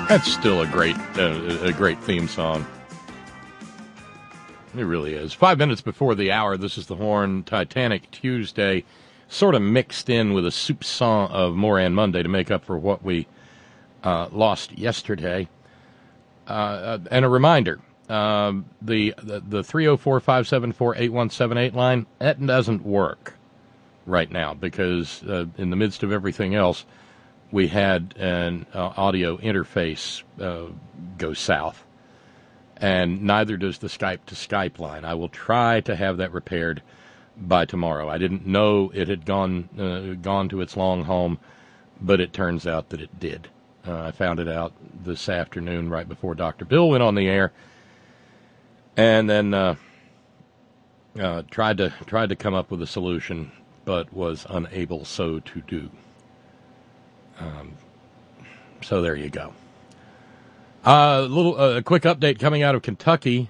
That's still a great, uh, a great theme song. It really is. Five minutes before the hour, this is the Horn, Titanic Tuesday, sort of mixed in with a soupçon of Moran Monday to make up for what we uh, lost yesterday. Uh, and a reminder, uh, the, the, the three oh four, five seven four, eight one seven eight line, that doesn't work right now because uh, in the midst of everything else, we had an uh, audio interface uh, go south, and neither does the Skype to Skype line. I will try to have that repaired by tomorrow. I didn't know it had gone uh, gone to its long home, but it turns out that it did. Uh, I found it out this afternoon right before Doctor Bill went on the air, and then uh, uh, tried to tried to come up with a solution, but was unable so to do. Um, so there you go. A uh, little uh, a quick update coming out of Kentucky.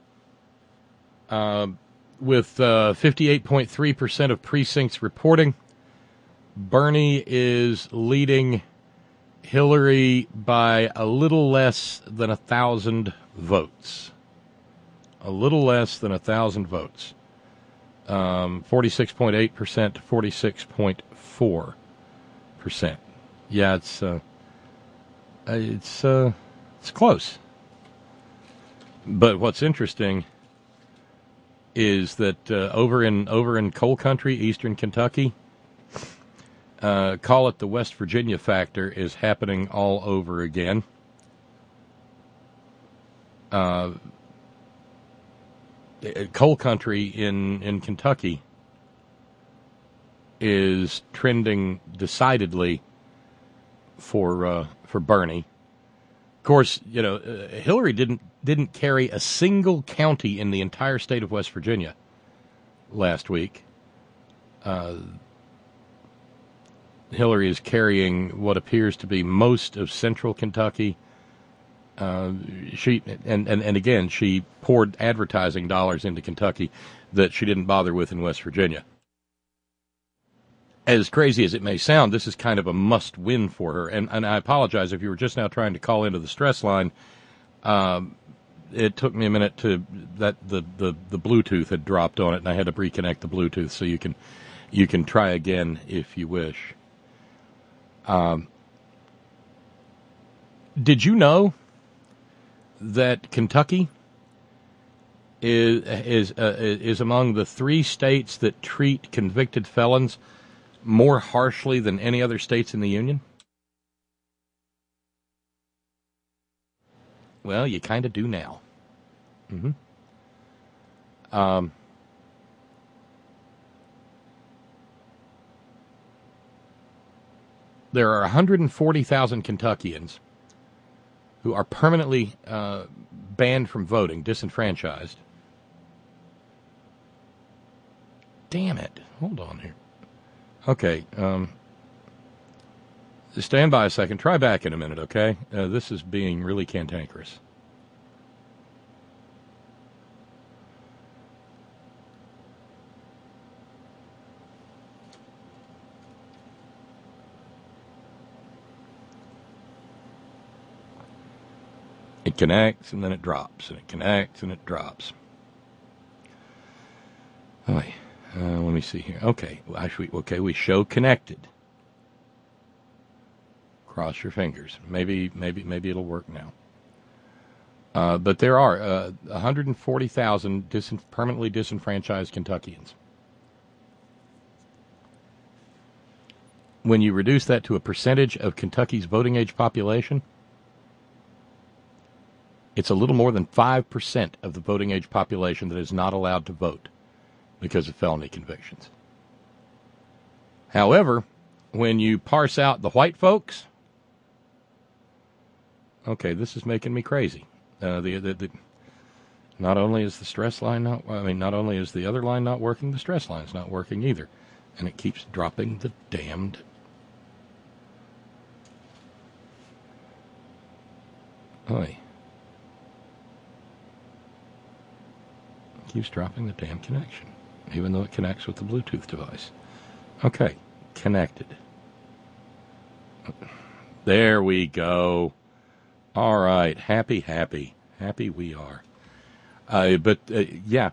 Uh, with uh, fifty-eight point three percent of precincts reporting, Bernie is leading Hillary by a little less than a thousand votes. A little less than a thousand votes. Um, forty-six point eight percent to forty-six point four percent. Yeah, it's uh, it's uh, it's close. But what's interesting is that uh, over in over in coal country, eastern Kentucky, uh, call it the West Virginia factor, is happening all over again. Uh, coal country in in Kentucky is trending decidedly for uh, for Bernie. Of course, you know, uh, Hillary didn't didn't carry a single county in the entire state of West Virginia last week. Uh, Hillary is carrying what appears to be most of central Kentucky. Uh, she and, and, and again, she poured advertising dollars into Kentucky that she didn't bother with in West Virginia. As crazy as it may sound, this is kind of a must-win for her. And, and I apologize if you were just now trying to call into the stress line. Um, it took me a minute to that the, the, the Bluetooth had dropped on it, and I had to reconnect the Bluetooth. So you can you can try again if you wish. Um, did you know that Kentucky is is uh, is among the three states that treat convicted felons more harshly than any other states in the Union? Well, you kind of do now. Mm-hmm. Um, there are one hundred forty thousand Kentuckians who are permanently uh, banned from voting, disenfranchised. Damn it. Hold on here. Okay, um, stand by a second. Try back in a minute, okay? Uh, this is being really cantankerous. It connects, and then it drops, and it connects, and it drops. Oh, wait. Uh, let me see here. Okay, well, actually, okay, we show connected. Cross your fingers. Maybe, maybe, maybe it'll work now. Uh, but there are uh, one hundred forty thousand dis- permanently disenfranchised Kentuckians. When you reduce that to a percentage of Kentucky's voting age population, it's a little more than five percent of the voting age population that is not allowed to vote because of felony convictions. However, when you parse out the white folks, okay, this is making me crazy. Uh, the, the, the not only is the stress line not, I mean, not only is the other line not working, the stress line is not working either, and it keeps dropping the damned. Oy. Keeps dropping the damn connection, even though it connects with the Bluetooth device. Okay, connected. There we go. All right. Happy, happy. Happy we are. Uh, but, uh, yeah,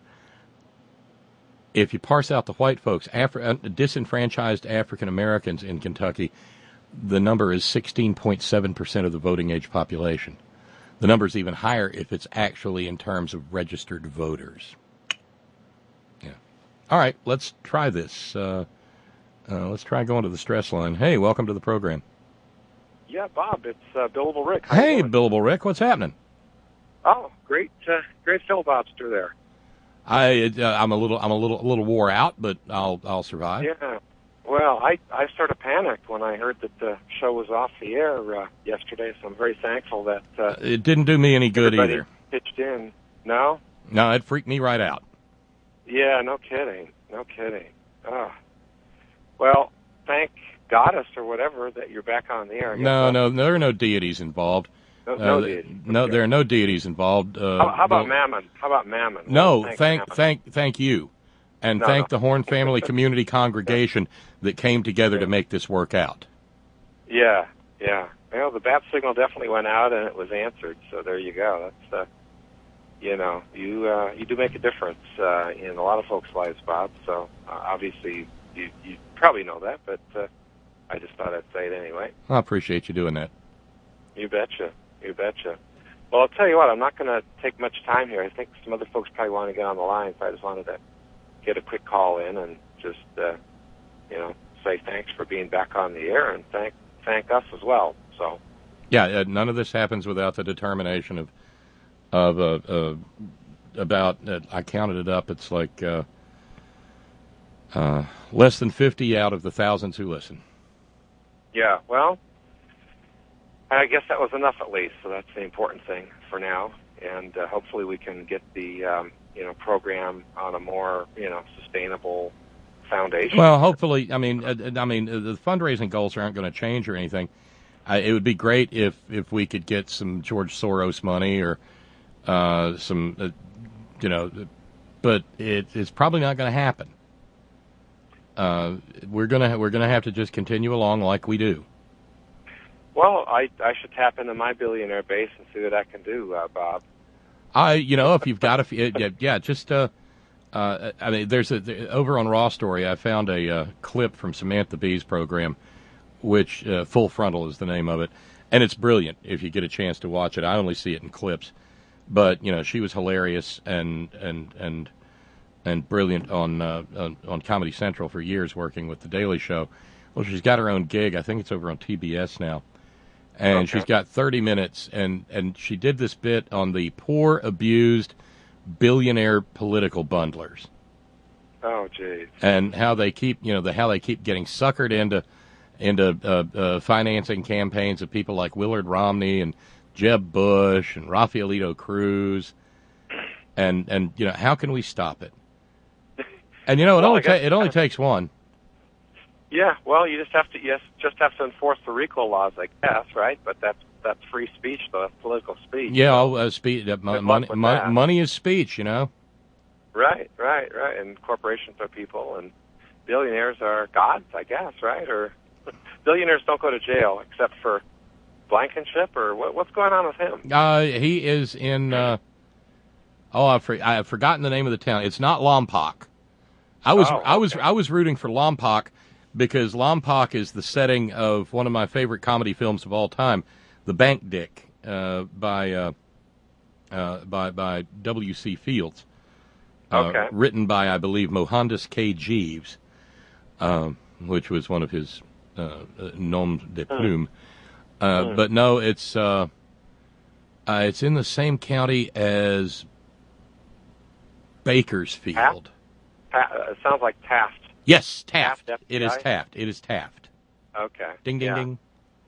if you parse out the white folks, Afri- uh, disenfranchised African Americans in Kentucky, the number is sixteen point seven percent of the voting age population. The number is even higher if it's actually in terms of registered voters. Yeah. All right, let's try this. Uh, uh, let's try going to the stress line. Hey, welcome to the program. Yeah, Bob, it's uh, Billable Rick. How Hey, Billable Rick, what's happening? Oh, great, uh, great filibuster there. I uh, I'm a little I'm a little a little wore out, but I'll I'll survive. Yeah. Well, I I sort of panicked when I heard that the show was off the air uh, yesterday, so I'm very thankful that uh, It didn't do me any good everybody either. pitched in. No. No, it freaked me right out. Yeah, no kidding, no kidding. Oh. Well, thank Goddess or whatever that you're back on the air. I guess No, that's- no, there are no deities involved. No, no Uh, deities. No, there are no deities involved. Uh, How, how about the- Mammon? How about Mammon? No, Well, thank Mammon. thank thank you, and No, thank no. the Horn Family Community Congregation that came together to make this work out. Yeah, yeah. Well, the bat signal definitely went out and it was answered. So there you go. That's uh, you know, you uh, you do make a difference uh, in a lot of folks' lives, Bob. So uh, obviously you you probably know that, but uh, I just thought I'd say it anyway. I appreciate you doing that. You betcha. You betcha. Well, I'll tell you what, I'm not going to take much time here. I think some other folks probably want to get on the line, so I just wanted to get a quick call in and just, uh, you know, say thanks for being back on the air and thank thank us as well. So, Yeah, uh, none of this happens without the determination of of uh, uh, about. Uh, I counted it up. It's like uh, uh, less than fifty out of the thousands who listen. yeah, well, I guess that was enough at least, so that's the important thing for now. And uh, hopefully we can get the, um, you know, program on a more, you know, sustainable foundation. Well, hopefully, I mean, uh, I mean, uh, the fundraising goals aren't going to change or anything. Uh, it would be great if, if we could get some George Soros money or uh, some, uh, you know, but it, it's probably not going to happen. Uh, we're gonna we're gonna have to just continue along like we do. Well, I I should tap into my billionaire base and see what I can do, uh, Bob. I, you know, if you've got a, f- yeah, yeah, just, uh, uh, I mean, there's a, the, over on Raw Story, I found a uh, clip from Samantha Bee's program, which, uh, Full Frontal is the name of it, and it's brilliant if you get a chance to watch it. I only see it in clips, but, you know, she was hilarious and, and, and, and brilliant on, uh, on, on Comedy Central for years working with The Daily Show. Well, she's got her own gig. I think it's over on T B S now. And Okay. she's got thirty minutes, and, and she did this bit on the poor, abused, billionaire political bundlers, Oh, geez. and how they keep, you know, the how they keep getting suckered into into uh, uh, financing campaigns of people like Willard Romney and Jeb Bush and Rafaelito Cruz, and and you know, how can we stop it? And you know, it Well, only I guess- ta- it only takes one. Yeah, well, you just have to yes, just have to enforce the RICO laws, I guess, right? But that's that's free speech, though. That's political speech. Yeah, I'll, uh, spe- uh, mo- luck money, with mon- that. money is speech, you know. Right, right, right. And corporations are people, and billionaires are gods, I guess, right? Or billionaires don't go to jail except for Blankenship, or what, what's going on with him? Uh, he is in. Uh, oh, I've, for, I've forgotten the name of the town. It's not Lompoc. I was Oh, I was I was rooting for Lompoc because Lompoc is the setting of one of my favorite comedy films of all time, The Bank Dick, uh, by uh, uh, by by W C Fields. Uh, Okay. Written by, I believe, Mohandas K. Jeeves, um, which was one of his uh, uh, noms de plume. Uh, Hmm. But no, it's uh, uh, it's in the same county as Bakersfield. Ta- uh, it sounds like Taft. Yes, Taft. Taft, It is F B I? Taft. It is Taft. Okay. Ding, ding, yeah. ding.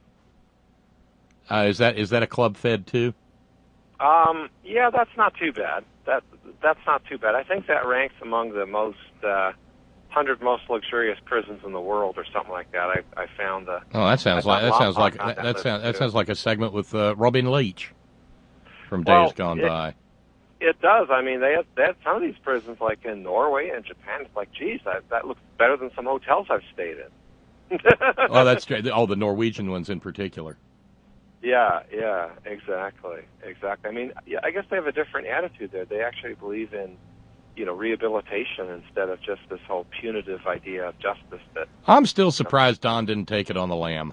Uh, is that is that a club fed too? Um, yeah, that's not too bad. That that's not too bad. I think that ranks among the most uh, hundred most luxurious prisons in the world, or something like that. I I found the. Oh, that sounds I like that thought sounds like Lompoc on that, that that list, sounds that too. sounds like a segment with uh, Robin Leach from Days Well, Gone it- By. It does. I mean, they have, they have some of these prisons, like in Norway and Japan. It's like, geez, that that looks better than some hotels I've stayed in. Oh, that's true. Oh, the Norwegian ones in particular. Yeah, yeah, exactly, exactly. I mean, yeah, I guess they have a different attitude there. They actually believe in, you know, rehabilitation instead of just this whole punitive idea of justice. That I'm still surprised Don didn't take it on the lam.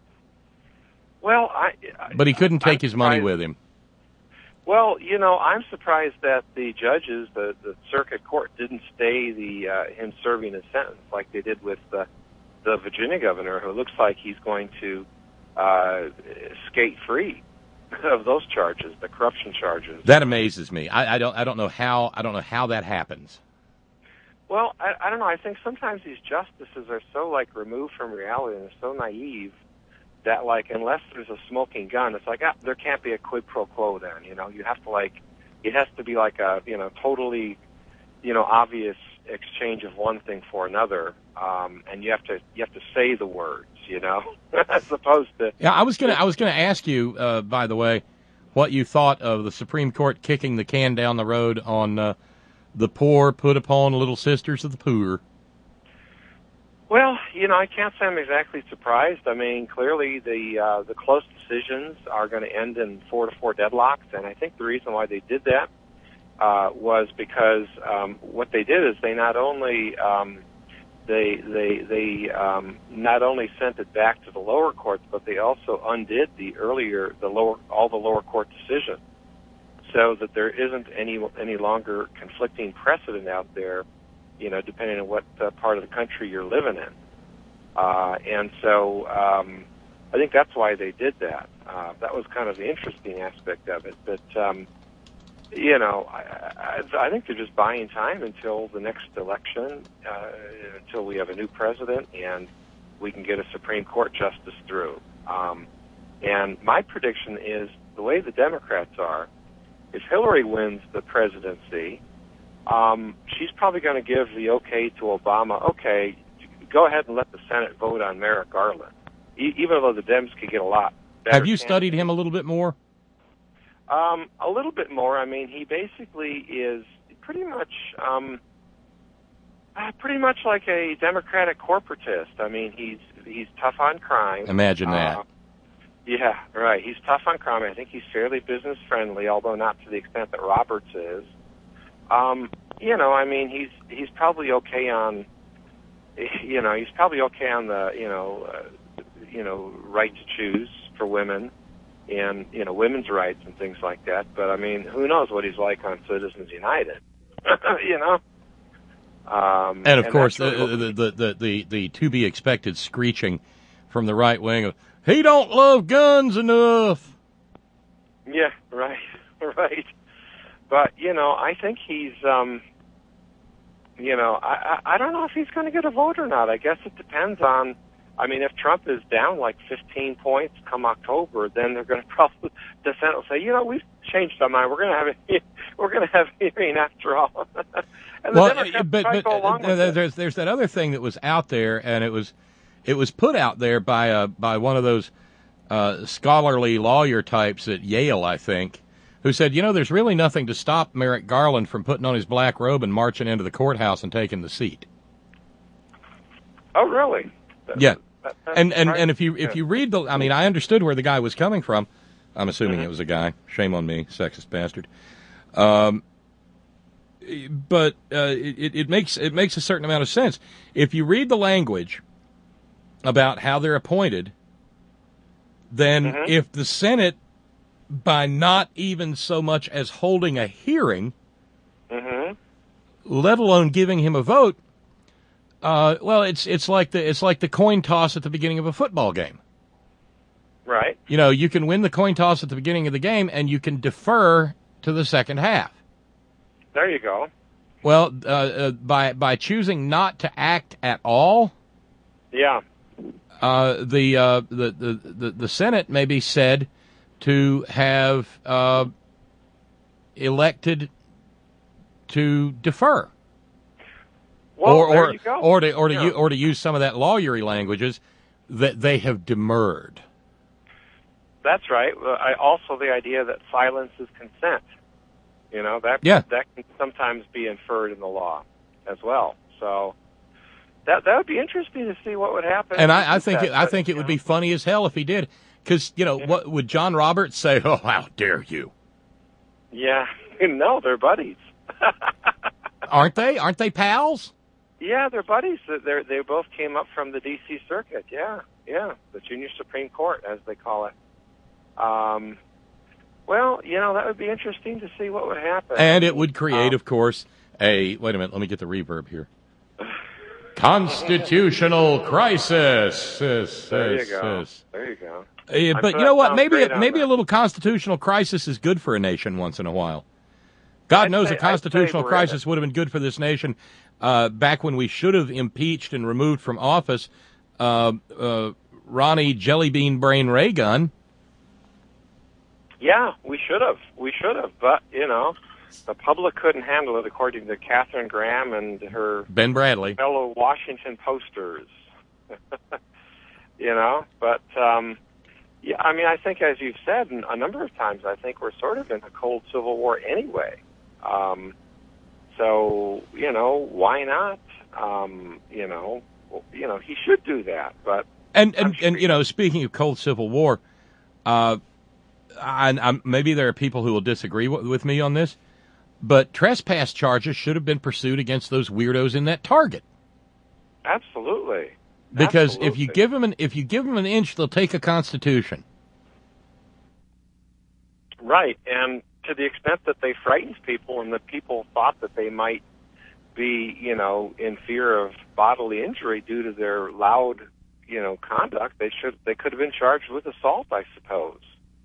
Well, I. I but he couldn't take I'm his money surprised- with him. Well, you know, I'm surprised that the judges, the, the circuit court, didn't stay the uh, him serving his sentence like they did with the, the Virginia governor, who looks like he's going to uh, skate free of those charges, the corruption charges. That amazes me. I, I don't. I don't know how. I don't know how that happens. Well, I, I don't know. I think sometimes these justices are so like removed from reality and they're so naive that, like, unless there's a smoking gun, it's like, ah, there can't be a quid pro quo then, you know? You have to, like, it has to be like a, you know, totally, you know, obvious exchange of one thing for another, um, and you have to, you have to say the words, you know, as opposed to... Yeah, I was gonna. I was gonna ask you, uh, by the way, what you thought of the Supreme Court kicking the can down the road on uh, the poor put upon little sisters of the poor. Well, you know, I can't say I'm exactly surprised. I mean, clearly the uh, the close decisions are going to end in four to four deadlocks, and I think the reason why they did that uh, was because um, what they did is they not only um, they they they um, not only sent it back to the lower courts, but they also undid the earlier the lower all the lower court decisions, so that there isn't any any longer conflicting precedent out there, you know, depending on what uh, part of the country you're living in. Uh, and so um, I think that's why they did that. Uh, that was kind of the interesting aspect of it. But, um, you know, I, I, I think they're just buying time until the next election, uh, until we have a new president and we can get a Supreme Court justice through. Um, and my prediction is the way the Democrats are, if Hillary wins the presidency, Um, she's probably going to give the okay to Obama. Okay, go ahead and let the Senate vote on Merrick Garland, e- even though the Dems could get a lot better. Have you chance. studied him a little bit more? Um, a little bit more. I mean, he basically is pretty much, um, uh, pretty much like a Democratic corporatist. I mean, he's he's tough on crime. Imagine that. Uh, yeah, right. He's tough on crime. I think he's fairly business friendly, although not to the extent that Roberts is. Um, you know, I mean, he's he's probably okay on, you know, he's probably okay on the, you know, uh, you know, right to choose for women, and you know, women's rights and things like that. But I mean, who knows what he's like on Citizens United? You know. Um, And of course, that's the, really the, the, the, the, the to be expected screeching from the right wing of, he don't love guns enough. Yeah, right, right. But, you know, I think he's, um, you know, I, I, I don't know if he's going to get a vote or not. I guess it depends on, I mean, if Trump is down like fifteen points come October, then they're going to probably, the Senate will say, you know, we've changed our mind. We're going to have a, we're going to have a hearing after all. And the Well, Democrats but, try to but go along uh, with it. there's there's that other thing that was out there, and it was it was put out there by a by one of those uh, scholarly lawyer types at Yale, I think, who said, you know, there's really nothing to stop Merrick Garland from putting on his black robe and marching into the courthouse and taking the seat. Oh, really? That, Yeah, that, that's and and right. and if you if Yeah. you read the, I mean, I understood where the guy was coming from. I'm assuming Mm-hmm. it was a guy. Shame on me, sexist bastard. Um, but uh, it it makes it makes a certain amount of sense if you read the language about how they're appointed. Then, Mm-hmm. if the Senate, by not even so much as holding a hearing, Mhm. let alone giving him a vote, uh, well, it's it's like the it's like the coin toss at the beginning of a football game. Right. You know, you can win the coin toss at the beginning of the game, and you can defer to the second half. There you go. Well, uh, uh, by by choosing not to act at all, Yeah. uh, the, uh, the the the the Senate may be said to have uh, elected to defer, Well, or there or you go. or to or to Yeah. u- or to use some of that lawyery languages that they have demurred. That's right. Well, I, also, the idea that silence is consent. You know, that Yeah. that can sometimes be inferred in the law as well. So that that would be interesting to see what would happen. And I, I think with it, that, I but, think it you would know. be funny as hell if he did, Because, you know, what would John Roberts say? Oh, how dare you? Yeah, no, they're buddies. Aren't they? Aren't they pals? Yeah, they're buddies. They they both came up from the D C Circuit. Yeah, yeah, the Junior Supreme Court, as they call it. Um, well, you know, that would be interesting to see what would happen. And it would create, um, of course, a wait a minute. Let me get the reverb here. Constitutional crisis. Yes, there yes, you go. yes. There you go. Uh, but sure you know that what? sounds Maybe great a, on maybe that. a little constitutional crisis is good for a nation once in a while. God I'd knows say- a constitutional I'd say we're in crisis would have been good for this nation uh, back when we should have impeached and removed from office uh, uh, Ronnie Jellybean Brain Reagan. Yeah, we should have. We should have. But, you know, the public couldn't handle it, according to Katharine Graham and her Ben Bradley. fellow Washington Posters. You know, but, um, yeah, I mean, I think, as you've said a number of times, I think we're sort of in a cold civil war anyway. Um, so, you know, why not? Um, you know, you know, he should do that, but. And, and, and you know, speaking of cold civil war, uh, I, I, maybe there are people who will disagree w- with me on this, but trespass charges should have been pursued against those weirdos in that Target. Absolutely. Because Absolutely. if you give them an if you give them an inch, they'll take a Constitution. Right, and to the extent that they frightened people and that people thought that they might be, you know, in fear of bodily injury due to their loud, you know, conduct, they should they could have been charged with assault, I suppose.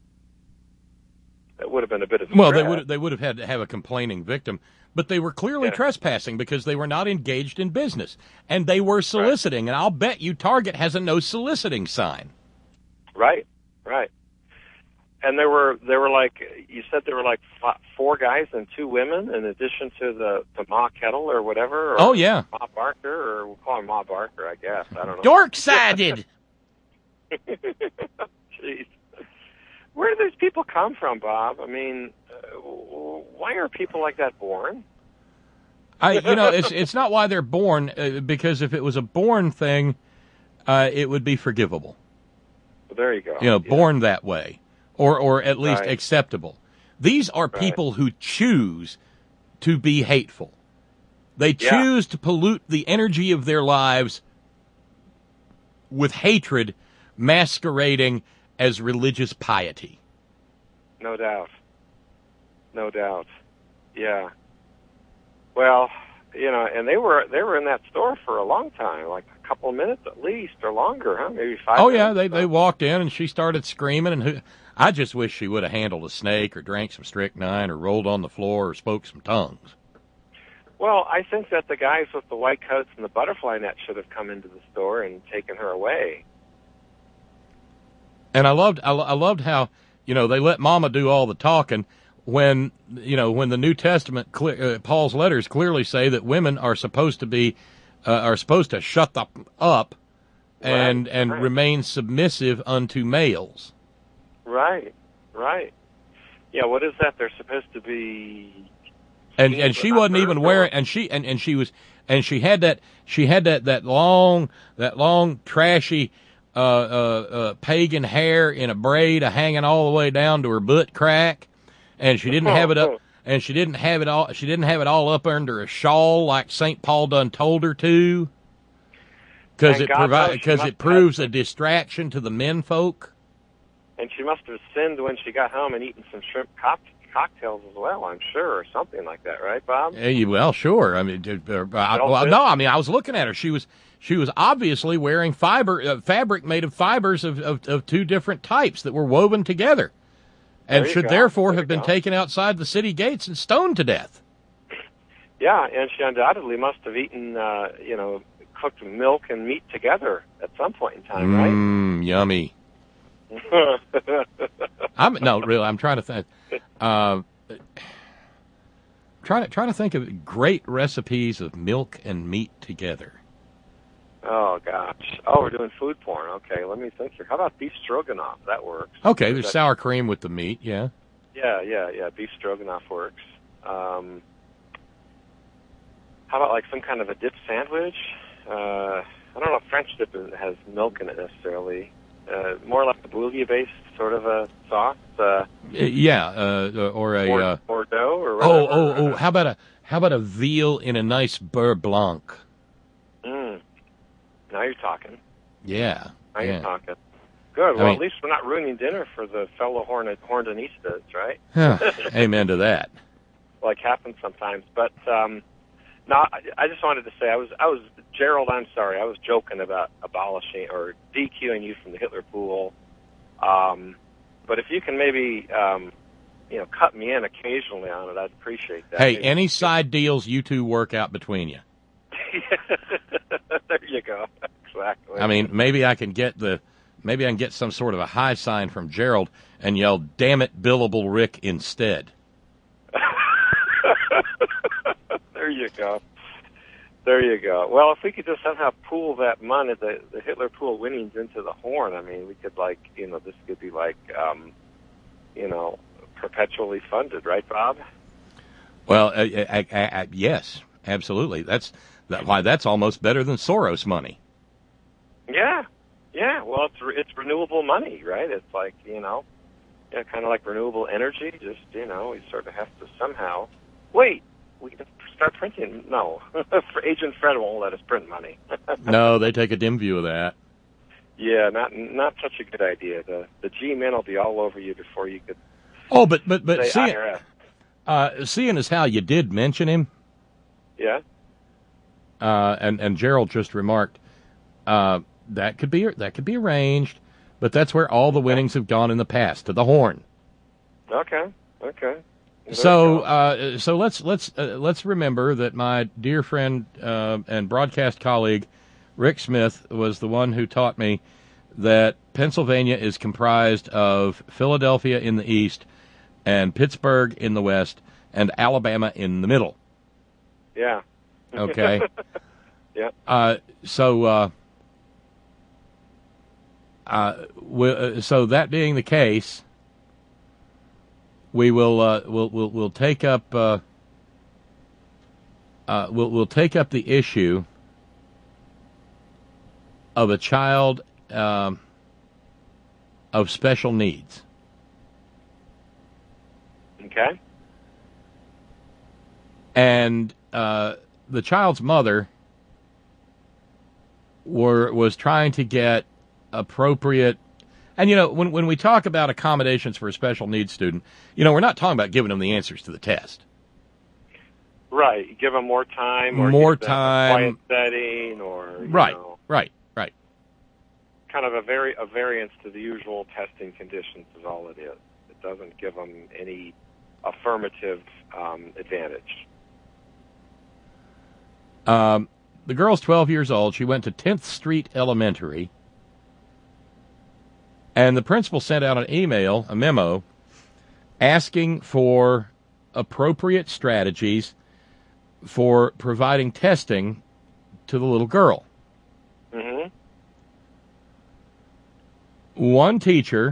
That would have been a bit of a Well, they threat. would they would have had to have a complaining victim, but they were clearly Yeah. trespassing because they were not engaged in business, and they were soliciting. And I'll bet you Target has a no soliciting sign. Right, right. And there were there were like you said there were like f- four guys and two women in addition to the the Ma Kettle or whatever. Or Oh, yeah. Ma Barker, or we'll call her Ma Barker, I guess. I don't know. Dork-sided. Jeez. Where do these people come from, Bob? I mean, uh, why are people like that born? I, you know, it's it's not why they're born, uh, because if it was a born thing, uh, it would be forgivable. Well, there you go. You know, Yeah. born that way, or or at least Right. acceptable. These are Right. people who choose to be hateful. They Yeah. choose to pollute the energy of their lives with hatred masquerading as religious piety. No doubt. No doubt. Yeah. Well, you know, and they were they were in that store for a long time, like a couple of minutes at least, or longer, huh? Maybe five. Oh minutes. yeah, they they walked in and she started screaming, and who, I just wish she would have handled a snake or drank some strychnine or rolled on the floor or spoke some tongues. Well, I think that the guys with the white coats and the butterfly net should have come into the store and taken her away. And I loved I, lo- I loved how, you know, they let Mama do all the talking when, you know, when the New Testament cle- uh, Paul's letters clearly say that women are supposed to be uh, are supposed to shut the, up and Right, and right. remain submissive unto males. Right. Right. Yeah. What is that? They're supposed to be. And seen and but she not wasn't heard, even or- wearing and she and, and she was and she had that she had that, that long that long trashy uh, uh, uh, pagan hair in a braid uh, hanging all the way down to her butt crack, and she didn't have it up and she didn't have it all she didn't have it all up under a shawl like Saint Paul done told her to, because And it God provides knows she because must it have- proves a distraction to the men folk. And she must have sinned when she got home and eaten some shrimp cock- cocktails as well, I'm sure, or something like that, right, Bob? Eh, well, sure. I mean, uh, uh, I, all well, fit? no. I mean, I was looking at her. She was she was obviously wearing fiber uh, fabric made of fibers of, of, of two different types that were woven together, and There you should go. therefore There have you been go. taken outside the city gates and stoned to death. Yeah, and she undoubtedly must have eaten, uh, you know, cooked milk and meat together at some point in time, Mmm, yummy. right? I'm no, really. I'm trying to think. Uh, trying to trying to think of great recipes of milk and meat together. Oh, gosh. Oh, we're doing food porn. Okay, let me think here. How about beef stroganoff? That works. Okay, there's That- sour cream with the meat. Yeah. Yeah, yeah, yeah. Beef stroganoff works. Um, how about like some kind of a dip sandwich? Uh, I don't know if French dip is- has milk in it necessarily. uh, more like a bouillon-based sort of a sauce. Uh, yeah, uh, or a or, uh, Bordeaux or oh whatever. oh oh. How about a how about a veal in a nice beurre blanc? Mm. Now you're talking. Yeah, Now yeah. you're talking. Good. Well, I mean, at least we're not ruining dinner for the fellow Horn- Horndonistas, right? Huh, amen to that. Like happens sometimes. But um, no, I, I just wanted to say I was I was Gerald. I'm sorry, I was joking about abolishing or DQing you from the Hitler pool. Um, but if you can maybe um, you know cut me in occasionally on it, I'd appreciate that. Hey, Maybe. any side deals you two work out between you? There you go. Exactly. I mean, maybe I can get the maybe I can get some sort of a high sign from Gerald and yell, "Damn it, Billable Rick," instead. There you go. There you go. Well, if we could just somehow pool that money, the, the Hitler pool winnings into the Horn, I mean, we could, like, you know, this could be, like, um, you know, perpetually funded, right, Bob? Well, uh, I, I, I, yes, absolutely. That's that, why that's almost better than Soros money. Yeah. Yeah. Well, it's re- it's renewable money, right? It's like, you know, yeah, kind of like renewable energy. Just, you know, we sort of have to somehow, wait, we can start printing. No, Agent Fred won't let us print money. No, they take a dim view of that. Yeah, not not such a good idea. The the G-men will be all over you before you could. Oh, but but but say seeing, I R S. uh, seeing as how you did mention him, Yeah. uh, and and Gerald just remarked uh, that could be that could be arranged, but that's where all the winnings have gone in the past, to the Horn. Okay. Okay. There So uh, so let's let's uh, let's remember that my dear friend uh, and broadcast colleague Rick Smith was the one who taught me that Pennsylvania is comprised of Philadelphia in the east and Pittsburgh in the west and Alabama in the middle. Yeah. Okay. Yeah. Uh, so uh, uh, we, uh, so that being the case, we will uh, we'll, we'll we'll take up uh, uh, we'll we'll take up the issue of a child um, of special needs. Okay. And uh, the child's mother were was trying to get appropriate. And, you know, when when we talk about accommodations for a special needs student, you know, we're not talking about giving them the answers to the test. Right. You give them more time, or More give them a time. quiet setting, or you Right, know, right, right. kind of a very a variance to the usual testing conditions is all it is. It doesn't give them any affirmative um, advantage. Um, the girl's twelve years old. She went to tenth Street Elementary. And the principal sent out an email, a memo, asking for appropriate strategies for providing testing to the little girl. Mm-hmm. One teacher,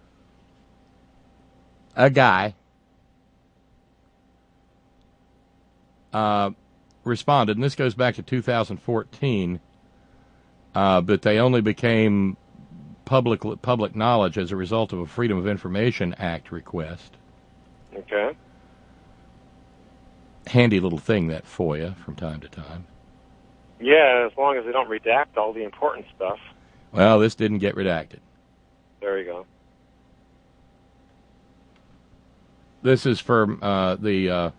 a guy, uh, responded, and this goes back to two thousand fourteen, uh, but they only became public public knowledge as a result of a Freedom of Information Act request. Okay. Handy little thing, that FOIA, from time to time. Yeah, as long as they don't redact all the important stuff. Well, this didn't get redacted. There you go. This is from uh, the. Uh,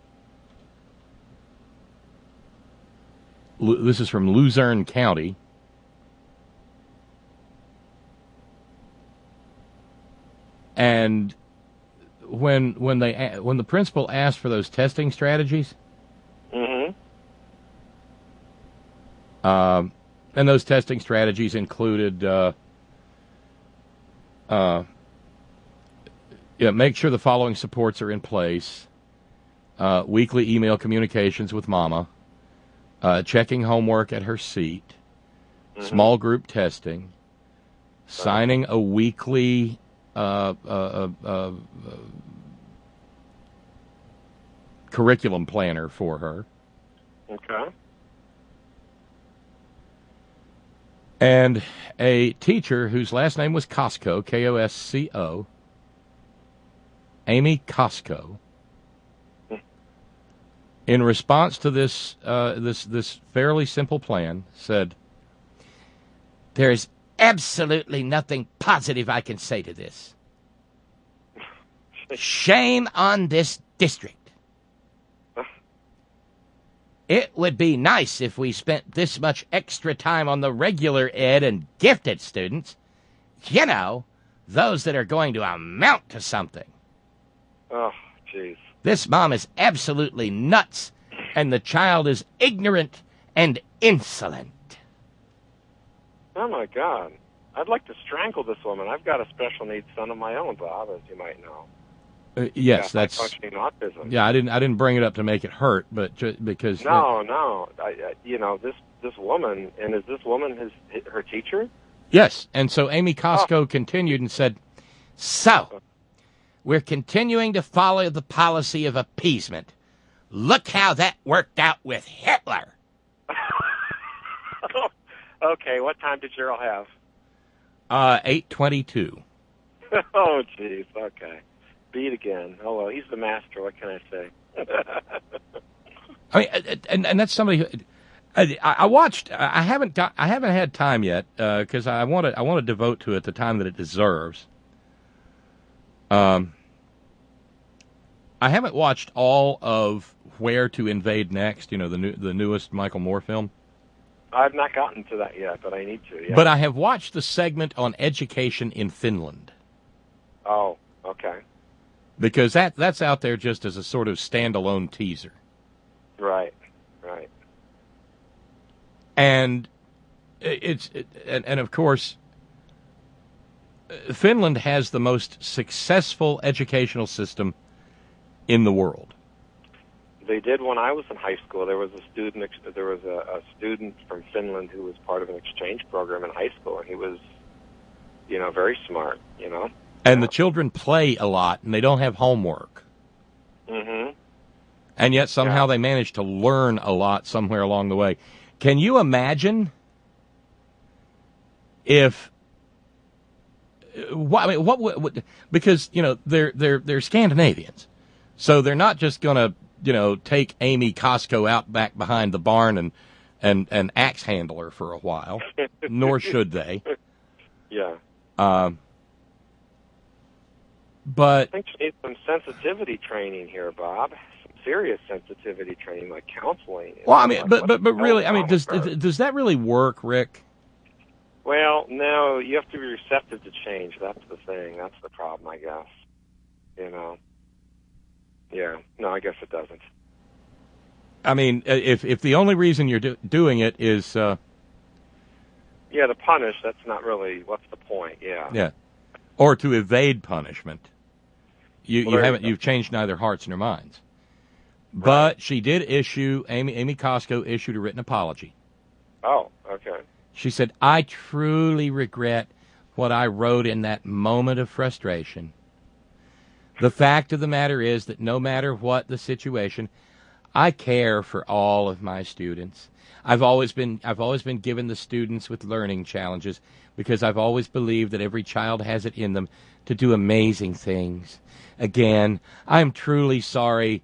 Lu- this is from Luzerne County. And when when they a- when the principal asked for those testing strategies, Mm-hmm. um, and those testing strategies included, uh, uh, yeah, make sure the following supports are in place: uh, weekly email communications with Mama, uh, checking homework at her seat, Mm-hmm. small group testing, signing a weekly. Uh, uh, uh, uh, curriculum planner for her. Okay. And a teacher whose last name was Cosco, K O S C O, Amy Cosco, in response to this uh, this this fairly simple plan, said, "There's absolutely nothing positive I can say to this. Shame on this district. It would be nice if we spent this much extra time on the regular ed and gifted students. You know, those that are going to amount to something. Oh, jeez. This mom is absolutely nuts, and the child is ignorant and insolent." Oh, my God. I'd like to strangle this woman. I've got a special needs son of my own, Bob, as you might know. Uh, yes, Got that's functioning autism. Yeah, I didn't I didn't bring it up to make it hurt, but ju- because No, no. I, I, you know, this this woman, and is this woman his her teacher? Yes, and so Amy Cosco oh. continued and said, "So, we're continuing to follow the policy of appeasement. Look how that worked out with Hitler." Okay, what time did Gerald have? Uh, eight twenty-two. Oh, jeez. Okay. Beat again. Oh, well, he's the master. What can I say? I mean, and and that's somebody who I, I watched. I haven't got. I haven't had time yet because uh, I want to. I want to devote to it the time that it deserves. Um, I haven't watched all of Where to Invade Next. You know, the new, the newest Michael Moore film. I've not gotten to that yet, but I need to. Yeah. But I have watched the segment on education in Finland. Oh, okay. Because that that's out there just as a sort of standalone teaser. Right, right. And it's it, and, and of course, Finland has the most successful educational system in the world. They did when I was in high school. There was a student. There was a, a student from Finland who was part of an exchange program in high school, and he was, you know, very smart. You know. And the children play a lot, and they don't have homework. Mm-hmm. And yet somehow yeah. they manage to learn a lot somewhere along the way. Can you imagine if? What, I mean, what would? Because you know they're they're they're Scandinavians, so they're not just going to you know take Amy Cosco out back behind the barn and and and axe handle her for a while. Nor should they. Yeah. Um. But I think you need some sensitivity training here, Bob. Some serious sensitivity training, like counseling. Well, I mean, like, but but but really, I mean, does does that really work, Rick? Well, no. You have to be receptive to change. That's the thing. That's the problem, I guess. You know. Yeah. No, I guess it doesn't. I mean, if if the only reason you're do, doing it is uh, yeah, to punish. That's not really. What's the point? Yeah. Yeah. Or to evade punishment. You well, you haven't you you've changed neither hearts nor minds. Right. But she did issue Amy Amy Cosco issued a written apology. Oh, okay. She said, "I truly regret what I wrote in that moment of frustration. The fact of the matter is that no matter what the situation, I care for all of my students. I've always been I've always been given the students with learning challenges because I've always believed that every child has it in them to do amazing things. Again, I'm truly sorry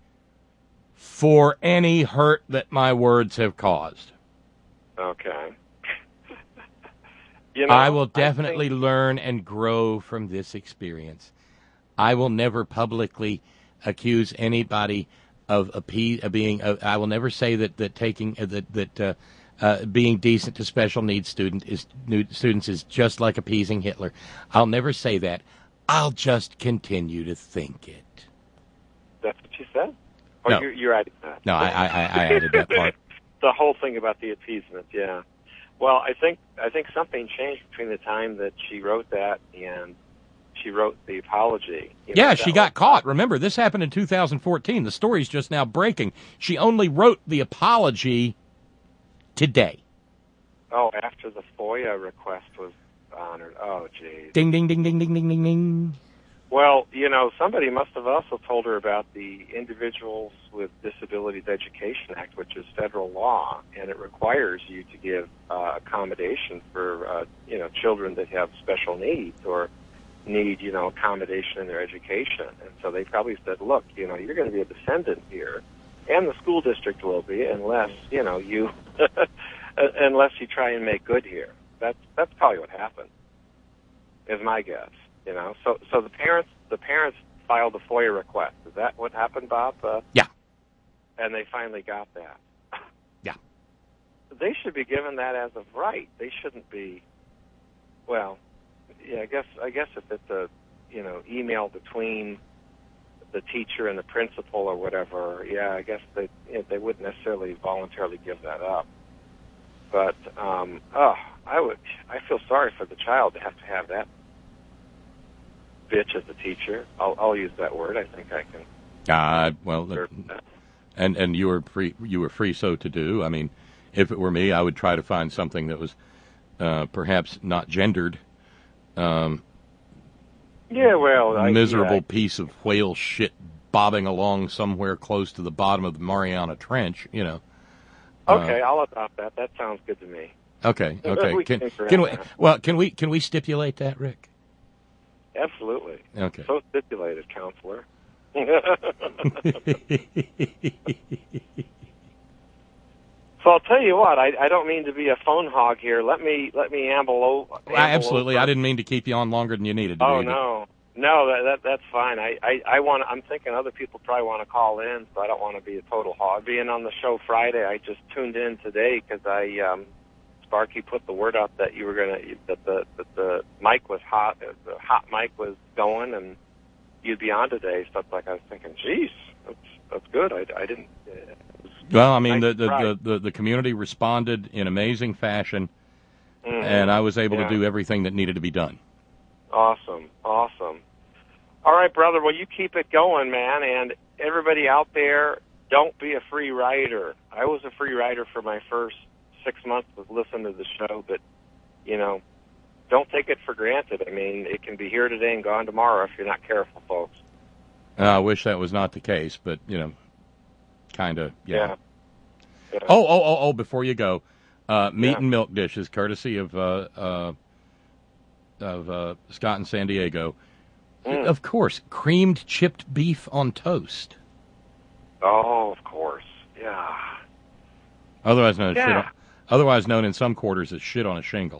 for any hurt that my words have caused. Okay. you know, I will definitely I think... learn and grow from this experience. I will never publicly accuse anybody of a P, uh, being. Uh, I will never say that that taking uh, that that uh, uh, being decent to special needs student is new, students is just like appeasing Hitler. I'll never say that. I'll just continue to think it." That's what you said? Or no, you're, you're adding that? No, I, I, I added that part. The whole thing about the appeasement, yeah. Well, I think I think something changed between the time that she wrote that and she wrote the apology. You know, yeah, she got was... caught. Remember, this happened in two thousand fourteen. The story's just now breaking. She only wrote the apology today. Oh, after the FOIA request was honored. Oh, geez. Ding, ding, ding, ding, ding, ding, ding, ding. Well, you know, somebody must have also told her about the Individuals with Disabilities Education Act, which is federal law, and it requires you to give uh, accommodation for, uh, you know, children that have special needs or need, you know, accommodation in their education. And so they probably said, look, you know, you're going to be a descendant here, and the school district will be, unless, you know, you, unless you try and make good here. That's, that's probably what happened, is my guess. You know, so so the parents the parents filed a FOIA request. Is that what happened, Bob? Uh, yeah. And they finally got that. Yeah. They should be given that as of right. They shouldn't be. Well, yeah. I guess I guess if it's a you know email between the teacher and the principal or whatever, yeah, I guess they you know, they wouldn't necessarily voluntarily give that up. But um, oh, I would. I feel sorry for the child to have to have that bitch as a teacher. I'll, I'll use that word. I think I can. Uh, well, uh, and and you were free. You were free so to do. I mean, if it were me, I would try to find something that was uh, perhaps not gendered. Um, yeah, well, I, miserable yeah, I, piece of whale shit bobbing along somewhere close to the bottom of the Mariana Trench. You know. Okay, uh, I'll adopt that. That sounds good to me. Okay. Okay. we can can, can we? that. Well, can we? Can we stipulate that, Rick? Absolutely. Okay. So stipulated, counselor. So I'll tell you what. I, I don't mean to be a phone hog here. Let me let me amble over. Well, absolutely. Over. I didn't mean to keep you on longer than you needed to. Oh be, no, no. That, that that's fine. I I, I want. I'm thinking other people probably want to call in, so I don't want to be a total hog. Being on the show Friday, I just tuned in today because I. Um, Sparky put the word out that you were gonna that the that the mic was hot, the hot mic was going, and you'd be on today. So it's like I was thinking, geez, that's that's good. I, I didn't. Uh, well, I mean, nice the, the, the the community responded in amazing fashion, mm-hmm. and I was able yeah. to do everything that needed to be done. Awesome, awesome. All right, brother. Well, you keep it going, man, and everybody out there, don't be a free rider. I was a free rider for my first six months was listening to the show, but, you know, don't take it for granted. I mean, it can be here today and gone tomorrow if you're not careful, folks. Uh, I wish that was not the case, but, you know, kind of, yeah. Yeah. yeah. Oh, oh, oh, oh, before you go, uh, meat yeah. and milk dishes, courtesy of uh, uh, of uh, Scott in San Diego. Mm. Of course, creamed chipped beef on toast. Oh, of course, yeah. Otherwise known as yeah. shit on, otherwise known in some quarters as shit on a shingle.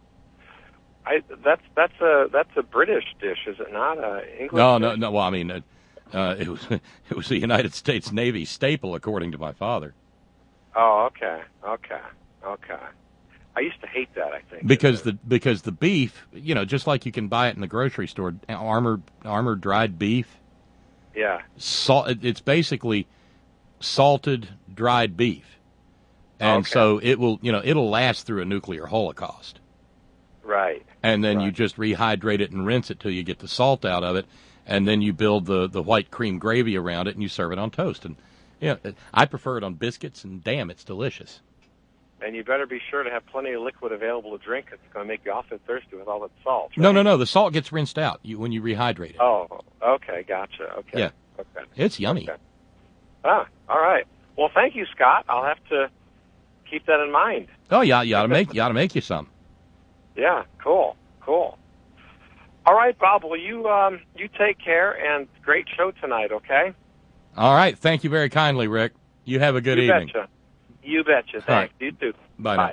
I that's that's a that's a British dish, is it not? A English no, dish? no, no. Well, I mean, uh, uh, it was it was a United States Navy staple, according to my father. Oh, okay, okay, okay. I used to hate that. I think because the because the beef, you know, just like you can buy it in the grocery store, armored armored dried beef. Yeah. Salt. It's basically salted dried beef, and okay. so it will, you know, it'll last through a nuclear holocaust. Right. And then right. you just rehydrate it and rinse it till you get the salt out of it, and then you build the, the white cream gravy around it, and you serve it on toast. And yeah, you know, I prefer it on biscuits, and damn, it's delicious. And you better be sure to have plenty of liquid available to drink. It's going to make you awfully thirsty with all that salt. Right? No, no, no. The salt gets rinsed out you, when you rehydrate it. Oh, okay, gotcha. Okay. Yeah. Okay. It's yummy. Okay. Ah, all right. Well, thank you, Scott. I'll have to keep that in mind. Oh yeah, you ought to make you ought to make you some. Yeah, cool, cool. All right, Bob. Well, you um, you take care, and great show tonight. Okay. All right. Thank you very kindly, Rick. You have a good you evening. Betcha. You betcha. Thanks. Right. You too. Bye. Bye. Now.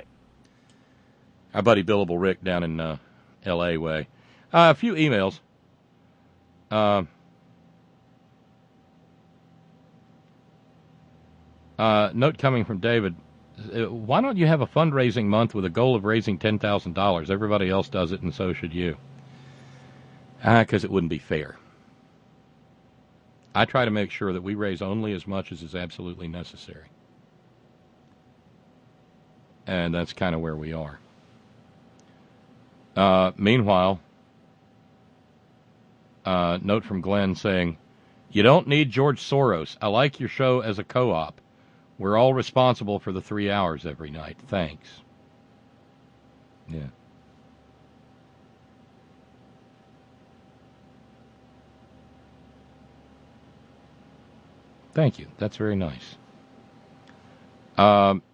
Our buddy Billable Rick down in uh, L A way. Uh, a few emails. Uh, uh, note coming from David. Why don't you have a fundraising month with a goal of raising ten thousand dollars? Everybody else does it, and so should you. Because uh, it wouldn't be fair. I try to make sure that we raise only as much as is absolutely necessary. And that's kind of where we are. Uh, meanwhile, uh, note from Glenn saying, you don't need George Soros. I like your show as a co-op. We're all responsible for the three hours every night. Thanks. Yeah. Thank you. That's very nice. Um,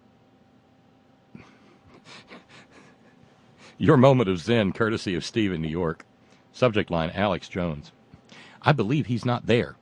your moment of zen, courtesy of Steve in New York. Subject line, Alex Jones. I believe he's not there.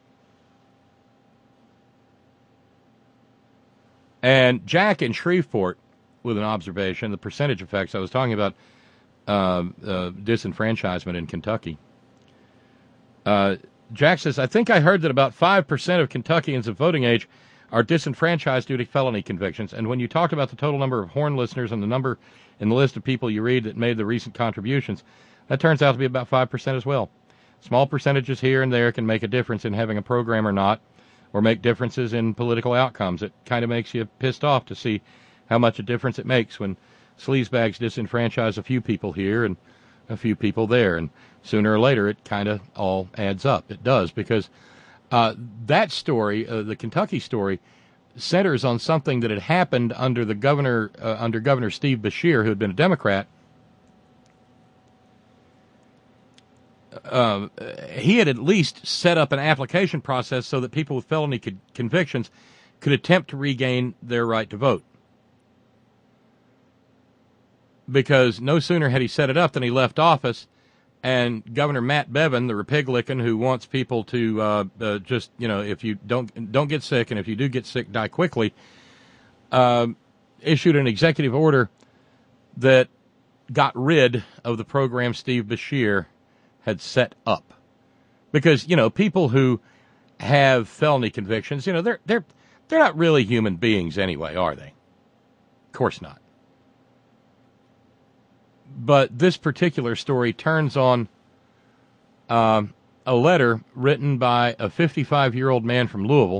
And Jack in Shreveport with an observation, the percentage effects. I was talking about uh, uh, disenfranchisement in Kentucky. Uh, Jack says, I think I heard that about five percent of Kentuckians of voting age are disenfranchised due to felony convictions. And when you talked about the total number of Horn listeners and the number in the list of people you read that made the recent contributions, that turns out to be about five percent as well. Small percentages here and there can make a difference in having a program or not, or make differences in political outcomes. It kind of makes you pissed off to see how much a difference it makes when sleazebags disenfranchise a few people here and a few people there. And sooner or later, it kind of all adds up. It does, because uh, that story, uh, the Kentucky story, centers on something that had happened under the governor, uh, under Governor Steve Beshear, who had been a Democrat. Uh, he had at least set up an application process so that people with felony co- convictions could attempt to regain their right to vote. Because no sooner had he set it up than he left office, and Governor Matt Bevin, the Republican who wants people to uh, uh, just, you know, if you don't don't get sick, and if you do get sick, die quickly, uh, issued an executive order that got rid of the program Steve Beshear had set up. Because, you know, people who have felony convictions, you know, they're they're they're not really human beings anyway, are they? Of course not. But this particular story turns on um, a letter written by a fifty-five-year-old man from Louisville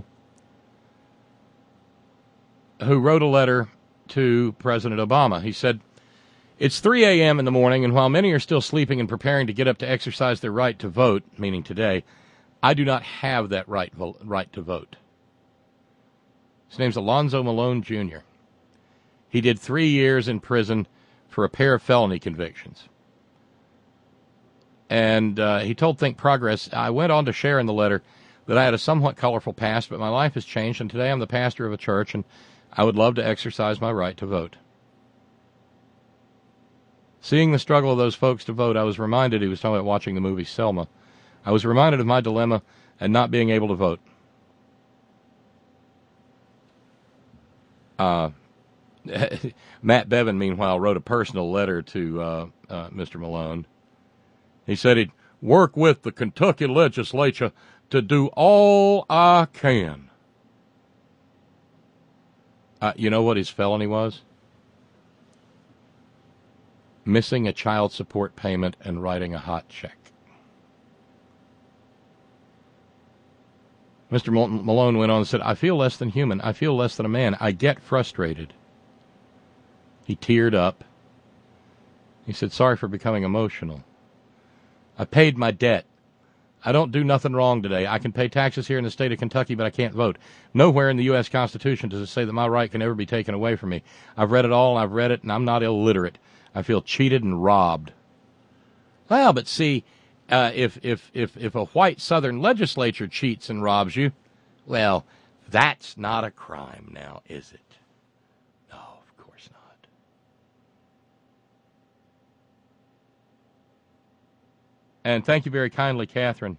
who wrote a letter to President Obama. He said, it's three a.m. in the morning, and while many are still sleeping and preparing to get up to exercise their right to vote, meaning today, I do not have that right, vo- right to vote. His name's Alonzo Malone, Junior He did three years in prison for a pair of felony convictions. And uh, he told Think Progress, I went on to share in the letter that I had a somewhat colorful past, but my life has changed, and today I'm the pastor of a church, and I would love to exercise my right to vote. Seeing the struggle of those folks to vote, I was reminded, he was talking about watching the movie Selma, I was reminded of my dilemma and not being able to vote. Uh, Matt Bevin, meanwhile, wrote a personal letter to uh, uh, Mister Malone. He said he'd work with the Kentucky legislature to do all I can. Uh, you know what his felony was? Missing a child support payment and writing a hot check. Mister Malone went on and said, I feel less than human. I feel less than a man. I get frustrated. He teared up. He said, sorry for becoming emotional. I paid my debt. I don't do nothing wrong today. I can pay taxes here in the state of Kentucky, but I can't vote. Nowhere in the U S Constitution does it say that my right can ever be taken away from me. I've read it all, I've read it, and I'm not illiterate. I feel cheated and robbed. Well, but see, uh, if, if, if, if a white Southern legislature cheats and robs you, well, that's not a crime now, is it? No, of course not. And thank you very kindly, Catherine.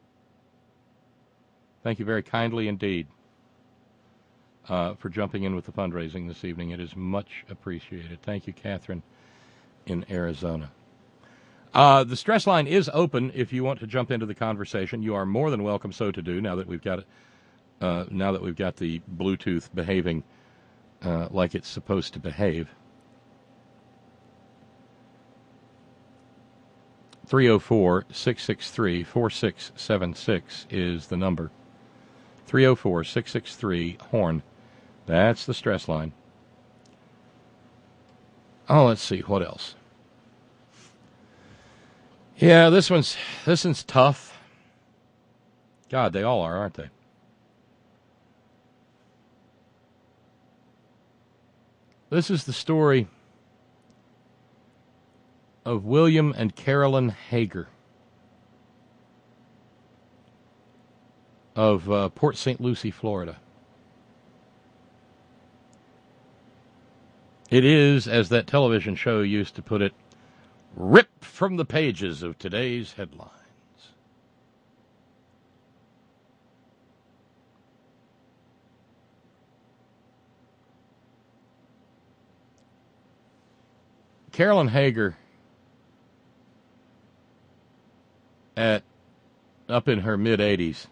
Thank you very kindly indeed uh, for jumping in with the fundraising this evening. It is much appreciated. Thank you, Catherine, in Arizona. Uh, the stress line is open if you want to jump into the conversation. You are more than welcome so to do now that we've got it. Uh, now that we've got the Bluetooth behaving uh, like it's supposed to behave. three oh four, six six three, four six seven six is the number. three oh four, six six three, HORN. That's the stress line. Oh, let's see, what else? Yeah, this one's this one's tough. God, they all are, aren't they? This is the story of William and Carolyn Hager. of uh, Port Saint Lucie, Florida. It is, as that television show used to put it, ripped from the pages of today's headlines. Carolyn Hager, at up in her mid-eighties,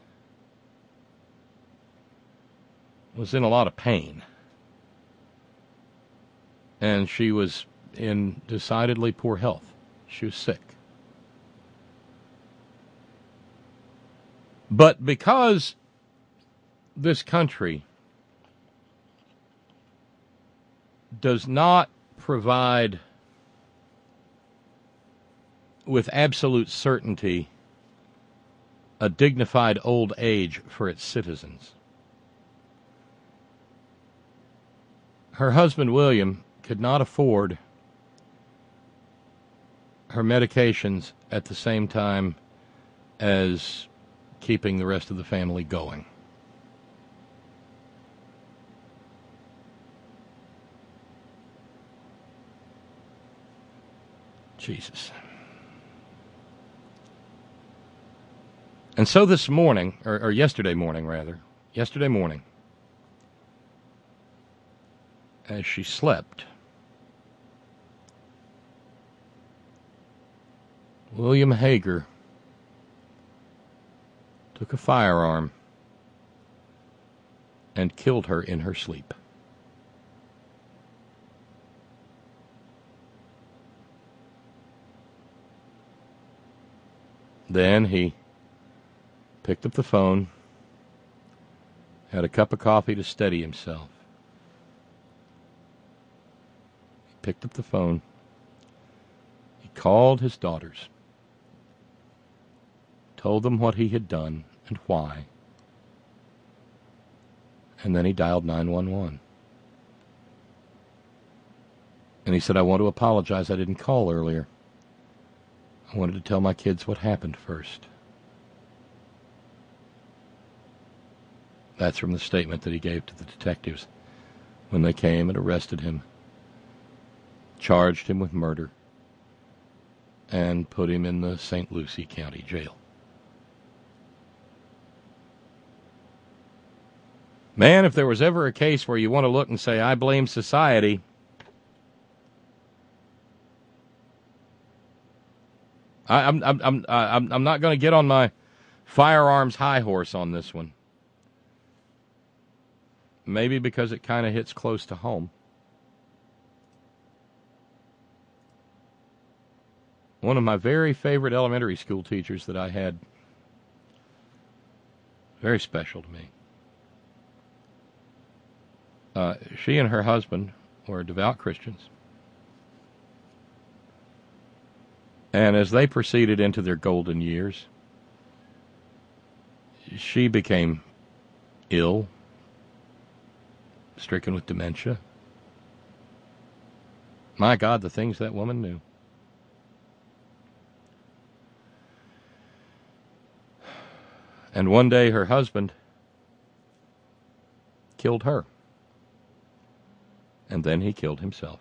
was in a lot of pain. And she was in decidedly poor health. She was sick. But because this country does not provide with absolute certainty a dignified old age for its citizens, her husband, William, could not afford her medications at the same time as keeping the rest of the family going. Jesus. And so this morning, or, or yesterday morning, rather, yesterday morning, as she slept, William Hager took a firearm and killed her in her sleep. Then he picked up the phone, had a cup of coffee to steady himself. He picked up the phone. He called his daughters, told them what he had done and why, and then he dialed nine one one. And he said, I want to apologize, I didn't call earlier. I wanted to tell my kids what happened first. That's from the statement that he gave to the detectives when they came and arrested him, charged him with murder, and put him in the Saint Lucie County Jail. Man, if there was ever a case where you want to look and say, I blame society, I, I'm, I'm, I'm, I'm, I'm not going to get on my firearms high horse on this one. Maybe because it kind of hits close to home. One of my very favorite elementary school teachers that I had, very special to me. Uh, she and her husband were devout Christians. And as they proceeded into their golden years, she became ill, stricken with dementia. My God, the things that woman knew. And one day her husband killed her. And then he killed himself.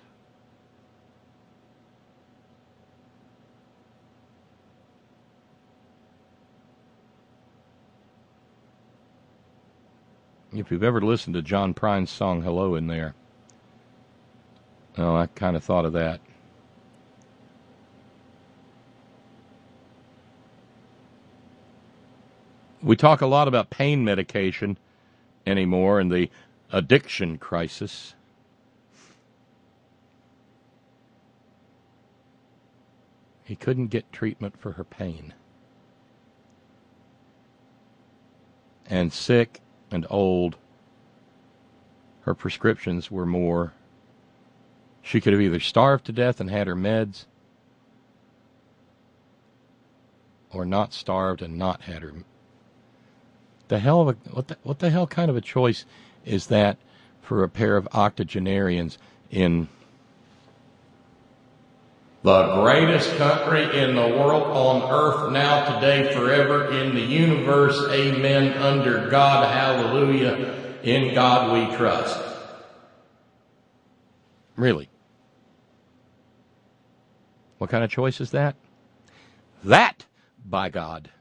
If you've ever listened to John Prine's song, Hello in There, oh, I kind of thought of that. We talk a lot about pain medication anymore and the addiction crisis. He couldn't get treatment for her pain. And sick and old, her prescriptions were more. She could have either starved to death and had her meds, or not starved and not had her. The hell of a what the, what the hell kind of a choice is that for a pair of octogenarians in The greatest country in the world, on earth, now, today, forever, in the universe. Amen. Under God. Hallelujah. In God we trust. Really? What kind of choice is that? That, by God,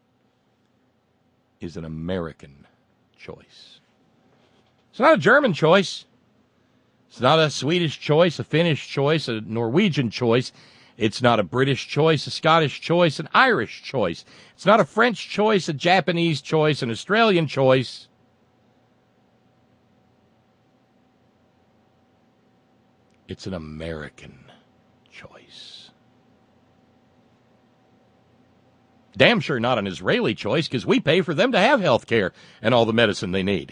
is an American choice. It's not a German choice. It's not a Swedish choice, a Finnish choice, a Norwegian choice. It's not a British choice, a Scottish choice, an Irish choice. It's not a French choice, a Japanese choice, an Australian choice. It's an American choice. Damn sure not an Israeli choice, because we pay for them to have health care and all the medicine they need.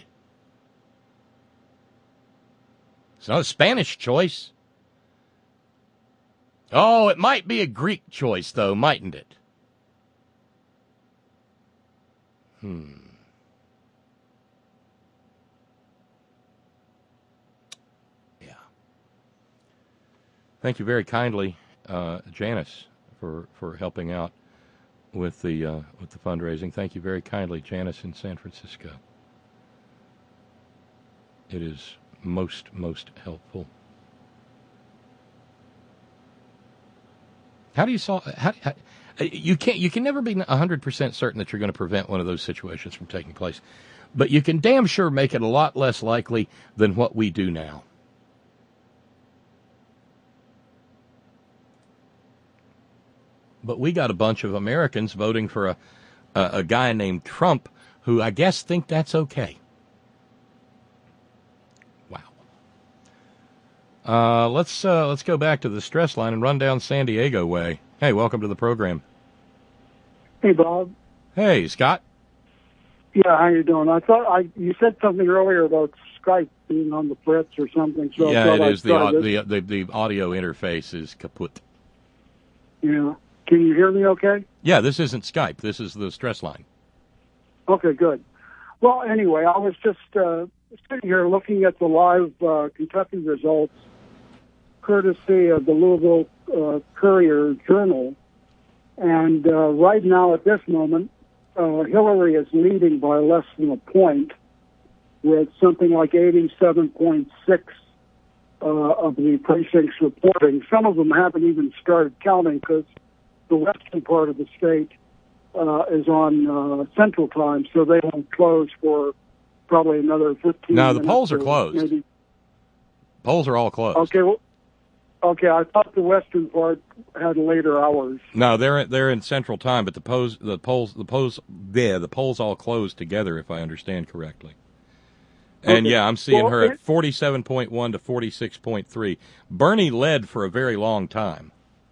It's not a Spanish choice. Oh, it might be a Greek choice, though, mightn't it? Hmm. Yeah. Thank you very kindly, uh, Janice, for, for helping out with the uh, with the fundraising. Thank you very kindly, Janice in San Francisco. It is most, most helpful. How do you solve? How, how, you can't. You can never be a hundred percent certain that you're going to prevent one of those situations from taking place, but you can damn sure make it a lot less likely than what we do now. But we got a bunch of Americans voting for a a, a guy named Trump, who I guess think that's okay. Uh, let's uh, let's go back to the stress line and run down San Diego way. Hey, welcome to the program. Hey, Bob. Hey, Scott. Yeah, how you doing? I thought I you said something earlier about Skype being on the fritz or something. So yeah, I it I'd is. The, try au- this. the the the audio interface is kaput. Yeah. Can you hear me okay? Yeah, this isn't Skype. This is the stress line. Okay, good. Well, anyway, I was just uh, sitting here looking at the live uh, Kentucky results, courtesy of the Louisville uh, Courier Journal. And uh, right now, at this moment, uh, Hillary is leading by less than a point, with something like eighty-seven point six uh, of the precincts reporting. Some of them haven't even started counting because the western part of the state uh, is on uh, Central Time, so they won't close for probably another fifteen No, the minutes polls are or closed. maybe. Polls are all closed. Okay, well, okay. I thought the western part had later hours. No, they're they're in Central Time, but the polls the polls the polls yeah the polls all closed together, if I understand correctly. And Okay. yeah, I'm seeing Well, her at it- forty-seven point one to forty-six point three. Bernie led for a very long time,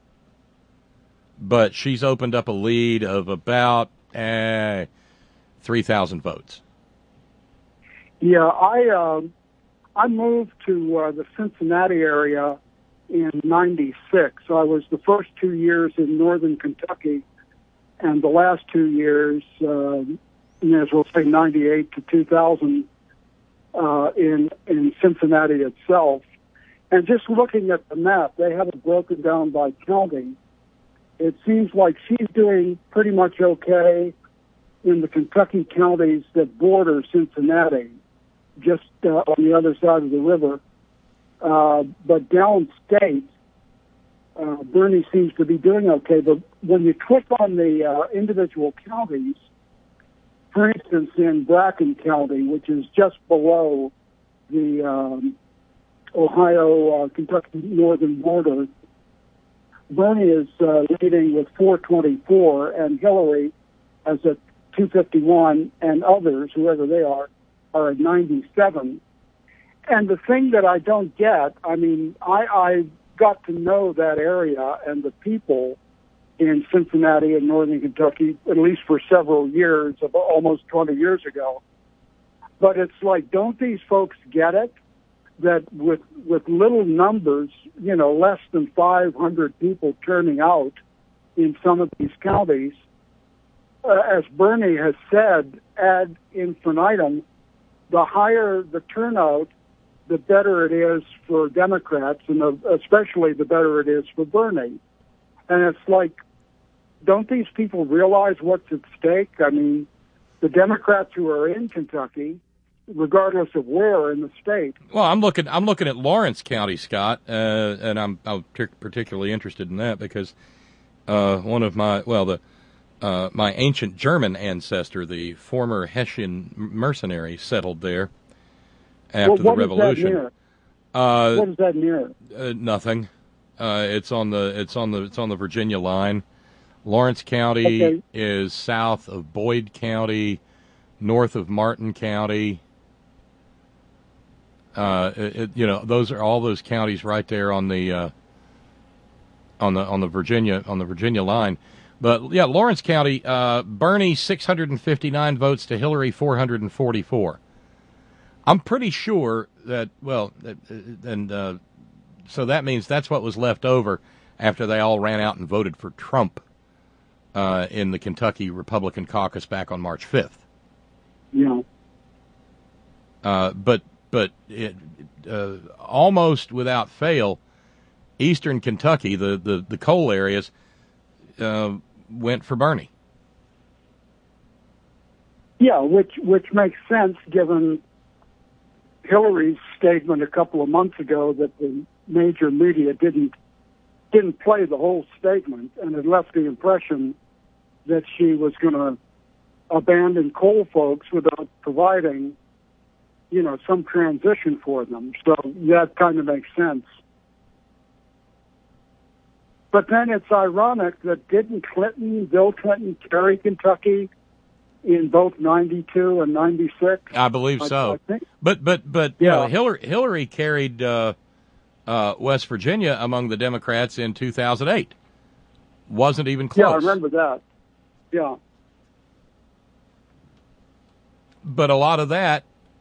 but she's opened up a lead of about eh, three thousand votes. Yeah, I um, I moved to uh, the Cincinnati area in ninety-six. I was the first two years in northern Kentucky, and the last two years, uh, as we'll say, ninety-eight to two thousand, uh, in in Cincinnati itself. And just looking at the map, they have it broken down by county. It seems like she's doing pretty much okay in the Kentucky counties that border Cincinnati, just uh, on the other side of the river. Uh, but downstate, uh, Bernie seems to be doing okay. But when you click on the uh, individual counties, for instance, in Bracken County, which is just below the um, Ohio-Kentucky northern border, Bernie is uh, leading with four twenty-four, and Hillary has a two fifty-one, and others, whoever they are, are at ninety-seven. And the thing that I don't get, I mean, I, I got to know that area and the people in Cincinnati and northern Kentucky, at least for several years, about almost twenty years ago. But it's like, don't these folks get it? That with with little numbers, you know, less than five hundred people turning out in some of these counties, uh, as Bernie has said ad infinitum, the higher the turnout, the better it is for Democrats, and especially the better it is for Bernie. And it's like, don't these people realize what's at stake? I mean, the Democrats who are in Kentucky, regardless of where in the state. Well, I'm looking. I'm looking at Lawrence County, Scott, uh, and I'm, I'm particularly interested in that because uh, one of my well, the uh, my ancient German ancestor, the former Hessian mercenary, settled there after well, the what Revolution. Is that near? Uh, what is that near? Uh, nothing. Uh, it's on the it's on the it's on the Virginia line. Lawrence County okay. is south of Boyd County, north of Martin County. Uh, it, it, you know, those are all those counties right there on the uh, on the on the Virginia on the Virginia line. But yeah, Lawrence County, uh, Bernie six hundred fifty-nine votes to Hillary four hundred forty-four. I'm pretty sure that well, and uh, so that means that's what was left over after they all ran out and voted for Trump uh, in the Kentucky Republican caucus back on March fifth. Yeah. Uh, but. But it, uh, almost without fail, eastern Kentucky, the, the, the coal areas, uh, went for Bernie. Yeah, which which makes sense given Hillary's statement a couple of months ago that the major media didn't didn't play the whole statement, and it left the impression that she was going to abandon coal folks without providing, you know, some transition for them. So that kind of makes sense. But then it's ironic that didn't Clinton, Bill Clinton, carry Kentucky in both ninety-two and ninety-six? I believe so. I, I think. But but but yeah. you know, Hillary Hillary carried uh, uh, West Virginia among the Democrats in two thousand eight. Wasn't even close. Yeah, I remember that. Yeah. But a lot of that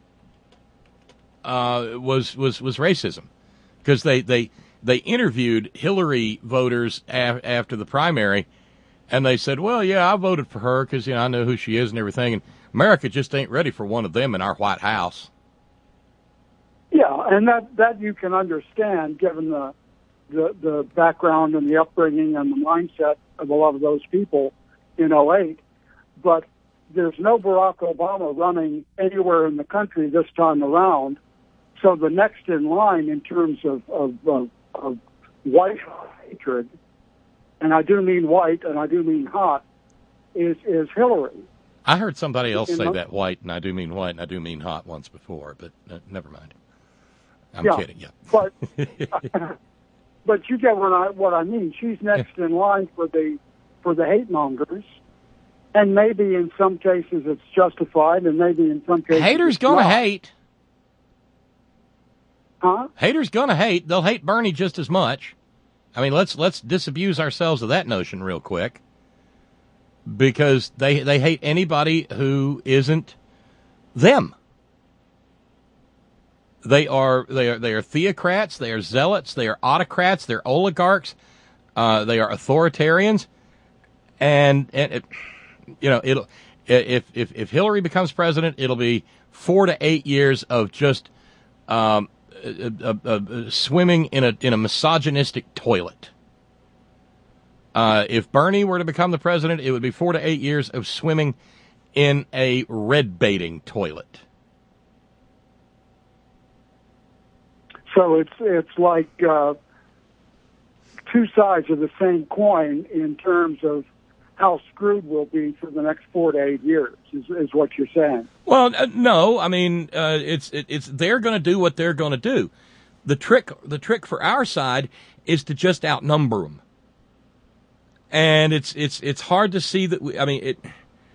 Uh, was was was racism, because they, they they interviewed Hillary voters af- after the primary, and they said, "Well, yeah, I voted for her because you know I know who she is and everything, and America just ain't ready for one of them in our White House." Yeah, and that, that you can understand given the, the the background and the upbringing and the mindset of a lot of those people in oh eight, but there's no Barack Obama running anywhere in the country this time around. So the next in line in terms of, of, of, of white hatred, and I do mean white and I do mean hot, is, is Hillary. I heard somebody else you say know? that white and I do mean white and I do mean hot once before, but uh, never mind. I'm yeah, kidding, yeah. But, but you get what I, what I mean. She's next in line for the, for the hate mongers. And maybe in some cases it's justified, and maybe in some cases haters it's gonna not. hate. Huh? Haters gonna hate. They'll hate Bernie just as much. I mean, let's let's disabuse ourselves of that notion real quick, because they they hate anybody who isn't them. They are they are they are theocrats. They are zealots. They are autocrats. They're oligarchs. Uh, they are authoritarians, and and. It, You know, it'll if if if Hillary becomes president, it'll be four to eight years of just um, uh, uh, uh, swimming in a in a misogynistic toilet. Uh, if Bernie were to become the president, it would be four to eight years of swimming in a red baiting toilet. So it's it's like uh, two sides of the same coin in terms of how screwed we'll be for the next four to eight years, is, is what you're saying. Well, uh, no, I mean, uh, it's it, it's they're going to do what they're going to do. The trick, the trick for our side is to just outnumber them, and it's it's it's hard to see that. We, I mean, it.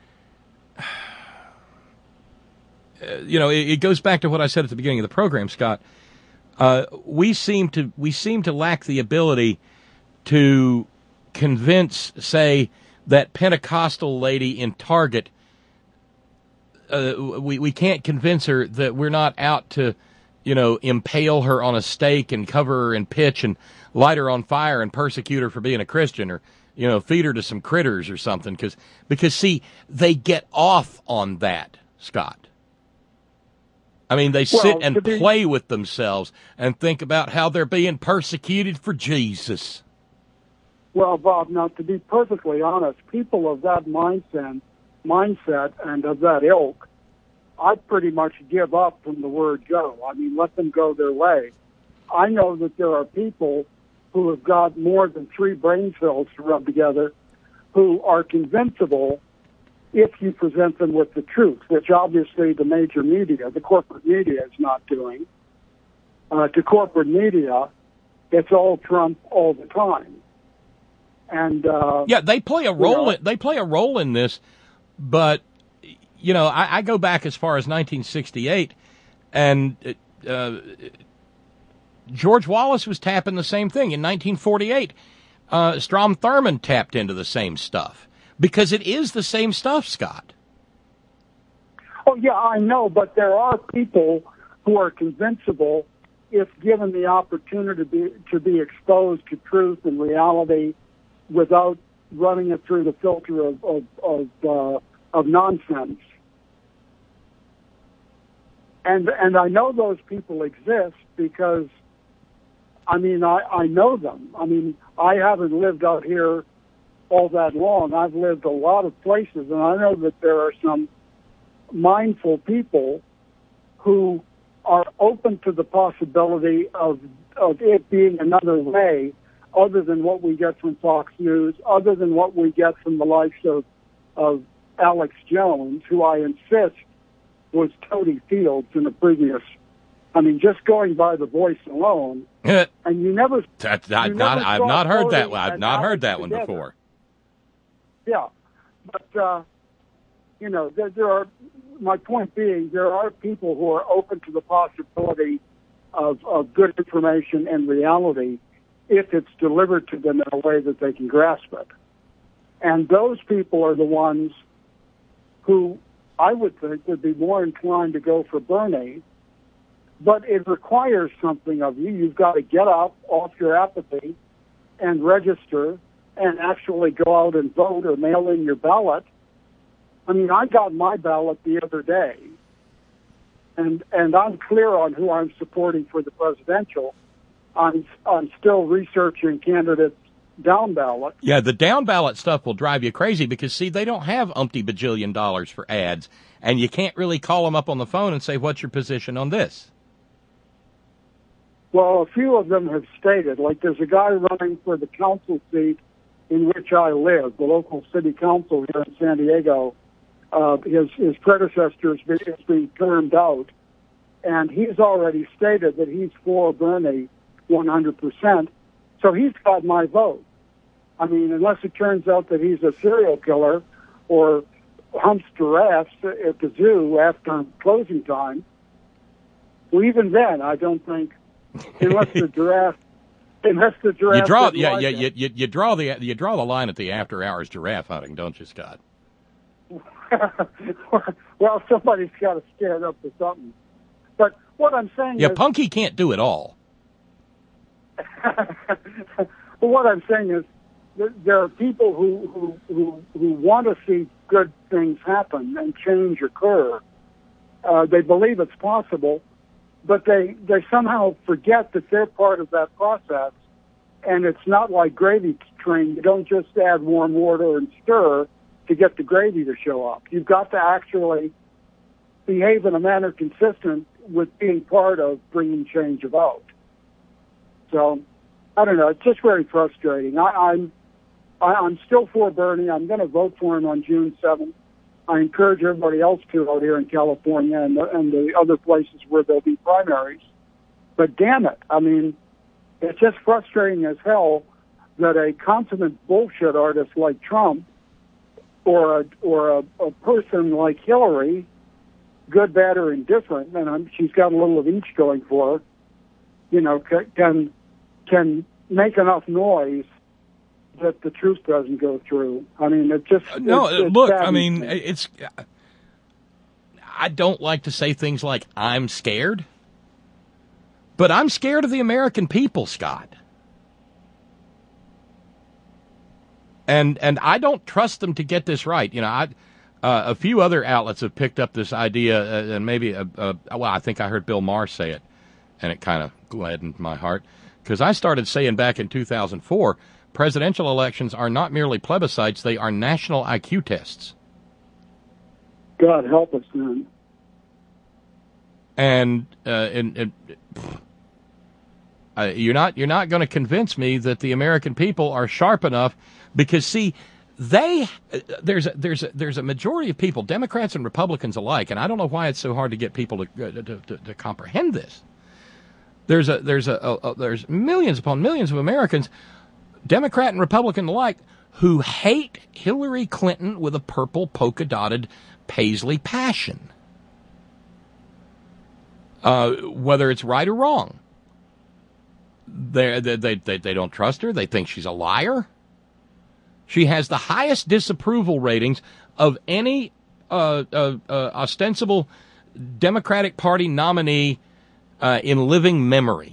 Uh, you know, it, it goes back to what I said at the beginning of the program, Scott. Uh, we seem to we seem to lack the ability to convince, say, that Pentecostal lady in Target, uh, we, we can't convince her that we're not out to, you know, impale her on a stake and cover her in pitch and light her on fire and persecute her for being a Christian, or, you know, feed her to some critters or something. Cause, because, see, they get off on that, Scott. I mean, they sit Well, and to be- play with themselves and think about how they're being persecuted for Jesus. Well, Bob, now to be perfectly honest, people of that mindset, mindset and of that ilk, I pretty much give up from the word go. I mean, let them go their way. I know that there are people who have got more than three brain cells to rub together who are convincible if you present them with the truth, which obviously the major media, the corporate media is not doing. Uh, to corporate media, it's all Trump all the time. And uh, yeah, they play a role. You know, in, they play a role in this, but you know, I, I go back as far as nineteen sixty-eight, and uh, George Wallace was tapping the same thing in nineteen forty-eight. Uh, Strom Thurmond tapped into the same stuff because it is the same stuff, Scott. Oh yeah, I know, but there are people who are convincible if given the opportunity to be, to be exposed to truth and reality without running it through the filter of of of, uh, of nonsense. And and I know those people exist because, I mean, I, I know them. I mean, I haven't lived out here all that long. I've lived a lot of places, and I know that there are some mindful people who are open to the possibility of of it being another way other than what we get from Fox News, other than what we get from the likes of, of Alex Jones, who I insist was Toady Fields in the previous. I mean, just going by the voice alone, and you never. That, you I've never not. I've saw not heard that Toady one. I've and not Alex heard that one together. before. Yeah, but uh, you know, there, there are. My point being, there are people who are open to the possibility of, of good information and reality if it's delivered to them in a way that they can grasp it. And those people are the ones who I would think would be more inclined to go for Bernie, but it requires something of you. You've got to get up off your apathy and register and actually go out and vote or mail in your ballot. I mean, I got my ballot the other day, and and I'm clear on who I'm supporting for the presidential. I'm I'm still researching candidates down ballot. Yeah, the down ballot stuff will drive you crazy because, see, they don't have umpty bajillion dollars for ads, and you can't really call them up on the phone and say, what's your position on this? Well, a few of them have stated, like there's a guy running for the council seat in which I live, the local city council here in San Diego. Uh, his, his predecessor has been, has been termed out, and he's already stated that he's for Bernie one hundred percent, so he's got my vote. I mean, unless it turns out that he's a serial killer or humps giraffes at the zoo after closing time, well, even then, I don't think, unless the giraffe, unless the giraffe... You draw, didn't yeah, like yeah, it. you, you, you draw the you draw the line at the after hours giraffe hunting, don't you, Scott? Well, somebody's got to stand up for something. But what I'm saying Yeah, is... Punky can't do it all. Well, what I'm saying is that there are people who, who, who, who want to see good things happen and change occur. Uh, they believe it's possible, but they, they somehow forget that they're part of that process. And it's not like gravy train. You don't just add warm water and stir to get the gravy to show up. You've got to actually behave in a manner consistent with being part of bringing change about. So, I don't know. It's just very frustrating. I, I'm, I, I'm still for Bernie. I'm going to vote for him on June seventh. I encourage everybody else to out here in California and the, and the other places where there'll be primaries. But damn it, I mean, it's just frustrating as hell that a consummate bullshit artist like Trump or a, or a, a person like Hillary, good, bad, or indifferent, and I'm, she's got a little of each going for her, you know, can can make enough noise that the truth doesn't go through. I mean, it just... No, it's, it's look, sad. I mean, it's... I don't like to say things like, I'm scared, but I'm scared of the American people, Scott. And and I don't trust them to get this right. You know, I Uh, a few other outlets have picked up this idea, uh, and maybe, uh, uh, well, I think I heard Bill Maher say it, and it kind of gladdened my heart, because I started saying back in two thousand four, presidential elections are not merely plebiscites, they are national I Q tests. God help us, then. And, uh, and, and uh, you're not you're not going to convince me that the American people are sharp enough, because, see, they there's a, there's a, there's a majority of people, Democrats and Republicans alike, and I don't know why it's so hard to get people to to, to, to comprehend this. There's a there's a, a, a there's millions upon millions of Americans, Democrat and Republican alike, who hate Hillary Clinton with a purple polka dotted Paisley passion. Uh, whether it's right or wrong, they they they they don't trust her. They think she's a liar. She has the highest disapproval ratings of any uh, uh, uh, ostensible Democratic Party nominee uh, in living memory.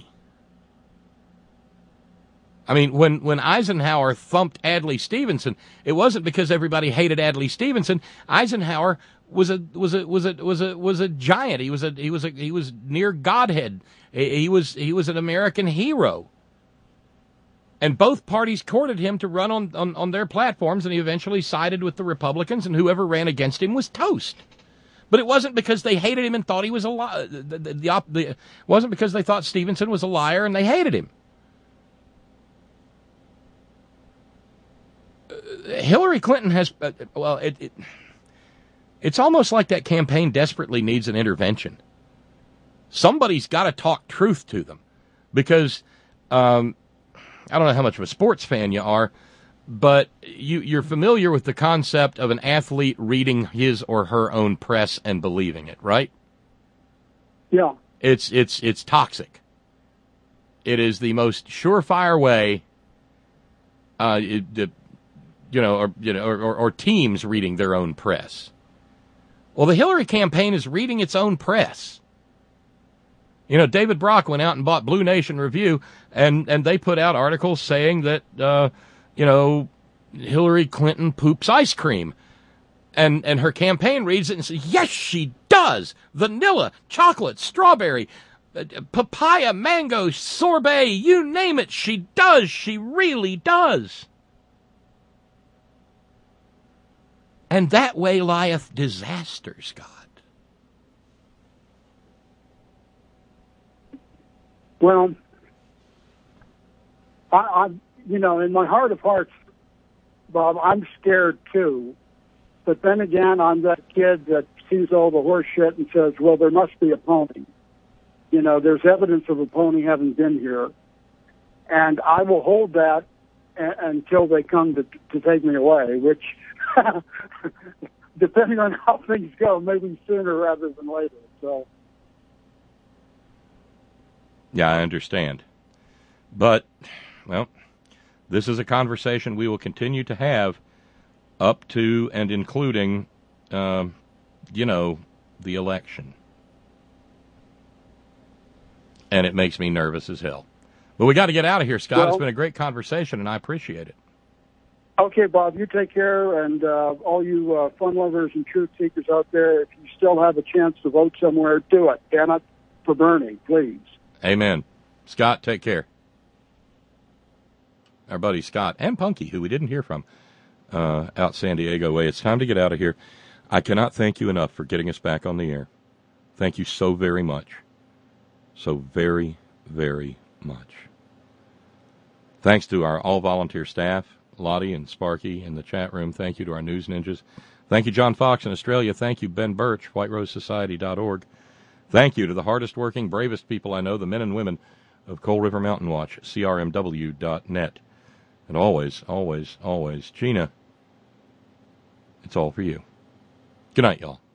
I mean, when, when Eisenhower thumped Adlai Stevenson, it wasn't because everybody hated Adlai Stevenson. Eisenhower was a was a was a was a was a giant. He was a he was a he was near godhead. He was he was an American hero. And both parties courted him to run on, on, on their platforms, and he eventually sided with the Republicans, and whoever ran against him was toast. But it wasn't because they hated him and thought he was a liar. The, the, the, the, it wasn't because they thought Stevenson was a liar and they hated him. Uh, Hillary Clinton has, uh, well, it, it it's almost like that campaign desperately needs an intervention. Somebody's got to talk truth to them, because um, I don't know how much of a sports fan you are, but you, you're familiar with the concept of an athlete reading his or her own press and believing it, right? Yeah. It's it's it's toxic. It is the most surefire way, uh, it, the, you know, or you know, or, or, or teams reading their own press. Well, the Hillary campaign is reading its own press. You know, David Brock went out and bought Blue Nation Review, and, and they put out articles saying that, uh, you know, Hillary Clinton poops ice cream. And and her campaign reads it and says, yes, she does. Vanilla, chocolate, strawberry, uh, papaya, mango, sorbet, you name it, she does. She really does. And that way lieth disaster, Scott. Well, I, I, you know, in my heart of hearts, Bob, I'm scared too. But then again, I'm that kid that sees all the horse shit and says, well, there must be a pony. You know, there's evidence of a pony having been here. And I will hold that a- until they come to, to take me away, which, depending on how things go, maybe sooner rather than later. So. Yeah, I understand. But, well, this is a conversation we will continue to have up to and including, um, you know, the election. And it makes me nervous as hell. But we got to get out of here, Scott. Well, it's been a great conversation, and I appreciate it. Okay, Bob, you take care, and uh, all you uh, fun lovers and truth seekers out there, if you still have a chance to vote somewhere, do it. Damn it, for Bernie, please. Amen. Scott, take care. Our buddy Scott and Punky, who we didn't hear from, uh, out San Diego way. It's time to get out of here. I cannot thank you enough for getting us back on the air. Thank you so very much. So very, very much. Thanks to our all-volunteer staff, Lottie and Sparky in the chat room. Thank you to our news ninjas. Thank you, John Fox in Australia. Thank you, Ben Birch, white rose society dot org. Thank you to the hardest-working, bravest people I know, the men and women of Coal River Mountain Watch, C R M W dot net. And always, always, always, Gina, it's all for you. Good night, y'all.